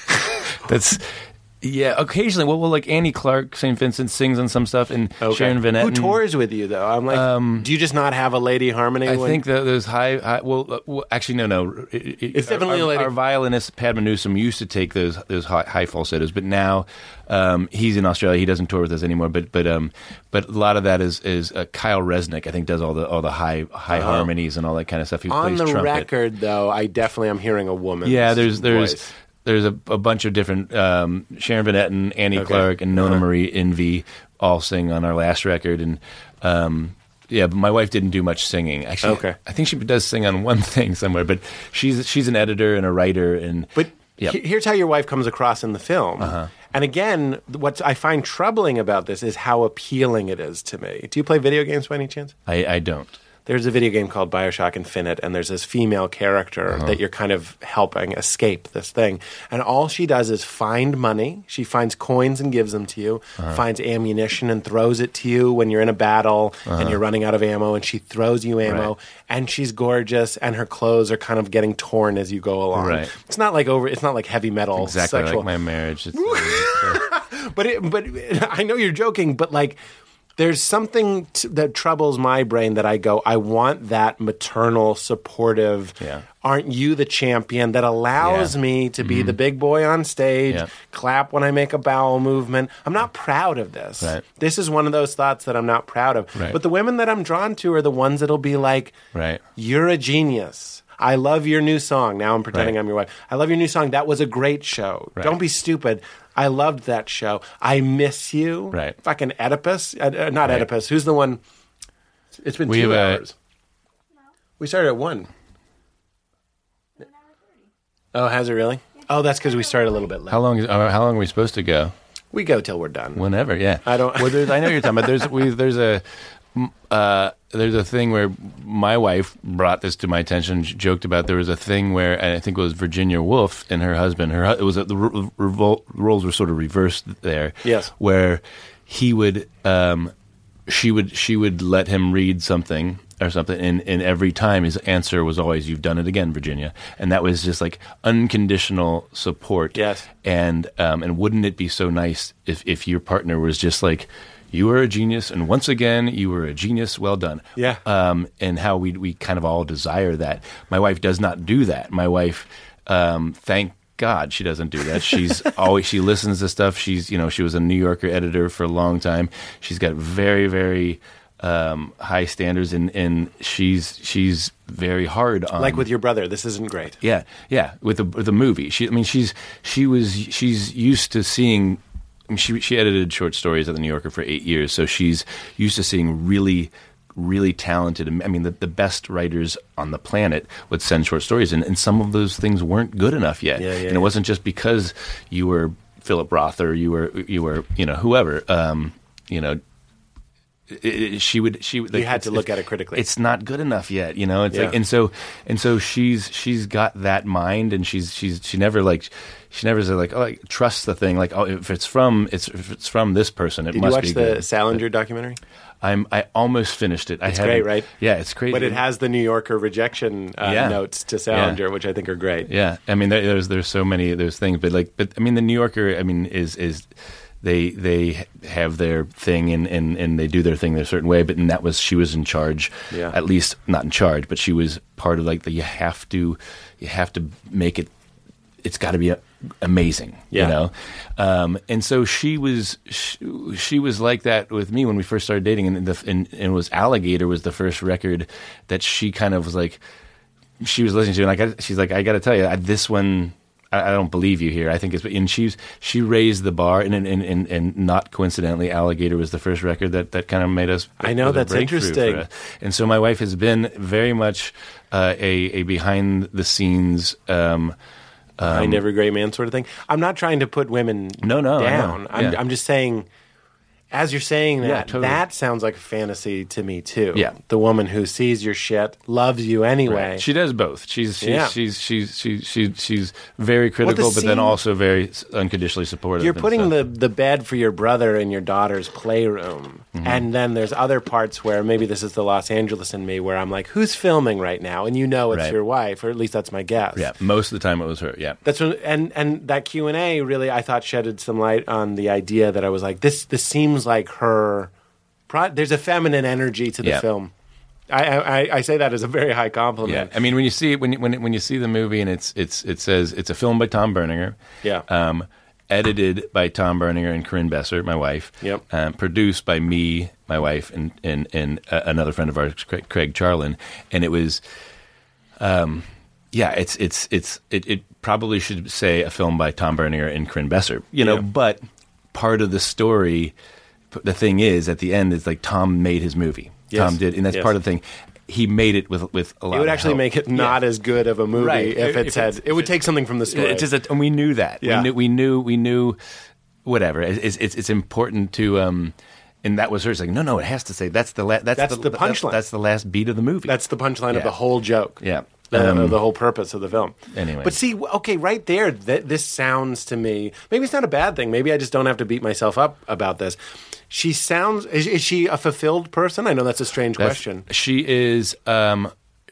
that's. Yeah, occasionally. Well, well, like Annie Clark, Saint Vincent sings on some stuff, and Okay. Sharon Van Who Etten. tours with you though? I'm like, do you just not have a lady harmony? I when- think that those high, high well, uh, well, actually, no, no. It, it, It's definitely our, a lady. Our violinist Padma Newsom used to take those those high, high falsettos, but now um, he's in Australia. He doesn't tour with us anymore. But but um, but a lot of that is is uh, Kyle Resnick. I think does all the all the high high harmonies and all that kind of stuff. He Uh-huh. on plays the trumpet. record though, I definitely am hearing a woman. Yeah, there's there's voice. there's a, a bunch of different um, Sharon Van Etten, Annie Okay. Clark, and Nona Uh-huh. Marie Envy all sing on our last record, and um, yeah, but my wife didn't do much singing. Actually, Okay. I think she does sing on one thing somewhere, but she's she's an editor and a writer, and But Yep. he- here's how your wife comes across in the film. Uh-huh. And again, what I find troubling about this is how appealing it is to me. Do you play video games by any chance? I, I don't. There's a video game called BioShock Infinite, and there's this female character Uh-huh. that you're kind of helping escape this thing. And all she does is find money. She finds coins and gives them to you, Uh-huh. finds ammunition and throws it to you when you're in a battle and you're running out of ammo, and she throws you ammo. Uh-huh. Right. And she's gorgeous, and her clothes are kind of getting torn as you go along. Right. It's not like over. It's not like heavy metal. Exactly sexual. like my marriage. It's, it's, But it, but I know you're joking, but like there's something t- that troubles my brain that I go, I want that maternal, supportive, Yeah. aren't you the champion that allows Yeah. me to be the big boy on stage, Yeah. clap when I make a bowel movement. I'm not proud of this. Right. This is one of those thoughts that I'm not proud of. Right. But the women that I'm drawn to are the ones that'll be like, Right. you're a genius. I love your new song. Now I'm pretending Right. I'm your wife. I love your new song. That was a great show. Right. Don't be stupid. I loved that show. I miss you. Right. Fucking Oedipus. Uh, uh, not Right. Oedipus. Who's the one? It's been We two have a- hours. We started at one. Oh, has it really? Oh, that's because we started a little bit late. how long? Is, uh, how long are we supposed to go? We go till we're done. Whenever, yeah. I don't- Well, there's, I know what you're talking about. There's we there's a uh, there's a thing where my wife brought this to my attention. She joked about there was a thing where, and I think it was Virginia Woolf and her husband. Her hu- it was a, the re- revol- roles were sort of reversed there. Yes. Where he would um, she would she would let him read something or something, and, and every time his answer was always, "You've done it again, Virginia," and that was just like unconditional support. Yes. And um, and wouldn't it be so nice if if your partner was just like, "You are a genius, and once again, you were a genius. Well done." Yeah. Um, and how we we kind of all desire that. My wife does not do that. My wife, um, thank God, she doesn't do that. She's always she listens to stuff. She's you know she was a New Yorker editor for a long time. She's got very very um, high standards, and and she's she's very hard on Like with your brother, this isn't great. yeah, yeah. With the with the movie, she. I mean, she's she was she's used to seeing. I mean, she she edited short stories at the New Yorker for eight years, so she's used to seeing really, really talented. I mean, the, the best writers on the planet would send short stories, and, and some of those things weren't good enough yet. Yeah, yeah, and it yeah. wasn't just because you were Philip Roth or you were you were you know whoever. Um, you know. It, it, she would. She would. You like, had to it's- look at it critically. It's not good enough yet, you know. It's Yeah. like, and so, and so she's she's got that mind, and she's she's she never like she never said like oh like, trust the thing like oh if it's from it's if it's from this person it Did you must watch be the good. Salinger documentary? I'm I almost finished it. I It's haven't- great, right? Yeah, it's crazy. But it has the New Yorker rejection uh, Yeah. notes to Salinger, which I think are great. Yeah, I mean, there, there's there's so many those things, but like, but I mean, the New Yorker, I mean, is is they they have their thing and, and, and they do their thing their certain way, but and that was she was in charge, Yeah. at least not in charge, but she was part of like the you have to you have to make it. It's got to be a, amazing, Yeah. you know, um, and so she was she, she was like that with me when we first started dating, and the and, and it was Alligator was the first record that she kind of was like. She was listening to, and I got, she's like, I got to tell you, I, this one, I, I don't believe you here. I think it's, and she's she raised the bar, and and, and and not coincidentally, Alligator was the first record that, that kind of made us. I know, was a that's breakthrough interesting. for us. And so my wife has been very much uh, a a behind the scenes. Um, Behind every great man sort of thing. I'm not trying to put women No, no, I know. down. I'm, Yeah. I'm just saying, as you're saying that, Yeah, totally. that sounds like a fantasy to me too. Yeah. The woman who sees your shit, loves you anyway. Right. She does both. She's she's Yeah. she's, she's she's she's she's very Well, the critical, but then scene- also very unconditionally supportive. You're and putting stuff. the, the bed for your brother in your daughter's playroom. Mm-hmm. And then there's other parts where maybe this is the Los Angeles in me where I'm like, who's filming right now? And you know it's Right. your wife, or at least that's my guess. yeah. Most of the time it was her. Yeah. That's when, and and that Q and A really I thought shedded some light on the idea that I was like this this seems like her pro- there's a feminine energy to the Yeah. film. I, I I say that as a very high compliment. Yeah, I mean when you see it when you, when you- when you see the movie and it's it's it says it's a film by Tom Berninger, Yeah. um, edited by Tom Berninger and Corinne Besser, my wife, Yep. um, produced by me, my wife, and and and uh, another friend of ours, Craig, Craig Charlin, and it was, um, yeah, it's it's it's it, it probably should say a film by Tom Berninger and Corinne Besser, you know, Yeah. but part of the story, the thing is at the end is like Tom made his movie, Yes. Tom did, and that's Yes. part of the thing. he made it with with a lot. It would of actually help. make it not Yeah. as good of a movie Right. if it If said it's- it would if take something from the story. It's just that, and we knew that. Yeah. We knew. We knew. We knew. Whatever. It's it's, it's important to. Um, and that was hers. Like, no, no, it has to say that's the la- that's, That's the that's, punchline. that's the last beat of the movie. That's the punchline Yeah. of the whole joke. Yeah. The, Um, the whole purpose of the film. Anyway. But see, okay, right there, th- this sounds to me, maybe it's not a bad thing. Maybe I just don't have to beat myself up about this. She sounds, is, is she a fulfilled person? I know that's a strange That's- question. She is. Um,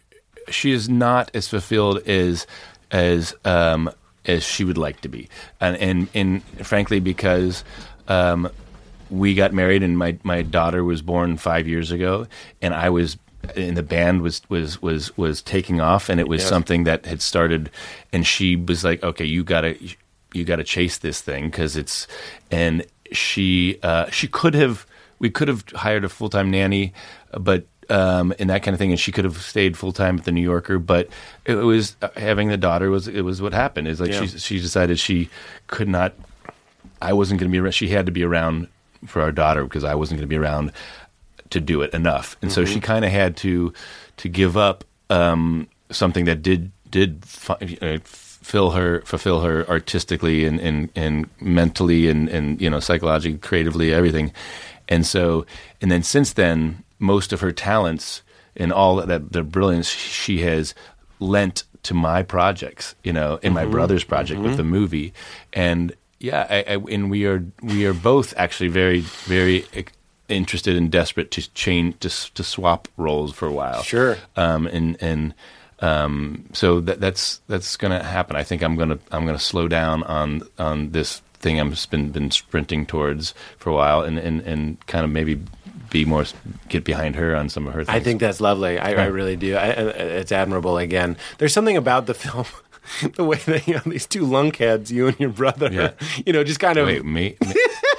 she is not as fulfilled as as um, as she would like to be, and and, and frankly, because um, we got married and my my daughter was born five years ago, and I was. And the band was was was was taking off, and it was Yes. something that had started. And she was like, "Okay, you gotta you gotta chase this thing because it's." And she uh, she could have we could have hired a full time nanny, but um, and that kind of thing, and she could have stayed full time at the New Yorker. But it was uh, having the daughter was it was what happened. Is like Yeah. she she decided she could not. I wasn't going to be around. She had to be around for our daughter because I wasn't going to be around to do it enough, and so she kind of had to to give up um, something that did did fi- uh, fill her fulfill her artistically and and, and mentally and, and you know psychologically, creatively, everything. And so, and then since then, most of her talents and all that the brilliance she has lent to my projects, you know, in my brother's project with the movie, and yeah, I, I, and we are we are both actually very very interested and desperate to change to s- to swap roles for a while. Sure. Um, and and um, so that that's that's going to happen. I think I'm going to I'm going to slow down on on this thing I've just been been sprinting towards for a while, and and, and kind of maybe be more get behind her on some of her things. I think that's lovely. I, I really do. I, I- it's admirable. Again, there's something about the film, the way that you know these two lunkheads, you and your brother, Yeah. you know, just kind of. Wait, me? me-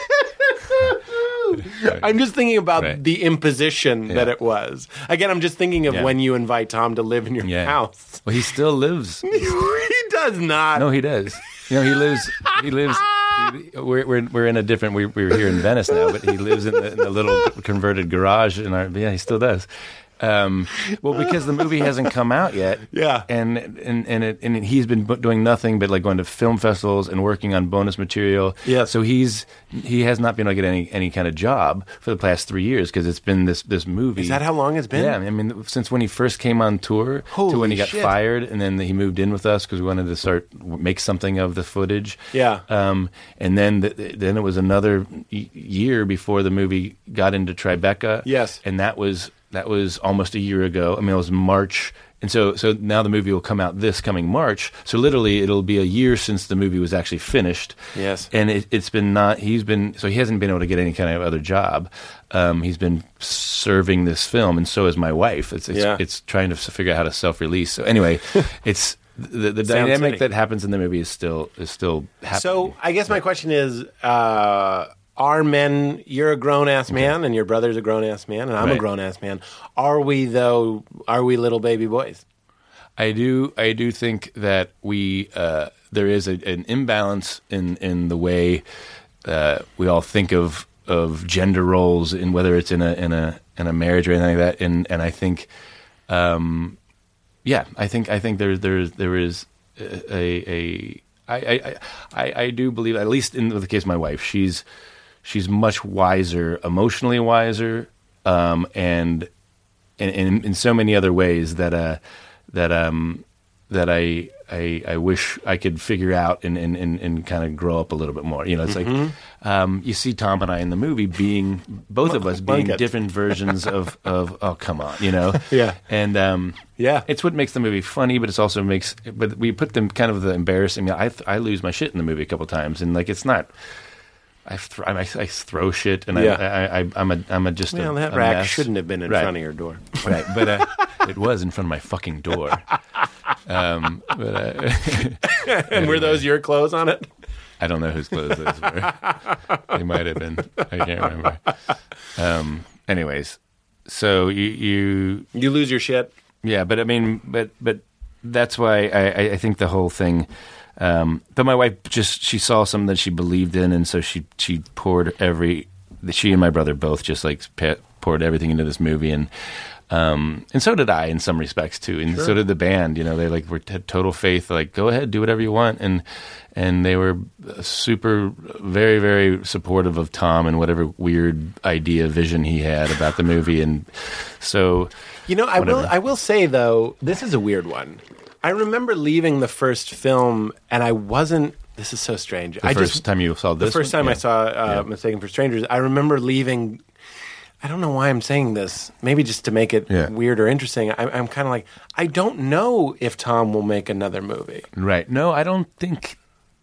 I'm just thinking about Right. the imposition that Yeah. it was. Again, I'm just thinking of Yeah. when you invite Tom to live in your Yeah. house. Well, he still lives. he does not. No, he does. You know, he lives. He lives. he- we're we're we're in a different. We we're here in Venice now, but he lives in the, in the little converted garage in our. Yeah, he still does. Um, well, because the movie hasn't come out yet. Yeah. and and and, it, and he's been bu- doing nothing but like going to film festivals and working on bonus material. Yes. So he's he has not been able to get any any kind of job for the past three years because it's been this this movie. Is that how long it's been? Yeah, I mean, since when he first came on tour to Holy when he got shit. fired, and then he moved in with us because we wanted to start make something of the footage. Yeah. Um, and then the, then it was another y- year before the movie got into Tribeca. Yes. and that was that was almost a year ago. I mean, it was March. And so, so now the movie will come out this coming March. So literally, it'll be a year since the movie was actually finished. Yes. and it, it's been not. He's been so he hasn't been able to get any kind of other job. Um, he's been serving this film, and so is my wife. It's it's, Yeah. it's trying to figure out how to self release. So anyway, it's the, the Sound dynamic City. that happens in the movie is still is still happening. So I guess my question is: uh, Are men? You're a grown ass man, and your brother's a grown ass man, and I'm a Right. grown ass man. Are we though? Are we little baby boys? I do I do think that we uh, there is a, an imbalance in in the way uh, we all think of of gender roles, in whether it's in a in a in a marriage or anything like that. And and I think, um, yeah, I think I think there there there is a a I I, I I do believe, at least in the case of my wife, she's she's much wiser, emotionally wiser, um, and and, and in so many other ways that uh that um that I I, I wish I could figure out and, and, and, and kind of grow up a little bit more. You know, it's like um, you see Tom and I in the movie being both of us being Blanket. different versions of, of oh come on, you know. Yeah. And um, Yeah. it's what makes the movie funny, but it's also makes but we put them kind of the embarrassing. I I lose my shit in the movie a couple times, and like it's not. I, th- I, I throw shit, and Yeah. I, I, I, I'm a, I'm a just a, Well, that a rack mess. shouldn't have been in Right. front of your door. Right, but uh, it was in front of my fucking door. Um, but uh, And were those your clothes on it? I don't know whose clothes those were. They might have been. I can't remember. Um, anyways, so you, you, You lose your shit. yeah, but I mean, but but that's why I, I, I think the whole thing. Um, but my wife just she saw something that she believed in, and so she she poured every. She and my brother both just like pa- poured everything into this movie, and Um, and so did I in some respects too, and so did the band. You know, they like were had total faith. Like, go ahead, do whatever you want, and and they were super, very, very supportive of Tom and whatever weird idea, vision he had about the movie. And so, You know, I whatever. will. I will say though, this is a weird one. I remember leaving the first film, and I wasn't. This is so strange. the I first just time you saw this, the first one? time I Yeah. saw uh, Yeah. Mistaken for Strangers, I remember leaving. I don't know why I'm saying this. Maybe just to make it Yeah. weird or interesting. I, I'm kind of like, I don't know if Tom will make another movie. Right. No, I don't think.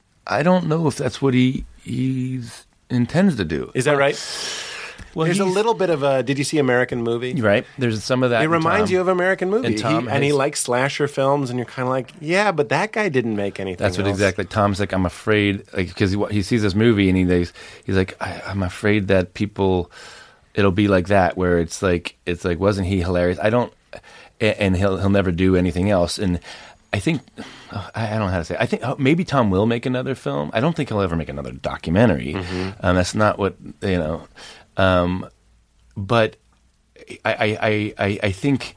I don't know if that's what he he's intends to do. Is that right? Well, There's a he's- little bit of a. Did you see American Movie? Right. There's some of that. It in reminds Tom. you of American Movie, And Tom he, and he has- likes slasher films, and you're kind of like, yeah, but that guy didn't make anything. That's what else. exactly. Tom's like, I'm afraid, like, because he, he sees this movie and he he's, he's like, I, I'm afraid that people, it'll be like that, where it's like, it's like, wasn't he hilarious? I don't, and, and he'll he'll never do anything else. And I think, I, I don't know how to say. It. I think oh, maybe Tom will make another film. I don't think he'll ever make another documentary. Mm-hmm. Um, that's not what you know. Um, but I, I, I, I, I think.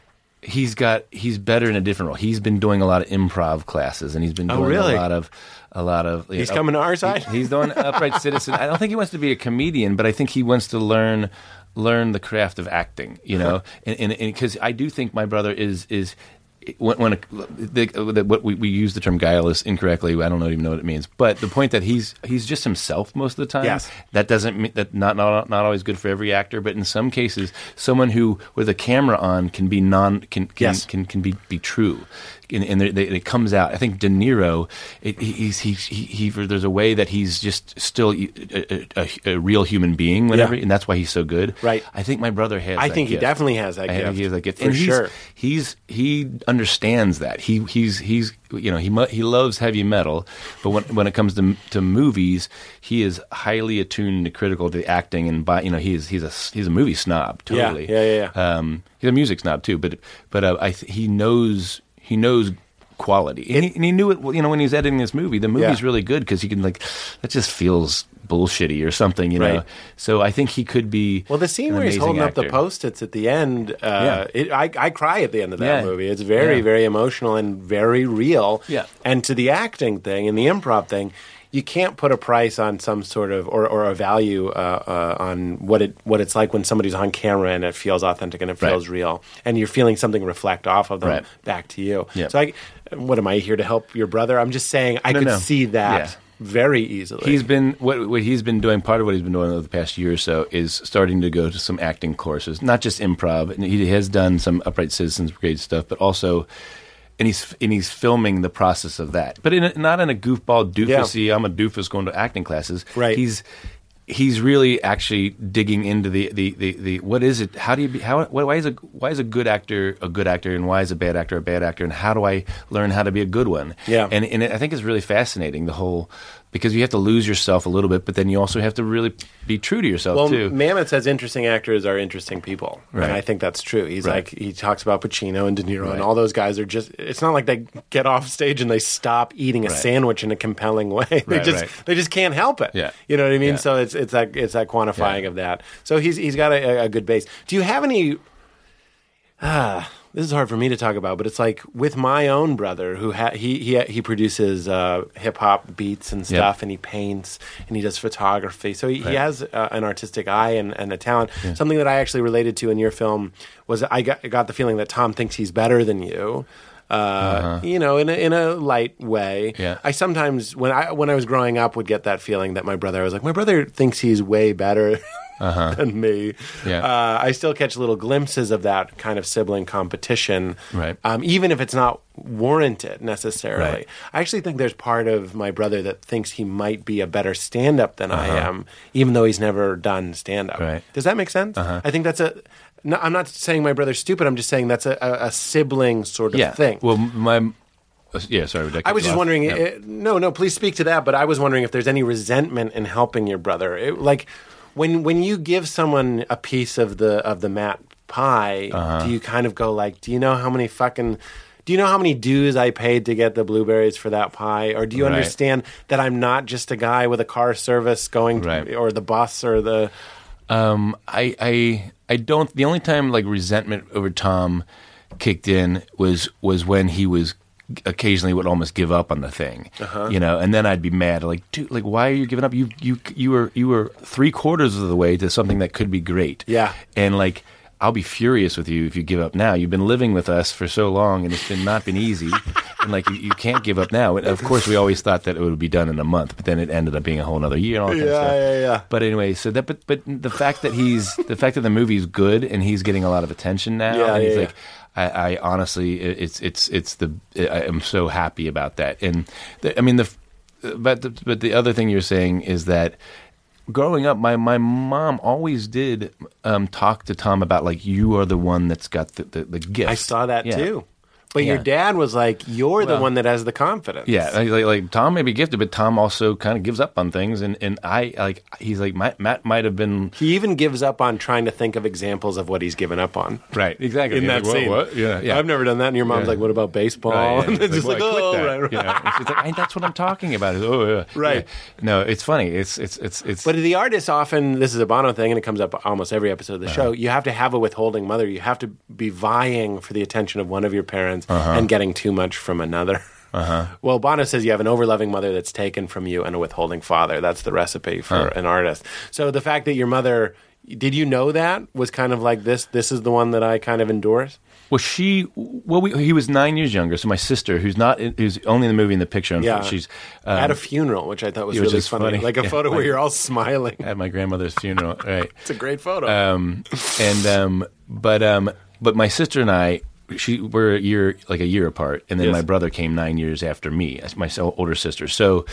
He's got. He's better in a different role. He's been doing a lot of improv classes, and he's been Oh, doing really? a lot of, a lot of. He's coming to our side? He- he's doing Upright Citizen. I don't think he wants to be a comedian, but I think he wants to learn, learn the craft of acting. You know, and because I do think my brother is is. When, when a, the, the, what we, we use the term guileless incorrectly, I don't know, even know what it means. But the point that he's he's just himself most of the time. Yes. That doesn't mean that not not not always good for every actor, but in some cases, someone who with a camera on can be non can can Yes. can, can be be true, and, and they, they, it comes out. I think De Niro, it, he's he, he he there's a way that he's just still a, a, a, a real human being, whatever, Yeah. and that's why he's so good. Right. I think my brother has. I that think he gift. definitely has that I gift. think he has that gift. For and he's, sure. He's he understands that. He he's he's you know he mu- he loves heavy metal, but when when it comes to to movies, he is highly attuned to critical to the acting and by you know he's he's a he's a movie snob Yeah, totally. yeah, yeah, yeah. Um, he's a music snob too, but but uh, I th- he knows he knows quality, and, he, and he knew it. You know, when he was editing this movie, the movie's Yeah. really good because he can like that just feels bullshitty or something, you know. Right. So I think he could be. Well, the scene an where he's amazing holding up the actor. post-its at the end, uh, Yeah. it, I, I cry at the end of that Yeah. movie. It's very, Yeah. very emotional and very real. Yeah. And to the acting thing and the improv thing, you can't put a price on some sort of or, or a value uh, uh, on what it what it's like when somebody's on camera and it feels authentic and it feels Right. real, and you're feeling something reflect off of them Right. back to you. Yeah. So, I, what am I here to help your brother? I'm just saying I No, could no. see that Yeah. very easily. He's been what what he's been doing. Part of what he's been doing over the past year or so is starting to go to some acting courses, not just improv. And he has done some Upright Citizens Brigade stuff, but also, and he's and he's filming the process of that. But in a, not in a goofball doofusy. I'm a doofus going to acting classes. Right. He's he's really actually digging into the, the, the, the what is it? How do you be? How why is a why is a good actor a good actor and why is a bad actor a bad actor and how do I learn how to be a good one? Yeah. And and I think it's really fascinating the whole. Because you have to lose yourself a little bit, but then you also have to really be true to yourself Well, too. Mamet says interesting actors are interesting people, Right. and I think that's true. He's Right. like he talks about Pacino and De Niro, Right. and all those guys are just. It's not like they get off stage and they stop eating a Right. sandwich in a compelling way. they Right, just right. they just can't help it. Yeah. You know what I mean? Yeah. So it's it's that it's that quantifying Yeah. of that. So he's he's got a, a good base. Do you have any? Ah, this is hard for me to talk about, but it's like with my own brother who ha- he he he produces uh, hip hop beats and stuff, Yep. and he paints and he does photography. So he, he Right. has uh, an artistic eye and, and a talent. Something that I actually related to in your film was I got I got the feeling that Tom thinks he's better than you. Uh, You know, in a, in a light way. Yeah. I sometimes when I when I was growing up would get that feeling that my brother I was like my brother thinks he's way better. Than me. Yeah. Uh, I still catch little glimpses of that kind of sibling competition, Right. um, even if it's not warranted necessarily. Right. I actually think there's part of my brother that thinks he might be a better stand-up than I am, even though he's never done stand-up. Right. Does that make sense? I think that's a. No, I'm not saying my brother's stupid. I'm just saying that's a, a, a sibling sort of yeah. thing. Well, my yeah. Sorry, did I, cut I was you just off? wondering. Yeah. uh, no, no. Please speak to that. But I was wondering if there's any resentment in helping your brother. It, like when when you give someone a piece of the of the Matt pie, Uh-huh. do you kind of go like, do you know how many fucking do you know how many dues I paid to get the blueberries for that pie? Or do you Right. understand that I'm not just a guy with a car service going Right. to, or the bus or the Um, I, I, I don't. The only time like resentment over Tom kicked in was was when he was occasionally would almost give up on the thing, uh-huh. you know, and then I'd be mad, like, dude, like, why are you giving up? You you you were you were three quarters of the way to something that could be great, yeah, and like. I'll be furious with you if you give up now. You've been living with us for so long, and it's been not been easy. And like you, you can't give up now. And of course, we always thought that it would be done in a month, but then it ended up being a whole other year and all that yeah, kind of stuff. Yeah, yeah, But anyway, so that, but but the fact that he's the fact that the movie's good and he's getting a lot of attention now, yeah, and he's yeah, like, yeah. I, I honestly, it's it's it's the I am so happy about that. And the, I mean the, but the, but the other thing you're saying is that. Growing up, my, my mom always did um, talk to Tom about, like, you are the one that's got the, the, the gift. I saw that yeah. too. But yeah. your dad was like, you're well, the one that has the confidence. Yeah, like, like, like Tom may be gifted, but Tom also kind of gives up on things. And, and I, like, he's like, Matt, Matt might have been... He even gives up on trying to think of examples of what he's given up on. Right, exactly. In yeah, that like, scene. What, what? Yeah, yeah. I've never done that. And your mom's yeah. like, what about baseball? Right, yeah. And it's just like, well, I oh, quit that, right, right. You know? It's like, hey, that's what I'm talking about. It's, oh, yeah. Right. Yeah. No, it's funny. It's, it's, it's, it's... But the artists often, this is a Bono thing, and it comes up almost every episode of the uh-huh. show, you have to have a withholding mother. You have to be vying for the attention of one of your parents uh-huh. and getting too much from another. Uh-huh. Well, Bono says you have an overloving mother that's taken from you and a withholding father. That's the recipe for huh. an artist. So the fact that your mother, did you know that was kind of like this, this is the one that I kind of endorse? Well, she, well, we, he was nine years younger. So my sister, who's not, who's only in the movie in the picture, yeah. she's um, at a funeral, which I thought was it was really just funny. funny. Like a yeah, photo like, where you're all smiling. At my grandmother's funeral, right? It's a great photo. Um, and um, but um, but my sister and I. She we're a year like a year apart, and then yes. my brother came nine years after me, my older sister. So,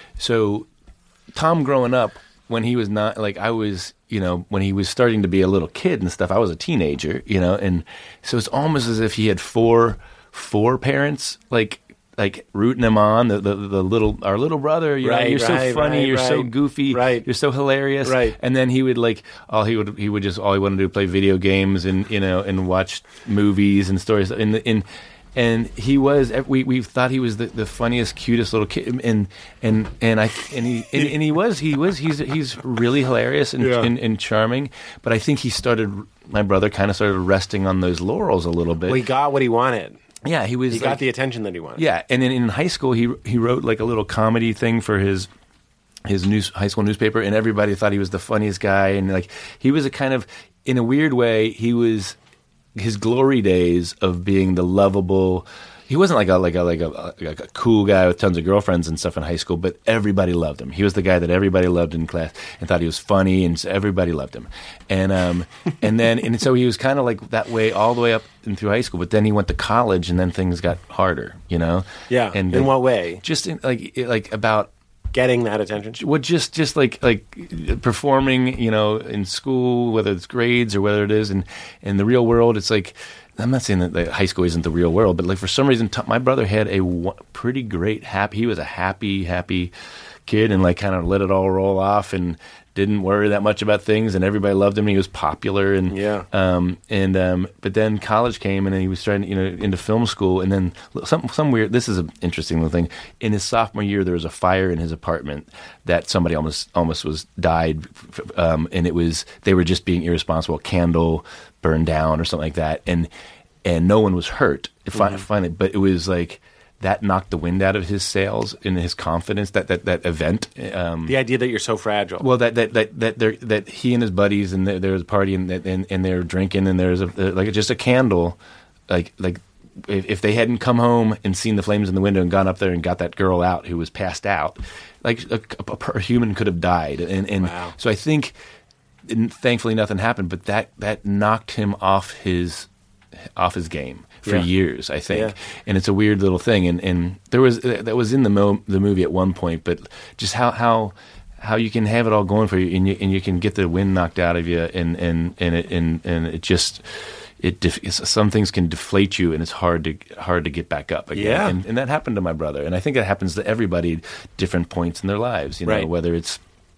so Tom growing up when he was not like I was, you know, when he was starting to be a little kid and stuff. I was a teenager, you know, and so it's almost as if he had four four parents, like. Like rooting him on, the, the the little our little brother. You right, know, you're right, so funny, right, you're right, so goofy, right. you're so hilarious, right. And then he would like all he would he would just all he wanted to do was play video games and you know and watch movies and stories and and and he was we we thought he was the, the funniest, cutest little kid and and and I and he and, and he was he was he's he's really hilarious and, yeah. and and charming. But I think he started my brother kind of started resting on those laurels a little bit. Well, he got what he wanted. Yeah, he was. He like, got the attention that he wanted. Yeah, and then in high school, he he wrote like a little comedy thing for his his news high school newspaper, and everybody thought he was the funniest guy. And like he was a kind of, in a weird way, he was his glory days of being the lovable. He wasn't like a like a like a like a cool guy with tons of girlfriends and stuff in high school, but everybody loved him. He was the guy that everybody loved in class and thought he was funny, and so everybody loved him. And um and then and so he was kind of like that way all the way up and through high school. But then he went to college, and then things got harder, you know. Yeah. And in uh, what way? Just in, like like about. Getting that attention? Well, just just like like performing, you know, in school, whether it's grades or whether it is in in the real world. It's like. I'm not saying that the high school isn't the real world, but like for some reason, t- my brother had a w- pretty great happy. He was a happy, happy kid, and like kind of let it all roll off, and didn't worry that much about things. And everybody loved him. And he was popular, and yeah. Um, and um, but then college came, and then he was trying, you know, into film school, and then some some weird. This is an interesting little thing. In his sophomore year, there was a fire in his apartment that somebody almost almost was died, um, and it was they were just being irresponsible. Candle burned down or something like that, and and no one was hurt. Mm-hmm. Finally, but it was like that knocked the wind out of his sails and his confidence. That that that event, um, the idea that you're so fragile. Well, that that that that, there, that he and his buddies and there, there was a party and and, and they were drinking and there was a, like just a candle, like like. If, if they hadn't come home and seen the flames in the window and gone up there and got that girl out who was passed out, like a, a, a human could have died. And, and wow. so I think, and thankfully, nothing happened. But that, that knocked him off his off his game for yeah. years, I think. Yeah. And it's a weird little thing. And and there was that was in the mo- the movie at one point, but just how how. how you can have it all going for you and you and you can get the wind knocked out of you and and and it and, and it just. It def- some things can deflate you, and it's hard to hard to get back up again. Yeah. And, and that happened to my brother, and I think that happens to everybody at different points in their lives. You know, right. whether it's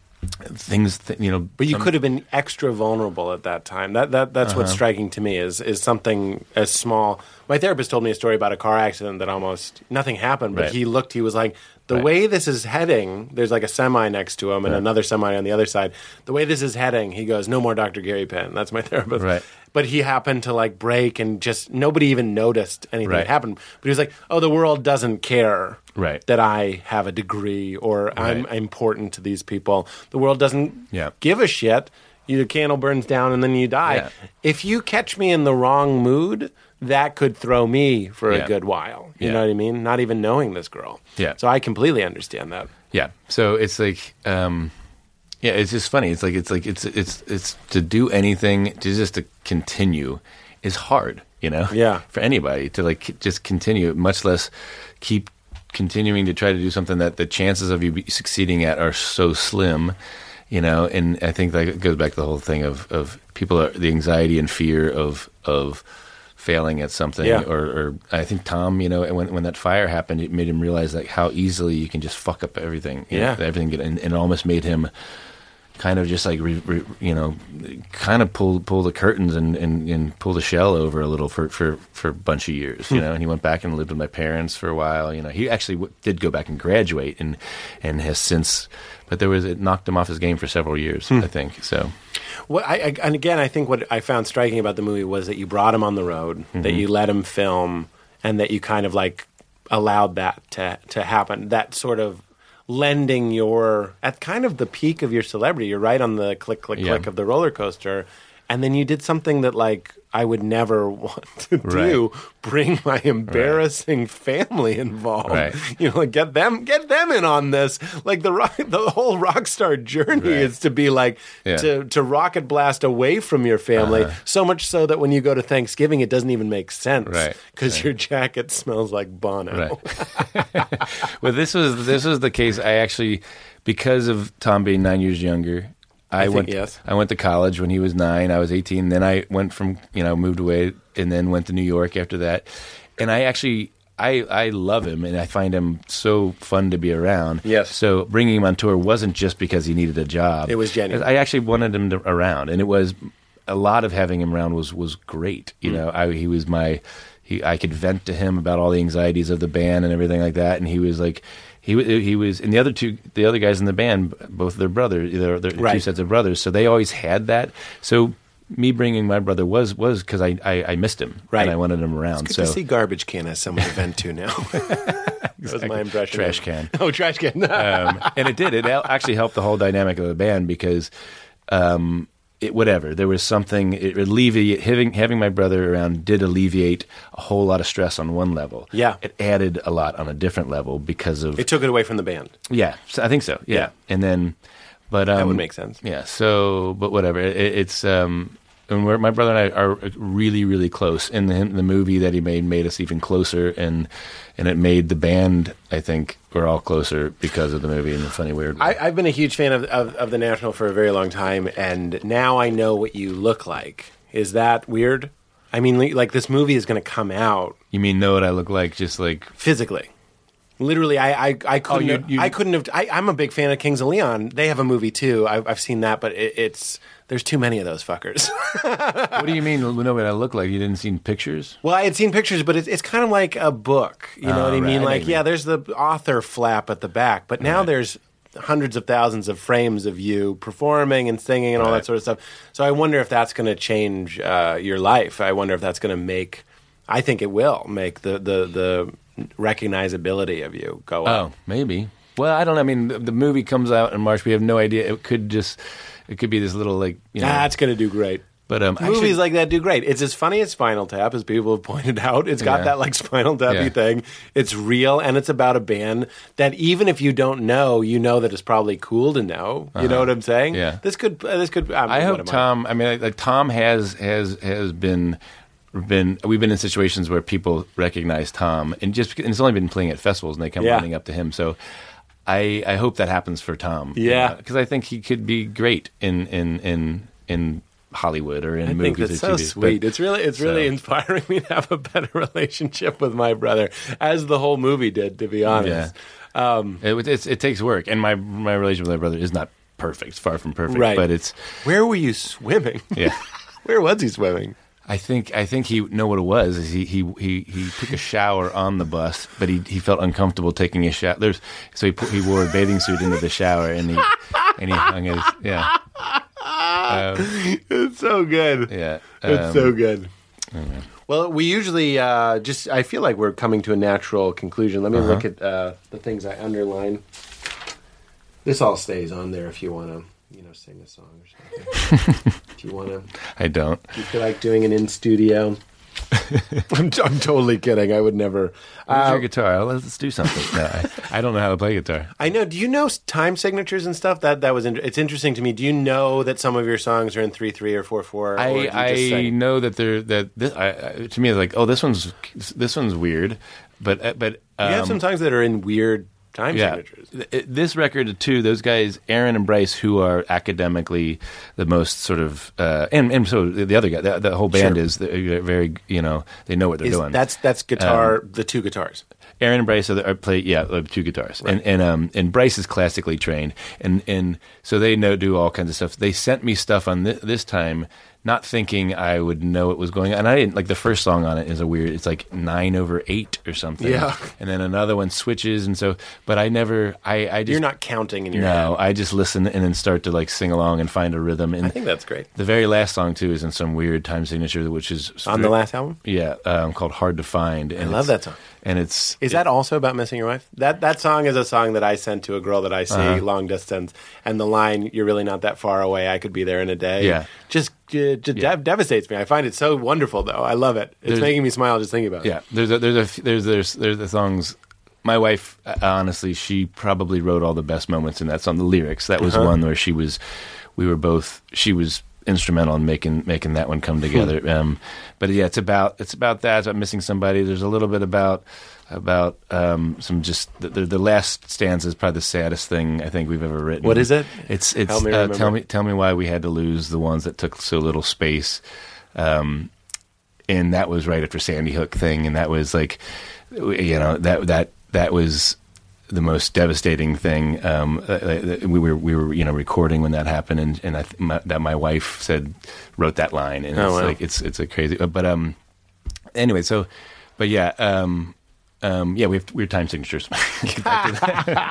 things, th- you know. But you some- could have been extra vulnerable at that time. That that that's uh-huh. what's striking to me is is something as small. My therapist told me a story about a car accident that almost nothing happened, but right. he looked. He was like, The Right. way this is heading, there's like a semi next to him and Right. another semi on the other side. The way this is heading, he goes, no more Doctor Gary Penn. That's my therapist. Right. But he happened to like break and just nobody even noticed anything Right. that happened. But he was like, oh, the world doesn't care Right. that I have a degree or I'm Right. important to these people. The world doesn't Yeah. give a shit. You, the candle burns down and then you die. Yeah. If you catch me in the wrong mood, that could throw me for Yeah. a good while. You Yeah. know what I mean? Not even knowing this girl. Yeah. So I completely understand that. Yeah. So it's like, um, yeah, it's just funny. It's like it's like it's it's it's to do anything to just to continue is hard. You know. Yeah. For anybody to like just continue, much less keep continuing to try to do something that the chances of you be succeeding at are so slim. You know, and I think that goes back to the whole thing of of people are the anxiety and fear of of failing at something, Yeah. or, or I think Tom, you know, when when that fire happened, it made him realize like how easily you can just fuck up everything. You Yeah. know, everything, get, and, and it almost made him kind of just like re, re, you know, kind of pull pull the curtains and, and, and pull the shell over a little for, for, for a bunch of years. You know, and he went back and lived with my parents for a while. You know, he actually w- did go back and graduate, and and has since, but there was it knocked him off his game for several years. I think so. Well, I, I, and again, I think what I found striking about the movie was that you brought him on the road, Mm-hmm. that you let him film, and that you kind of like allowed that to to happen. That sort of lending your at kind of the peak of your celebrity. You're right on the click, click, Yeah. click of the roller coaster, and then you did something that like I would never want to do. Right. Bring my embarrassing family involved. Right. You know, like get them get them in on this. Like the rock, the whole rock star journey Right. is to be like Yeah. to to rocket blast away from your family. Uh-huh. So much so that when you go to Thanksgiving, it doesn't even make sense, Right. Because Right. your jacket smells like Bono. Right. Well, this was this was the case. I actually, because of Tom being nine years younger, I, think went. yes. I went to college when he was nine. I was eighteen. Then I went from you know moved away and then went to New York after that. And I actually. I, I love him, and I find him so fun to be around. Yes. So bringing him on tour wasn't just because he needed a job. It was genuine. I actually wanted him to, around, and it was a lot of having him around was was great. You know, I, he was my. He, I could vent to him about all the anxieties of the band and everything like that, and he was like, he wa- he was, and the other two, the other guys in the band, both their brothers, they're, they're two Right. sets of brothers, so they always had that. So me bringing my brother was was because I, I I missed him, Right. and I wanted him around. It's so good to see Garbage Can as someone to vent to now. That was my impression. Trash of- can. Oh, trash can. um, and it did. It al- actually helped the whole dynamic of the band because, um, it whatever there was something. It alleviate having having my brother around did alleviate a whole lot of stress on one level. Yeah. it added a lot on a different level because of It took it away from the band. yeah. So I think so. Yeah, Yeah. and then, but um, That would make sense. Yeah. So, but whatever. It, it's um, and we're, my brother and I are really, really close. And the, the movie that he made made us even closer, and and it made the band. I think we're all closer because of the movie in a funny, weird way. I, I've been a huge fan of, of, of the National for a very long time, and now I know what you look like. Is that weird? I mean, li- like this movie is going to come out You mean know what I look like? Just like physically. Literally, I I, I couldn't you- have, you- I couldn't have. I, I'm a big fan of Kings of Leon. They have a movie too. I've, I've seen that, but it, it's there's too many of those fuckers. what do you mean know what I look like? You didn't see pictures? Well, I had seen pictures, but it's it's kind of like a book. You know Oh, what I right. I mean? know Like, what you yeah, mean. there's the author flap at the back, but now Right. there's hundreds of thousands of frames of you performing and singing and all Right. that sort of stuff. So I wonder if that's going to change uh, your life. I wonder if that's going to make. I think it will make the the the recognizability of you go up. Oh, maybe. Well, I don't know. I mean, the, the movie comes out in March. We have no idea. It could just, it could be this little like you know. That's going to do great. but um, Movies actually- like that do great. It's as funny as Spinal Tap, as people have pointed out. It's got Yeah. that like Spinal Tappy Yeah. thing. It's real, and it's about a band that even if you don't know, you know that it's probably cool to know. You know what I'm saying? Yeah. This could. Uh, this could. Um, I what hope am Tom. I mean, like, like Tom has has has been been. We've been in situations where people recognize Tom, and just and it's only been playing at festivals, and they come Yeah. running up to him. So, I I hope that happens for Tom. Yeah. because I think he could be great in in in in Hollywood or in I movies think that's or so T V. sweet. But- it's really, it's really so- inspiring me to have a better relationship with my brother, as the whole movie did. To be honest, um, It, it's, it takes work, and my my relationship with my brother is not perfect. It's far from perfect, Right. but it's where were you swimming? yeah. Where was he swimming? I think I think he know what it was. Is he he he he took a shower on the bus, but he he felt uncomfortable taking a shower. There's so he put, he wore a bathing suit into the shower and he and he hung his yeah. Um, It's so good. yeah, It's um, so good. Well, we usually uh, just. I feel like we're coming to a natural conclusion. Let me Uh-huh. look at uh, the things I underline. This all stays on there if you want to, you know, sing a song or something. If you want to, I don't. you feel like doing an in studio. I'm, I'm totally kidding. I would never. Where's Uh, your guitar? Oh, let's do something. No, I, I don't know how to play guitar. I know. Do you know s- time signatures and stuff? That that was. In, it's interesting to me. Do you know that some of your songs are in three three or four four? I, or do you just I say- know that they're that this, I, I, to me it's like, oh, this one's this one's weird, but uh, but um, you have some songs that are in weird time yeah, signatures. Th- this record too. Those guys, Aaron and Bryce, who are academically the most sort of, uh, and and so the other guy, the, the whole band Sure. is they're very, you know, they know what they're Is- doing. that's that's guitar. the two guitars. Aaron and Bryce are, the, are play yeah uh, two guitars and and um and Bryce is classically trained and and so they know do all kinds of stuff. They sent me stuff on thi- this time, not thinking I would know what was going on. And I didn't like the first song on it is a weird. It's like nine over eight or something. Yeah. And then another one switches and so. But I never. I I just You're not counting in your no. head. I just listen and then start to like sing along and find a rhythm. And I think that's great. the very last song too is in some weird time signature, which is On the last album? Yeah, um, called "Hard to Find." And I love it's- that song. And it's Is that also about missing your wife? That that song is a song that I sent to a girl that I see Uh-huh. long distance, and the line "You're really not that far away. I could be there in a day." Yeah. just uh, just Yeah. dev- devastates me. I find it so wonderful, though. I love it. It's There's- making me smile just thinking about it. Yeah, there's a, there's a f- there's there's there's the songs. My wife, uh, honestly, she probably wrote all the best moments in that song. The lyrics. That was Uh-huh. one where she was, we were both. She was instrumental in making making that one come together. um, but yeah, it's about it's about that. It's about missing somebody. There's a little bit about about um, some just the, the, the last stanza is probably the saddest thing I think we've ever written. What is it? It's it's Help me uh, remember. tell me tell me why we had to lose the ones that took so little space. Um, and that was right after Sandy Hook thing, and that was like, you know, that that that was the most devastating thing. Um, uh, we were we were you know recording when that happened, and and I th- my, that my wife said wrote that line, and Oh, it's wow. like it's it's a crazy. But um, anyway, so but yeah. Um, um, yeah, we have weird time signatures. Get back to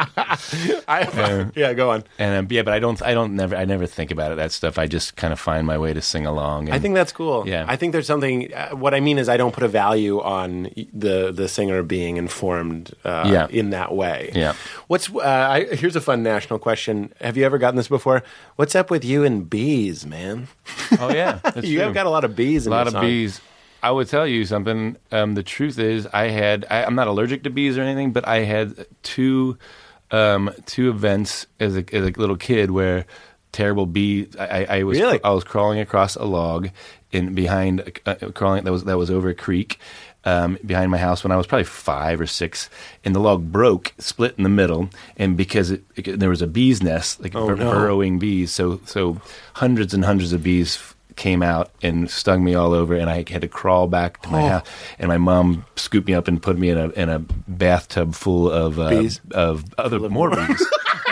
that. I, yeah, go on. And um, yeah, but I don't, I don't never, I never think about it. That stuff. I just kind of find my way to sing along. And, I think that's cool. Yeah. I think there's something. Uh, what I mean is, I don't put a value on the the singer being informed. Uh, Yeah. in that way. Yeah. What's uh, I, here's a fun national question. Have you ever gotten this before? What's up with you and bees, man? Oh yeah, that's you true. have got a lot of bees. a in lot your of song. bees. I would tell you something. Um, the truth is, I had. I, I'm not allergic to bees or anything, but I had two, um, two events as a, as a little kid where terrible bee. I, I, I was Really? I was crawling across a log in behind uh, crawling that was that was over a creek. Um, behind my house when I was probably five or six, and the log broke, split in the middle, and because it, it, there was a bee's nest, like Oh, bur- no. burrowing bees, so so hundreds and hundreds of bees f- came out and stung me all over, and I had to crawl back to my Oh. house. And my mom scooped me up and put me in a in a bathtub full of uh, Bees? of other more bees,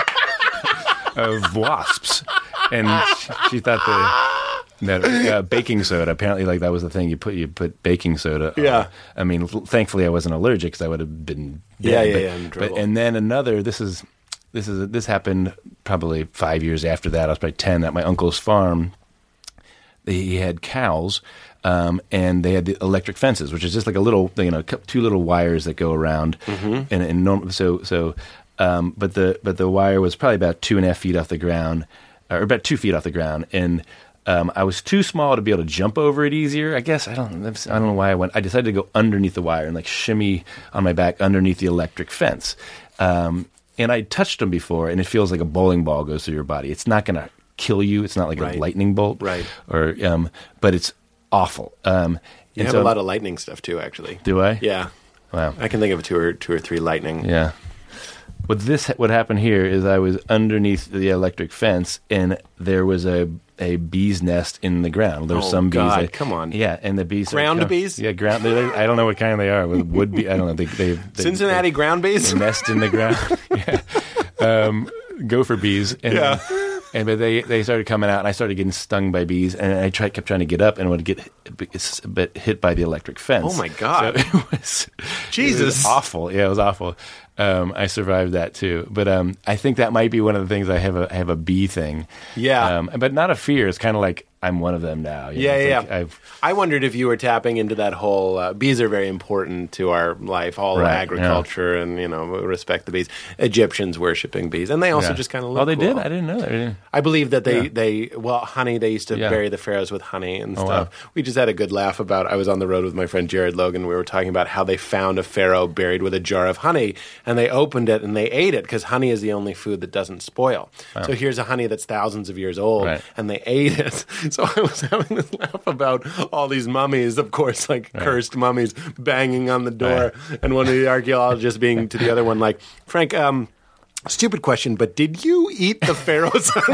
of wasps, and she, she thought the. That, uh, baking soda. Apparently, like that was the thing. You put you put baking soda. on. Yeah. I mean, l- thankfully, I wasn't allergic because I would have been. Yeah, dead. yeah, but, yeah, in But, trouble. and then another. This is this is this happened probably five years after that. I was probably ten at my uncle's farm. He had cows, um, and they had the electric fences, which is just like a little, you know, cou- two little wires that go around. Mm-hmm. And, and norm- so so, um, but the but the wire was probably about two and a half feet off the ground, or about two feet off the ground, and. Um, I was too small to be able to jump over it easier. I guess I don't. I don't know why I went. I decided to go underneath the wire and like shimmy on my back underneath the electric fence. Um, and I touched them before, and it feels like a bowling ball goes through your body. It's not going to kill you. It's not like Right. a lightning bolt, Right. Or um, but it's awful. Um, You and have so- a lot of lightning stuff too, actually. Do I? Yeah. Wow. I can think of two or two or three lightning. Yeah. What this what happened here is I was underneath the electric fence, and there was a a bee's nest in the ground. There were Oh, some bees. God, that, come on. Yeah, and the bees are Ground come- bees? Yeah, ground. They, they- I don't know what kind they are. With wood bee. I don't know. They, they, they Cincinnati they, ground bees. they nest in the ground. Yeah. Um, gopher bees. And, Yeah. and but they, they started coming out, and I started getting stung by bees, and I tried, kept trying to get up, and would get a bit hit by the electric fence. Oh, my God. So it was, Jesus. it was awful. Yeah, it was awful. Um, I survived that too, but um, I think that might be one of the things. I have a I have a bee thing. Yeah. um, but not a fear. It's kind of like I'm one of them now. you Yeah, know? It's yeah. like I've, I wondered if you were tapping into that whole uh, bees are very important to our life, all Right, agriculture, and you know, respect the bees. Egyptians worshiping bees, and they also yeah. just kind of look Oh, they cool. did. I didn't know that. I believe that they, Yeah. they well, honey, they used to Yeah. bury the pharaohs with honey and Oh, stuff. wow. We just had a good laugh about, I was on the road with my friend Jared Logan. We were talking about how they found a pharaoh buried with a jar of honey, and they opened it and they ate it because honey is the only food that doesn't spoil. So here's a honey that's thousands of years old, Right. and they ate it. So I was having this laugh about all these mummies, of course, like cursed mummies banging on the door, and one of the archaeologists being to the other one like, Frank, um, stupid question, but did you eat the pharaoh's honey?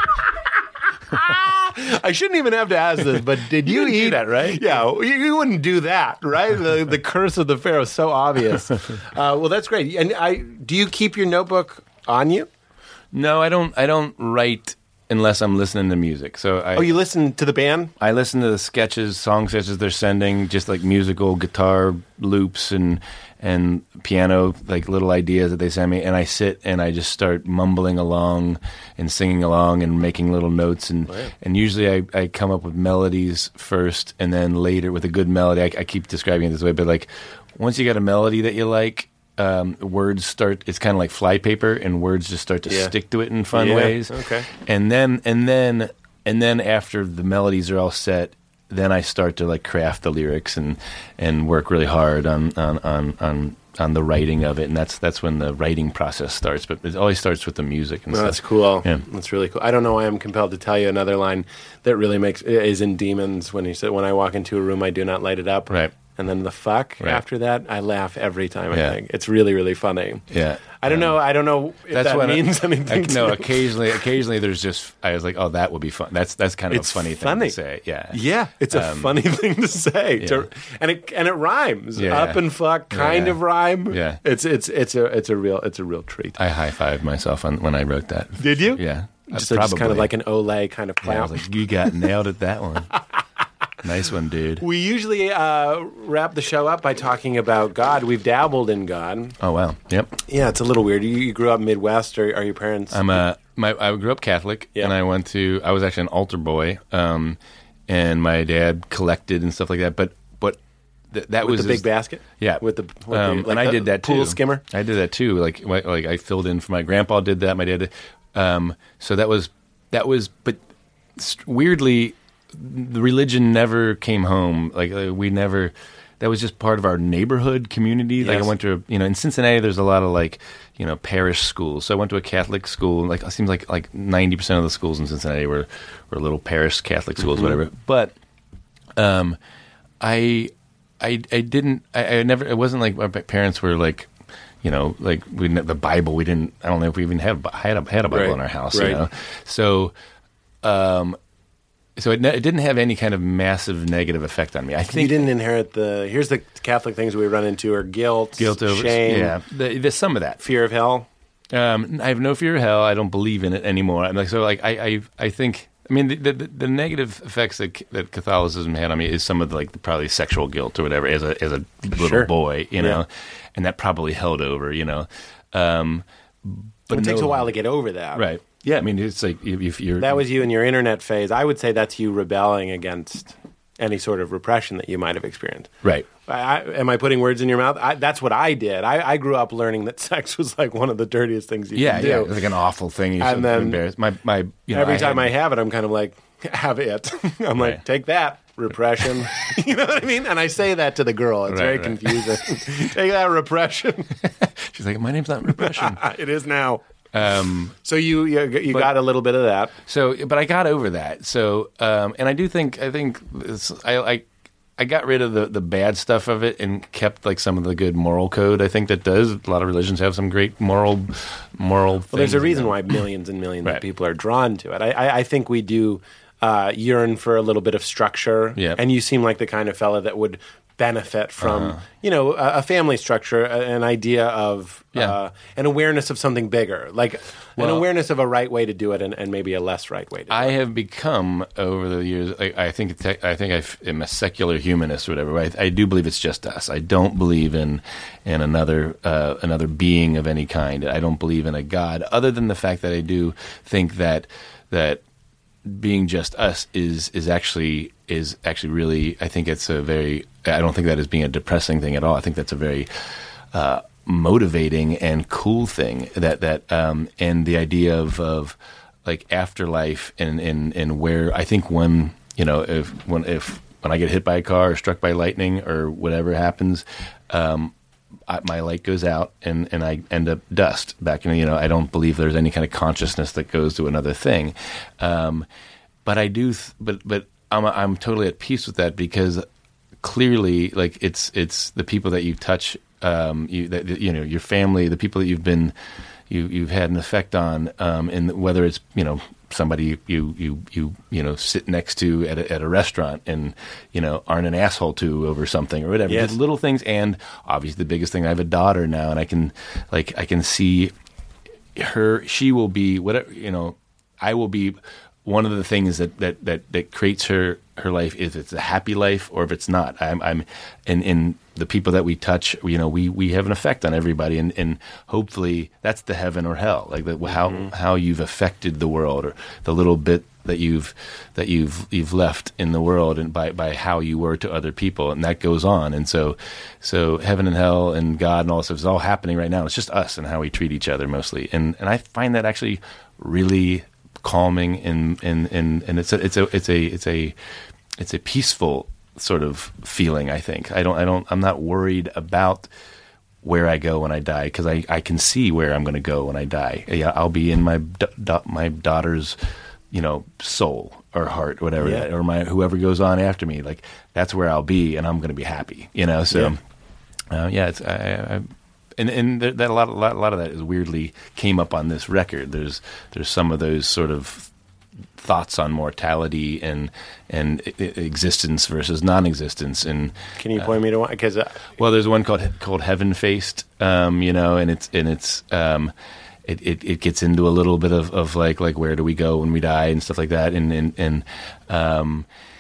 I shouldn't even have to ask this, but did you, didn't do eat that, right? Yeah, you, you wouldn't do that, right? The, the curse of the pharaoh is so obvious. Uh, well, that's great. And I, do you keep your notebook on you? no, I don't. I don't write unless I'm listening to music. So I, Oh, you listen to the band? I listen to the sketches, song sketches they're sending, just like musical guitar loops and and piano, like little ideas that they send me, and I sit and I just start mumbling along and singing along and making little notes, and and usually I, I come up with melodies first, and then later with a good melody. I, I keep describing it this way, but like once you got a melody that you like. Um, words start. It's kind of like flypaper, and words just start to Yeah. stick to it in fun Yeah, ways. okay. And then, and then, and then after the melodies are all set, then I start to like craft the lyrics and and work really hard on on on on, on the writing of it. And that's that's when the writing process starts. But it always starts with the music. And No, stuff. that's cool. Yeah. That's really cool. I don't know why I'm compelled to tell you another line that really makes is in Demons when he said, "When I walk into a room, I do not light it up." Right. And then the fuck Right. after that, I laugh every time. I Yeah. think it's really, really funny. Yeah. I don't know. I don't know if That's that what I- means anything. I, no, to occasionally, occasionally there's just I was like, oh, that would be fun. That's that's kind of It's a funny funny. thing to say. Yeah. Yeah, it's a Um, funny thing to say, yeah. to, and it and it rhymes. Yeah. Up and fuck kind Yeah. of rhyme. Yeah. it's it's it's a it's a real it's a real treat. I high fived myself on, when I wrote that. Did you? Yeah. Just, Uh, just kind of probably. like an Olay kind of Yeah, I clap. was like, you got nailed at that one. Nice one, dude. We usually uh, wrap the show up by talking about God. We've dabbled in God. Oh wow. Yep. Yeah, it's a little weird. You, you grew up Midwest, or are your parents? I'm a my I grew up Catholic, Yeah. and I went to I was actually an altar boy, um, and my dad collected and stuff like that. But but th- that with was the his- big basket. Yeah, with the, with um, the like and I the did that too. pool skimmer. I did that too. Like like like I filled in for my grandpa. Did that. My dad did. Um, so that was that was. But st- weirdly, the religion never came home. Like uh, we never. That was just part of our neighborhood community. Like Yes. I went to, you know, in Cincinnati, there's a lot of like, you know, parish schools. So I went to a Catholic school. Like it seems like like ninety percent of the schools in Cincinnati were were little parish Catholic schools, Mm-hmm. whatever. But um, I I I didn't. I, I never. It wasn't like my parents were like. You know, like we didn't- the Bible. We didn't. I don't know if we even have had a had a Bible Right. in our house. Right. You know, so um, so it, ne- it didn't have any kind of massive negative effect on me. I You think didn't inherit the. Here's the Catholic things we run into are guilt, guilt over shame, yeah, the, there's some of that. fear of hell. Um, I have no fear of hell. I don't believe in it anymore. I'm like so. Like I, I, I think. I mean, the, the the negative effects that that Catholicism had on me is some of the, like the, probably sexual guilt or whatever as a as a little Sure. boy, you know, Yeah. and that probably held over, you know. Um, but It takes no- a while to get over that. right? Yeah, I mean, it's like if, if you're That was you in your internet phase. I would say that's you rebelling against any sort of repression that you might have experienced. right. I, I, am I putting words in your mouth? I, that's what I did. I, I grew up learning that sex was like one of the dirtiest things you Yeah, can do. yeah, it's like an awful thing. You And should then- be embarrassed. My my you know, Every I time had- I have it, I'm kind of like, have it. I'm like, Right. take that, repression. You know what I mean? And I say that to the girl. It's very Right, right. confusing. Take that, repression. she's like, my name's not repression. It is now. um, So you you, you But- got a little bit of that. So, but I got over that. So, um, and I do think I think it's, I, I I got rid of the, the bad stuff of it and kept like some of the good moral code. I think that does. A lot of religions have some great moral moral. Well, there's a things. reason why millions and millions Right. of people are drawn to it. I, I, I think we do uh, yearn for a little bit of structure. Yeah. And you seem like the kind of fella that would benefit from Uh-huh. you know a, a family structure, a, an idea of Yeah. uh, an awareness of something bigger, like an Well- awareness of a right way to do it and, and maybe a less right way to do I it. have become over the years. I, I think it's- I think I am a secular humanist or whatever. I, I do believe it's just us. I don't believe in in another uh, another being of any kind. I don't believe in a God, other than the fact that I do think that that being just us is is actually is actually really. I think it's a very. I don't think that is being a depressing thing at all. I think that's a very uh, motivating and cool thing. That that um, and the idea of of like afterlife and, and, and where I think when you know if when if when I get hit by a car or struck by lightning or whatever happens, um, I, my light goes out and, and I end up dust back in. You know, I don't believe there's any kind of consciousness that goes to another thing, um, but I do. Th- but but I'm I'm totally at peace with that because clearly, like it's it's the people that you touch, um, you that you know your family, the people that you've been. You, you've had an effect on, um, and whether it's you know somebody you you you you know sit next to at a, at a restaurant and you know aren't an asshole to over something or whatever, Yes. just little things. And obviously the biggest thing, I have a daughter now, and I can like I can see her. She will be whatever you know. I will be one of the things that that that, that creates her her life. If it's a happy life or if it's not, I'm I'm and in the people that we touch, you know, we, we have an effect on everybody, and, and hopefully that's the heaven or hell, like the, how how you've affected the world, or the little bit that you've that you've you've left in the world, and by, by how you were to other people, and that goes on. And so so heaven and hell and God and all this stuff is all happening right now. It's just us and how we treat each other mostly, and and I find that actually really calming, and and, and, and it's a it's a it's a it's a it's a peaceful sort of feeling. I think I don't I don't I'm not worried about where I go when I die, because I, I can see where I'm going to go when I die. Yeah, I'll be in my da- da- my daughter's you know soul or heart, whatever, Yeah. that, or my whoever goes on after me. Like that's where I'll be, and I'm going to be happy. You know, so yeah, uh, yeah it's I, I, and and th- that a lot, a lot a lot of that is weirdly came up on this record. There's there's some of those sort of thoughts on mortality and and I- I- existence versus non-existence. And Can you point me to one? Because uh, well, there's one called called Heaven Faced, um, you know, and it's and it's um, it, it it gets into a little bit of, of like like where do we go when we die and stuff like that, and and and um,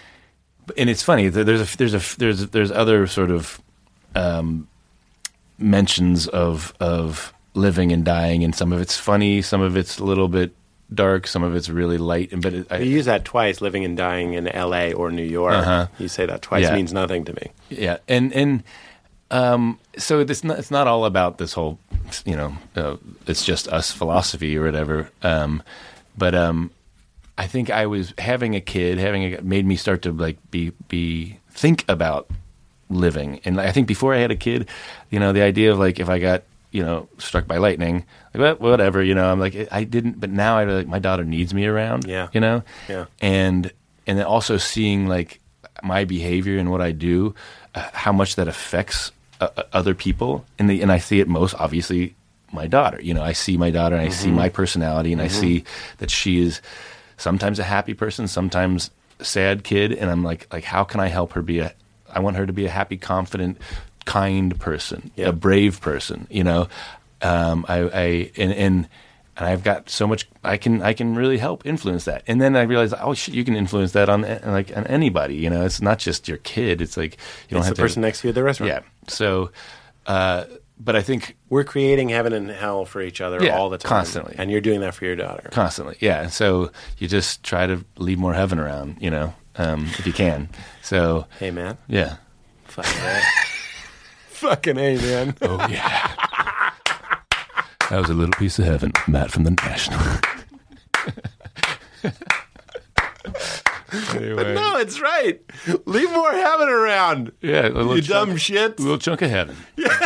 and it's funny. There's a there's a there's there's other sort of um, mentions of of living and dying, and some of it's funny, some of it's a little bit dark, some of it's really light, and but it, I, you use that twice, living and dying in L A or New York. Uh-huh. You say that twice, Yeah. means nothing to me. yeah, and and um, so it's not it's not all about this whole you know uh, it's just us philosophy or whatever. Um, but um, I think I was having a kid, having a, made me start to like be be think about living, and I think before I had a kid, you know, the idea of like if I got you know struck by lightning, like well, whatever, you know, I'm like I didn't, but now I like my daughter needs me around, Yeah. you know, Yeah. and and then also seeing like my behavior and what I do, uh, how much that affects uh, uh, other people, and the and I see it most obviously my daughter. You know, I see my daughter, and I see my personality, and I see that she is sometimes a happy person, sometimes a sad kid, and I'm like, like how can I help her be a? I want her to be a happy, confident, kind person, Yeah. a brave person. You know, um, I, I and and. And I've got so much I can I can really help influence that. And then I realized, oh shit, you can influence that on like on anybody. You know, it's not just your kid. It's like you don't It's have the to. person next to you at the restaurant. Yeah. So, uh, but I think We're creating heaven and hell for each other Yeah, all the time. constantly. And you're doing that for your daughter. constantly, yeah. So you just try to leave more heaven around. You know, um, if you can. So Hey, man. yeah. Fucking A. Fucking A, man. Oh yeah. That was a little piece of heaven, Matt from the National. Anyway, No, it's right. Leave more heaven around. yeah, a little You chunk, dumb shit. a little chunk of heaven.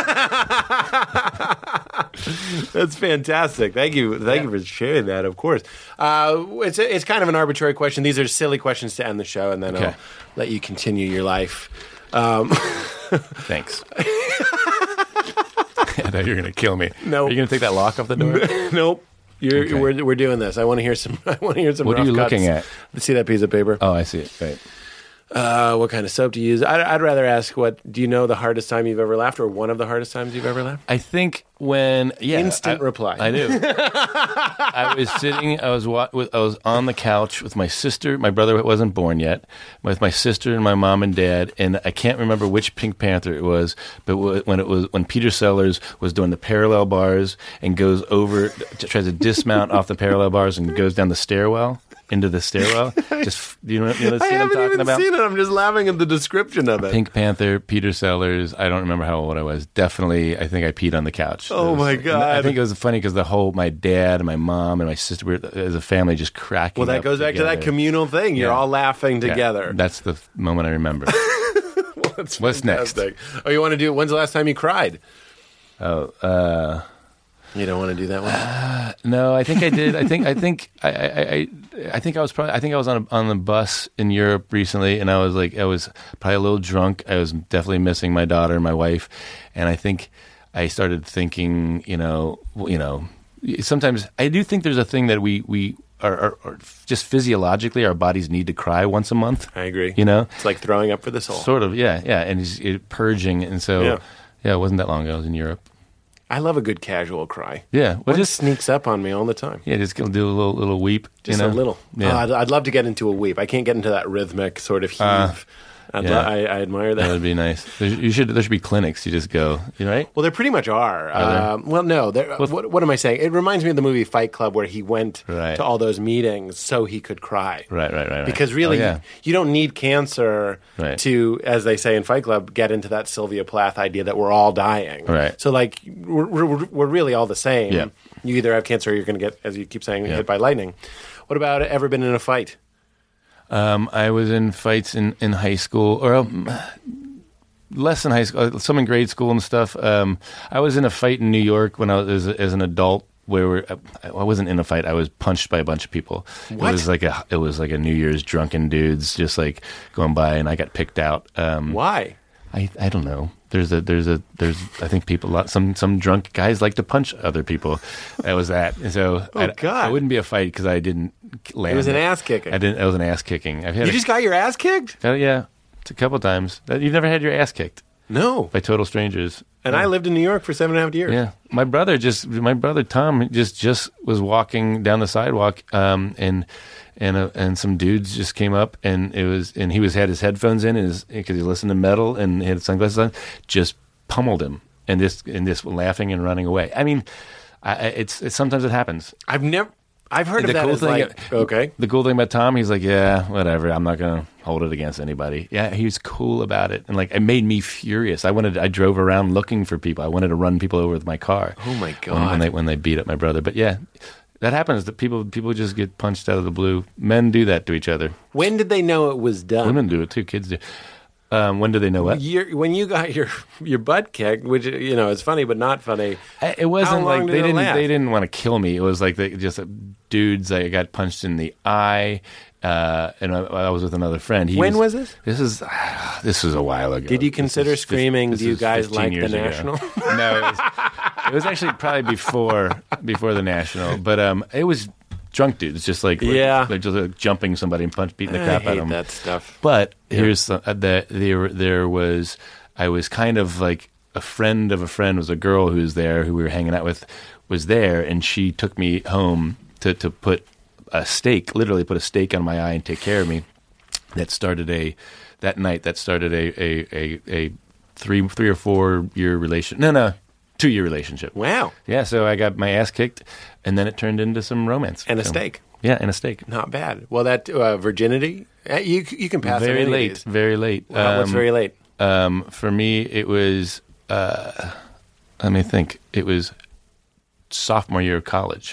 That's fantastic. Thank you. Thank you for sharing that, of course. Uh, it's, a, it's kind of an arbitrary question. These are silly questions to end the show, and then Okay. I'll let you continue your life. Um, Thanks. I thought you were going to kill me. No. Are you going to take that lock off the door? nope. You're, Okay. we're, we're doing this. I want to hear some. I want to hear some. What are rough you cuts. looking at? See that piece of paper? Oh, I see it. Right. Uh, what kind of soap do you use? I'd, I'd rather ask what, do you know the hardest time you've ever laughed or one of the hardest times you've ever laughed? I think when yeah, Instant I- reply. I do. I was sitting. I was wa- with, I was on the couch with my sister. My brother wasn't born yet. With my sister and my mom and dad, and I can't remember which Pink Panther it was, but w- when it was when Peter Sellers was doing the parallel bars and goes over, tries to dismount off the parallel bars and goes down the stairwell into the stairwell. Just do you know, you know the I scene I'm haven't talking even about? seen it. I'm just laughing at the description of it. Pink Panther, Peter Sellers. I don't remember how old I was. Definitely, I think I peed on the couch. Oh, It was- my God. I think it was funny because the whole my dad and my mom and my sister were as a family just cracking. Well, that up goes back to that together. communal thing. You're Yeah. all laughing Yeah, together. that's the f- moment I remember. That's What's next? fantastic. Oh, you want to do? When's the last time you cried? Oh, uh, You don't want to do that one. no, I think I did. I think I think I I, I, I think I was probably I think I was on a, on the bus in Europe recently, and I was like I was probably a little drunk. I was definitely missing my daughter and my wife, and I think I started thinking, you know, you know, sometimes I do think there's a thing that we we are, are, are just physiologically our bodies need to cry once a month. I agree. You know, It's like throwing up for the soul. sort of, yeah, yeah, and it's it, purging, and so Yeah. yeah. it wasn't that long ago. I was in Europe. I love a good casual cry. Yeah, well, One just sneaks up on me all the time. yeah, just gonna do a little little weep, Just you know? a little. Yeah. Oh, I'd, I'd love to get into a weep. I can't get into that rhythmic sort of heave. Uh, I'd yeah. lo- I, I admire That that. would be nice. There, you should. There should be clinics. You just go. You know, right? Well, there pretty much are. there? Um, well, no. There, what, what am I saying? It reminds me of the movie Fight Club, where he went Right. to all those meetings so he could cry. Right, right, right. right. Because really, Oh, yeah. you don't need cancer Right. to, as they say in Fight Club, get into that Sylvia Plath idea that we're all dying. Right. So, like, we're, we're, we're really all the same. Yeah. You either have cancer or you're going to get, as you keep saying, Yeah. hit by lightning. What about ever been in a fight? Um, I was in fights in, in high school, or um, less in high school, some in grade school and stuff. Um, I was in a fight in New York when I was as, as an adult. Where we're, I wasn't in a fight. I was punched by a bunch of people. What? It was like a it was like a New Year's drunken dudes just like going by, and I got picked out. Um, Why? I I don't know. There's a there's a there's I think people a lot some some drunk guys like to punch other people. That was that. And so Oh, I, God. I wouldn't be a fight because I didn't land. It was an ass kicking. I didn't. It was an ass kicking. I've had You a, just got your ass kicked? oh, yeah, it's a couple times. That- You've never had your ass kicked No. by total strangers. And I lived in New York for seven and a half years. Yeah, my brother just my brother Tom just just was walking down the sidewalk, um, and and uh, and some dudes just came up, and it was and he was had his headphones in, and his because he listened to metal and he had sunglasses on, just pummeled him, and just and just laughing and running away. I mean, I, I- it's, it's sometimes it happens. I've never. I've heard of The that cool as thing- like, okay. The cool thing about Tom, he's like, yeah, whatever. I'm not gonna hold it against anybody. Yeah, he was cool about it, and like it made me furious. I wanted, I drove around looking for people. I wanted to run people over with my car. Oh, my When, God. when they when they beat up my brother, but yeah, that happens. That people people just get punched out of the blue. Men do that to each other. When did they know it was done? Women do it too. Kids do. Um, when do they know what? You're, when you got your your butt kicked, which you know is funny but not funny. I- It wasn't How long like did they it didn't last? they didn't want to kill me. It was like they just uh, dudes. I got punched in the eye, uh, and I, I was with another friend. He When was this? This is this was a while ago. Did you This consider is fif- screaming, this "Do you is guys fifteen like the years ago. National?" No, it was, it was actually probably before before the National, but um, it was drunk dudes, just like Yeah. like just like jumping somebody and punch beating the I crap out hate of them. that stuff. But here's the, uh, the there there was I was kind of like a friend of a friend was a girl who was there who we were hanging out with was there, and she took me home to to put a stake, literally put a stake on my eye and take care of me. That started a that night. That started a a a, a three three or four year relation. No, no, two year relationship. Wow, Yeah, so I got my ass kicked, and then it turned into some romance and a So- steak. Yeah, and a steak. Not bad. Well, that uh, virginity, uh, you you can pass Very on any late. of these. Very late. Wow, what's Um, very late? Um, for me, it was. Uh, let me think. It was sophomore year of college.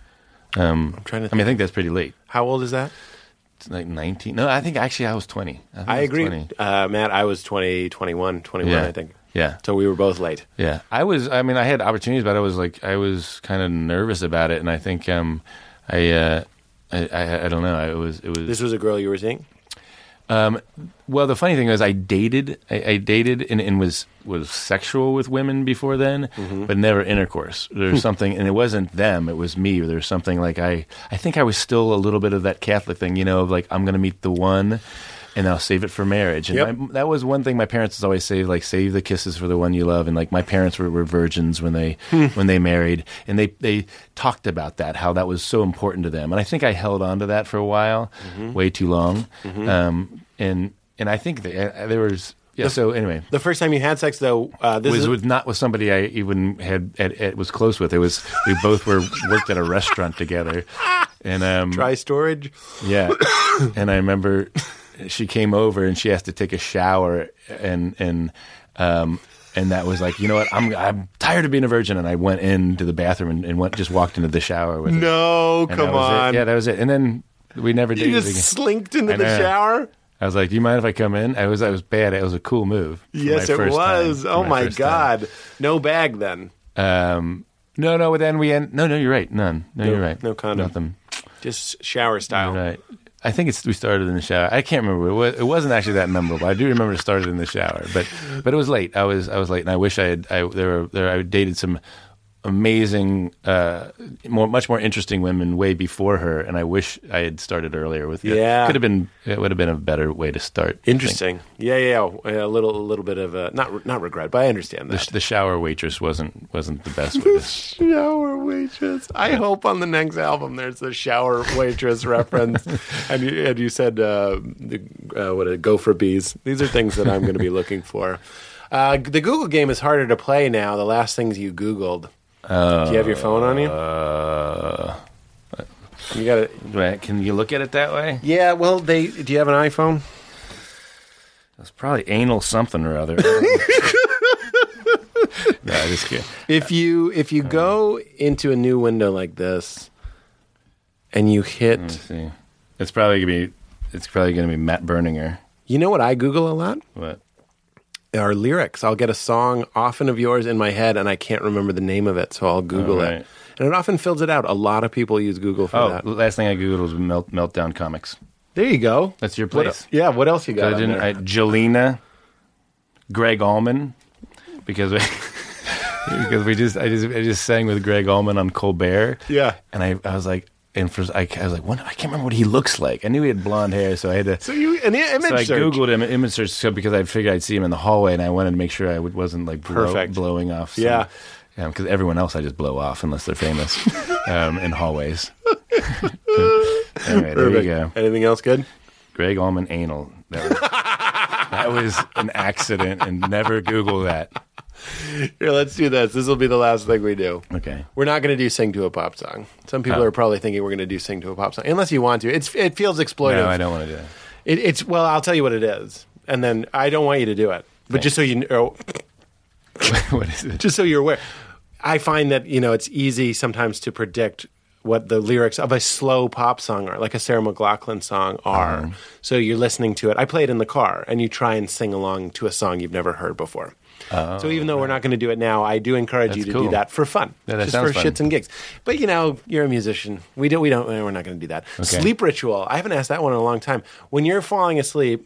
Um, I'm trying to I mean, I think. think that's pretty late. How old is that? It's like nineteen. No, I think actually I was twenty. I, think I was agree, twenty. uh, Matt. I was twenty, twenty-one, twenty-one, Yeah. I think. Yeah, So we were both late. yeah. I was. I mean, I had opportunities, but I was like, I was kind of nervous about it, and I think, um, I, uh, I, I, I don't know. I was. It was. This was a girl you were seeing. Um, well, the funny thing was, I dated, I, I dated, and, and was was sexual with women before then, Mm-hmm. but never intercourse. There was something, and it wasn't them; it was me. There was something like I, I think I was still a little bit of that Catholic thing, you know, of like I'm going to meet the one, and I'll save it for marriage. And Yep. my, that was one thing my parents would always say, like, save the kisses for the one you love. And like my parents were, were virgins when they Hmm. when they married, and they they talked about that, how that was so important to them. And I think I held on to that for a while, Mm-hmm. way too long. Um, and and I think that, uh, there was yeah. So anyway, The first time you had sex, though, uh, this was is with not with somebody I even had, had, had was close with. It was we both were worked at a restaurant together, and um, dry storage. yeah. And I remember she came over and she has to take a shower, and and um, and that was like, you know what, I'm I'm tired of being a virgin, and I went into the bathroom and, and went just walked into the shower with her. No, And come that was it. on. Yeah, that was it. And then we never You dated just again. slinked into I the know. shower? I was like, "Do you mind if I come in?" I was, I was bad. It was a cool move. for Yes, my it first was. time, for Oh, my first time. God. No bag, then. Um, no, no. But then we end. No, no. You're right. None. No, No- you're right. no condom. Nothing. Just shower style. You're right. I think it's we started in the shower. I can't remember. It, was, it wasn't actually that memorable. I do remember it started in the shower, but but it was late. I was I was late, and I wish I had. I there were there. I dated some amazing, uh, more much more interesting women way before her, and I wish I had started earlier with it. Yeah. Could have been. It would have been a better way to start. I think. Interesting. Yeah, yeah, yeah. A little, a little bit of a not, not regret, but I understand The, that. sh- the shower waitress wasn't wasn't the best way to. Shower waitress. I hope on the next album there's a shower waitress reference. And you, and you said, uh, the, uh, what, a go for bees. These are things that I'm going to be looking for. Uh, the Google game is harder to play now. The last things you Googled. Do you have your phone on you? Uh, You got it. right, can you look at it that way? Yeah. Well, they. Do you have an iPhone? It's probably anal something or other. No, I just kidding. If you if you go into a new window like this, and you hit, Let's see. It's probably gonna be. It's probably gonna be Matt Berninger. you know what I Google a lot? What? Are lyrics. I'll get a song often of yours in my head, and I can't remember the name of it, so I'll Google Oh, it, right. and it often fills it out. A lot of people use Google for Oh, that. last thing I googled was Melt, Meltdown Comics. There you go. That's your What place. el- yeah. What else you So got? I on didn't. there? I, Jelena, Greg Allman, because we, because we just I just I just sang with Greg Allman on Colbert. Yeah. and I I was like, and for I, I was like, what, I can't remember what he looks like. I knew he had blonde hair, so I had to. So you an i- image So I search. googled him, image search, so because I figured I'd see him in the hallway, and I wanted to make sure I would, wasn't like blow, Perfect. blowing off. Some, Yeah. because everyone else I just blow off unless they're famous um, in hallways. Anyway, there you Perfect. go. Anything else good? Greg Allman anal. That was, that was an accident, and never Google that. Here, let's do this. This will be the last thing we do. Okay. We're not going to do sing to a pop song. Some people Oh. are probably thinking we're going to do sing to a pop song, unless you want to. It's it feels exploitive. No, I don't want to do that. It, it's well, I'll tell you what it is, and then I don't want you to do it, but Okay. just so you know, What is it? just so you're aware, I find that you know it's easy sometimes to predict what the lyrics of a slow pop song are, like a Sarah McLachlan song are. Uh-huh. So you're listening to it. I play it in the car, and you try and sing along to a song you've never heard before. so even though we're not going to do it now, I do encourage you That's to do cool. that for fun, Yeah, that just sounds for fun. shits and gigs. But you know, you're a musician. We don't. We don't. We're not going to do that. Okay. Sleep ritual. I haven't asked that one in a long time. When you're falling asleep.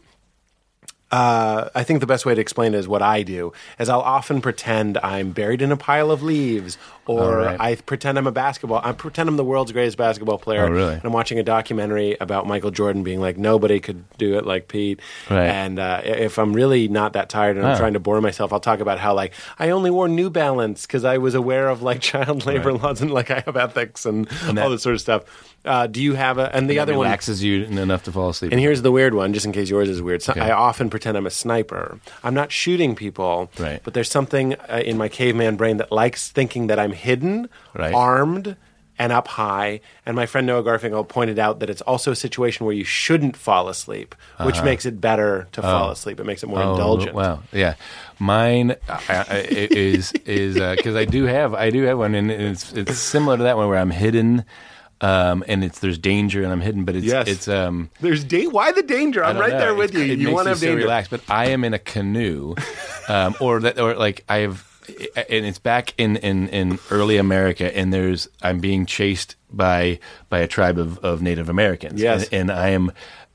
Uh, I think the best way to explain it is what I do is I'll often pretend I'm buried in a pile of leaves, or Oh, right. I pretend I'm a basketball. I pretend I'm the world's greatest basketball player. Oh, really? And I'm watching a documentary about Michael Jordan being like, nobody could do it like Pete. Right. And uh, if I'm really not that tired and I'm Oh. trying to bore myself, I'll talk about how like I only wore New Balance because I was aware of like child labor Right. laws and like I have ethics and, And that- all this sort of stuff. Uh, do you have a? And the That other one. relaxes you enough to fall asleep. And here's the weird one, just in case yours is weird. So Okay. I often pretend I'm a sniper. I'm not shooting people, Right. but there's something uh, in my caveman brain that likes thinking that I'm hidden, Right. armed, and up high. And my friend Noah Garfinkel pointed out that it's also a situation where you shouldn't fall asleep, which makes it better to fall asleep. It makes it more Uh-huh. Oh, indulgent. Wow, yeah, mine uh, uh, is is because I do have I do have one, and it's it's similar to that one where I'm hidden, um, and it's there's danger and I'm hidden, but it's Yes. it's um. There's da- why the danger? I I'm don't right know. there with It's- you. It You makes want to you have so danger. relaxed, but I am in a canoe, um, or that, or like I have, and it's back in, in, in early America, and there's I'm being chased by by a tribe of, of Native Americans, Yes. and, and I am.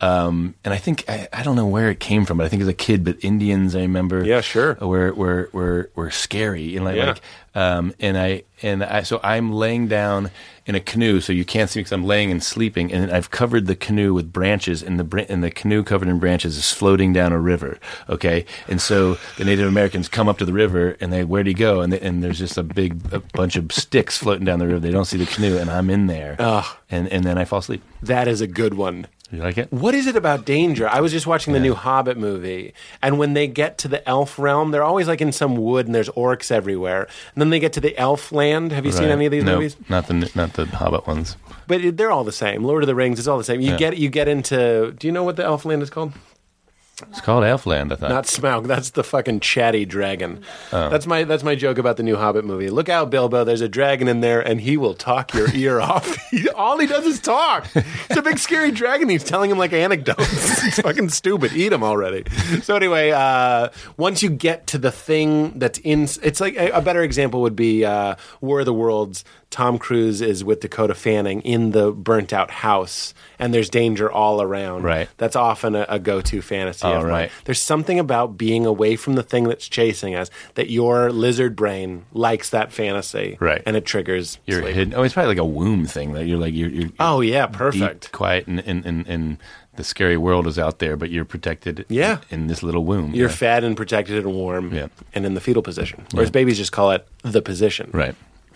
Um, and I think I, I don't know where it came from, but I think as a kid, but Indians I remember, Yeah, sure. were were were, were scary, you know, like, Yeah. like um, and I and I so I'm laying down in a canoe, so you can't see me because I'm laying and sleeping, and I've covered the canoe with branches, and the br- and the canoe covered in branches is floating down a river. Okay, and so the Native Americans come up to the river, and they where'd he go? And they, and there's just a big a bunch of sticks floating down the river. They don't see the canoe, and I'm in there, Ugh. and and then I fall asleep. That is a good one. You like it? What is it about danger? I was just watching the new Hobbit movie, and when they get to the elf realm, they're always like in some wood, and there's orcs everywhere. And then they get to the elf land. Have you seen Right. any of these No, movies? Not the not the Hobbit ones. But it, they're all the same. Lord of the Rings is all the same. You Yeah. get you get into. Do you know what the elf land is called? It's called Elfland, I thought. Not Smaug. That's the fucking chatty dragon. Oh. That's my that's my joke about the new Hobbit movie. Look out, Bilbo! There's a dragon in there, and he will talk your ear off. He, all he does is talk. It's a big scary dragon. He's telling him like anecdotes. It's fucking stupid. Eat him already. So anyway, uh, once you get to the thing that's in, it's like a, a better example would be uh, War of the Worlds. Tom Cruise is with Dakota Fanning in the burnt out house, and there's danger all around. Right. That's often a, a go-to fantasy Oh, of mine. right. There's something about being away from the thing that's chasing us that your lizard brain likes that fantasy. Right. And it triggers You're sleep. hidden. Oh, it's probably like a womb thing that you're like you're. you're Oh, yeah, deep, perfect. quiet, and, and, and, and the scary world is out there, but you're protected. Yeah. In, in this little womb. You're yeah. fed and protected and warm Yeah. and in the fetal position. Whereas babies just call it the position. Right.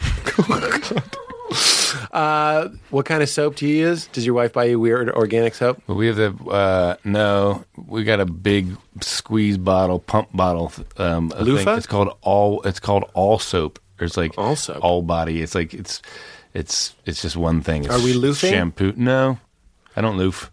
Uh, what kind of soap do you use? Does your wife buy you weird organic soap? Well, we have the uh, no. We got a big squeeze bottle, pump bottle. Um, a Loofah? thing. It's called all. It's called all soap. Or it's like All soap? all body. It's like it's it's it's just one thing. It's Are we loofing? Shampoo? No, I don't loof.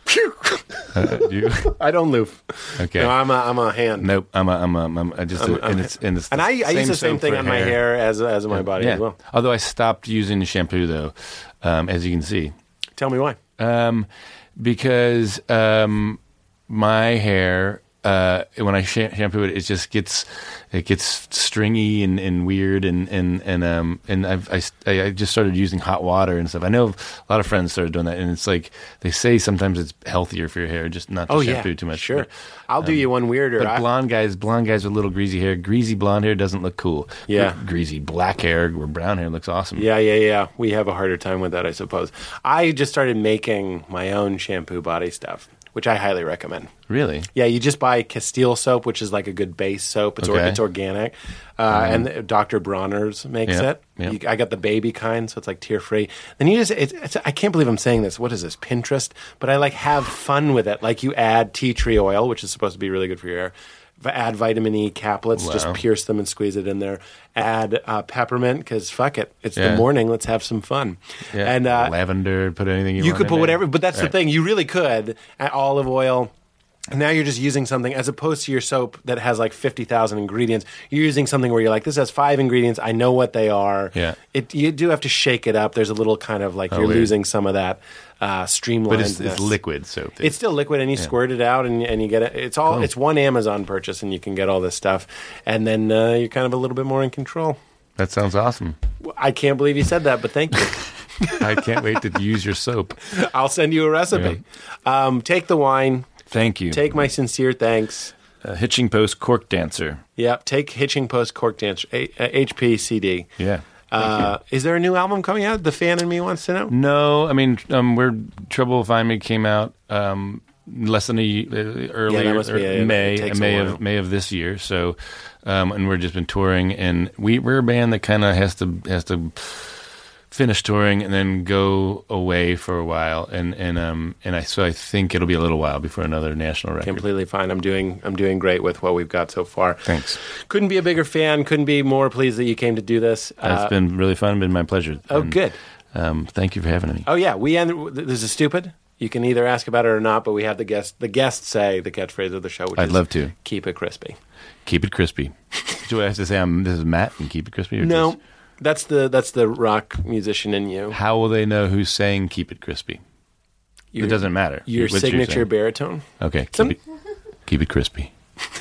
Uh, do you? I don't loof. Okay. No, I'm a, I'm a hand. Nope. I'm a. I'm a. I'm a just. I'm- a, I'm- and it's and it's. And I, I use the same soap thing for on my hair as as my body Yeah. as well. Although I stopped using the shampoo though, um, as you can see, Tell me why. um, because um, my hair. Uh, when I sh- shampoo it, it just gets it gets stringy and, and weird and and and um and I've, I I I just started using hot water and stuff. I know a lot of friends started doing that, and it's like they say sometimes it's healthier for your hair, just not to Oh shampoo yeah, too much. Sure, But, I'll do you one weirder. but I- blonde guys, blonde guys with little greasy hair, greasy blonde hair doesn't look cool. Yeah. Gre- greasy black hair or brown hair looks awesome. Yeah, yeah, yeah. We have a harder time with that, I suppose. I just started making my own shampoo body stuff, which I highly recommend. Really? Yeah, you just buy Castile soap, which is like a good base soap. It's or, Okay. it's organic, uh, and Doctor Bronner's makes Yeah, it. yeah. You, I got the baby kind, so it's like tear free. Then you just it's, it's, I can't believe I'm saying this. What is this, Pinterest? But I like have fun with it. Like you add tea tree oil, which is supposed to be really good for your hair. V- Add vitamin E caplets, just Wow. pierce them and squeeze it in there. Add uh, peppermint because fuck it, it's Yeah. the morning. Let's have some fun. Yeah. And uh, lavender. Put anything you, you want could in put there. whatever, but that's the Right. thing. You really could. Uh, olive oil. And now you're just using something as opposed to your soap that has like fifty thousand ingredients. You're using something where you're like, this has five ingredients. I know what they are. Yeah. It, you do have to shake it up. There's a little kind of like Oh, you're weird. losing some of that uh, streamlined. But it's, it's liquid soap. It's still liquid, and you squirt it out, and, and you get it. It's all. Cool. It's one Amazon purchase, and you can get all this stuff, and then uh, you're kind of a little bit more in control. That sounds awesome. I can't believe you said that, but thank you. I can't wait to use your soap. I'll send you a recipe. Um, take the wine. Thank you. Take my sincere thanks. uh, Hitching Post Cork Dancer. Yep. Take Hitching Post Cork Dancer, A- uh, H P C D. Yeah. Uh, is there a new album coming out? The fan in me wants to know. No, I mean, um, we're Trouble Find Me came out um, less than a ye- uh, earlier, must be or a- it May, takes a May while. of May of this year. So, um, and we're just been touring, and we we're a band that kind of has to has to finish touring and then go away for a while, and and um and I so I think it'll be a little while before another national record. Completely fine. I'm doing. I'm doing great with what we've got so far. Thanks. Couldn't be a bigger fan. Couldn't be more pleased that you came to do this. It's Uh, been really fun. Been my pleasure. oh, And, good. Um, thank you for having me. Oh yeah. We end. This is stupid. You can either ask about it or not, but we have the guest. The guests say the catchphrase of the show, which I'd is love to. keep it crispy. Keep it crispy. Do I have to say I'm this is Matt and keep it crispy? Or No, just- that's the that's the rock musician in you. how will they know who's saying keep it crispy? Your, it doesn't matter. Your What's signature saying? baritone. Okay, keep, Some- it, keep it crispy.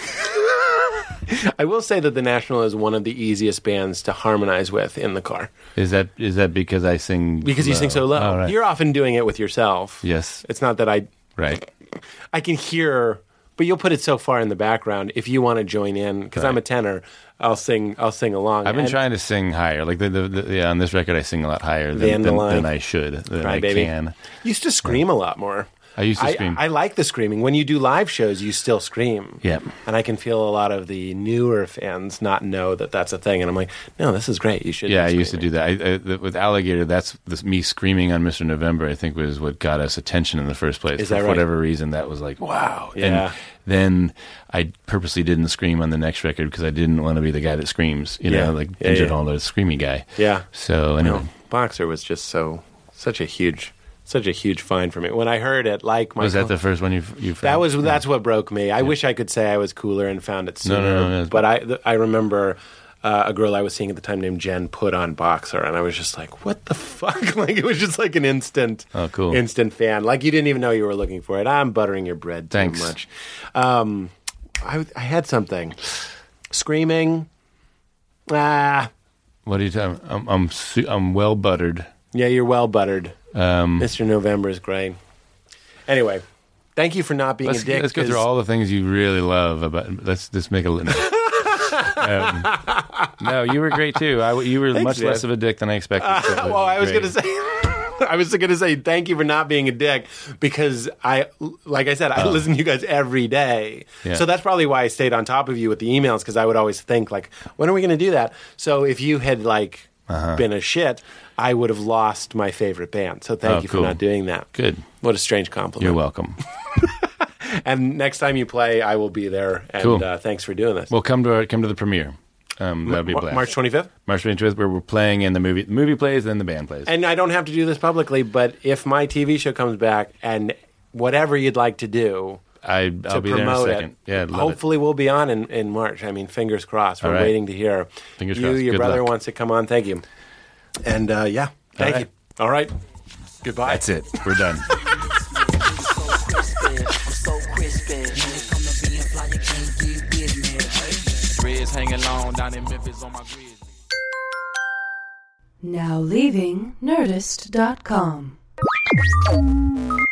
I will say that the National is one of the easiest bands to harmonize with in the car Is that is that because I sing because you low? sing so low. Oh, right. You're often doing it with yourself. Yes, It's not that I right. I can hear, but you'll put it so far in the background if you want to join in because I'm a tenor. I'll sing. I'll sing along. I've been And- trying to sing higher. Like the, the, the yeah, on this record, I sing a lot higher The than, end of than, line. than I should. Than Cry I baby. can. You used to scream a lot more. I used to I, scream. I like the screaming. When you do live shows, you still scream. Yeah. And I can feel a lot of the newer fans not know that that's a thing. And I'm like, no, this is great. You should. Yeah, be I used to screaming. do that. I, I, the, with Alligator, that's this, me screaming on Mister November. I think was what got us attention in the first place. Is For that right? whatever reason, that was like wow. Yeah. And then I purposely didn't scream on the next record because I didn't want to be the guy that screams. You Yeah. know, like Yeah, Injured yeah. Hall, the screamy guy. Yeah. So anyway, No, Boxer was just so such a huge, such a huge find for me. When I heard it, like my was that the first one you you found? That was that's what broke me. I wish I could say I was cooler and found it sooner. no, no, no. But I th- I remember uh, a girl I was seeing at the time named Jen put on Boxer, and I was just like, what the fuck? Like it was just like an instant, Oh, cool. instant fan. Like you didn't even know you were looking for it. I'm buttering your bread too Thanks. much. Um, I I had something screaming. Ah, What are you talking? I'm I'm, su- I'm well buttered. yeah, you're well buttered. Um, Mister November is great. Anyway, thank you for not being let's, a dick. let's go through 'cause- all the things you really love about. Let's just make a list. um, no, you were great too. I, you were Thanks, much less Jeff. of a dick than I expected. so it well, I was great. going to say, I was going to say thank you for not being a dick because I, like I said, I listen to you guys every day. Yeah. So that's probably why I stayed on top of you with the emails because I would always think like, when are we going to do that? So if you had like Uh-huh. been a shit, I would have lost my favorite band. So thank Oh, you cool. for not doing that. Good. What a strange compliment. You're welcome. And next time you play, I will be there. And Cool. uh, thanks for doing this. Well, come to our, come to the premiere. Um, that'd be a Ma- blast. March twenty-fifth? March twenty-fifth, where we're playing in the movie. The movie plays, then the band plays. And I don't have to do this publicly, but if my T V show comes back and whatever you'd like to do I, I'll to be there in a promote second. it, Yeah, I'd love hopefully we'll be on in, in March. I mean, fingers crossed. We're All right. waiting to hear. Fingers you, crossed. your Good brother luck. wants to come on. Thank you. And uh, yeah, thank right. you. All right. Goodbye. That's it. We're done. Hanging long down in Memphis on my grid. Now leaving Nerdist dot com.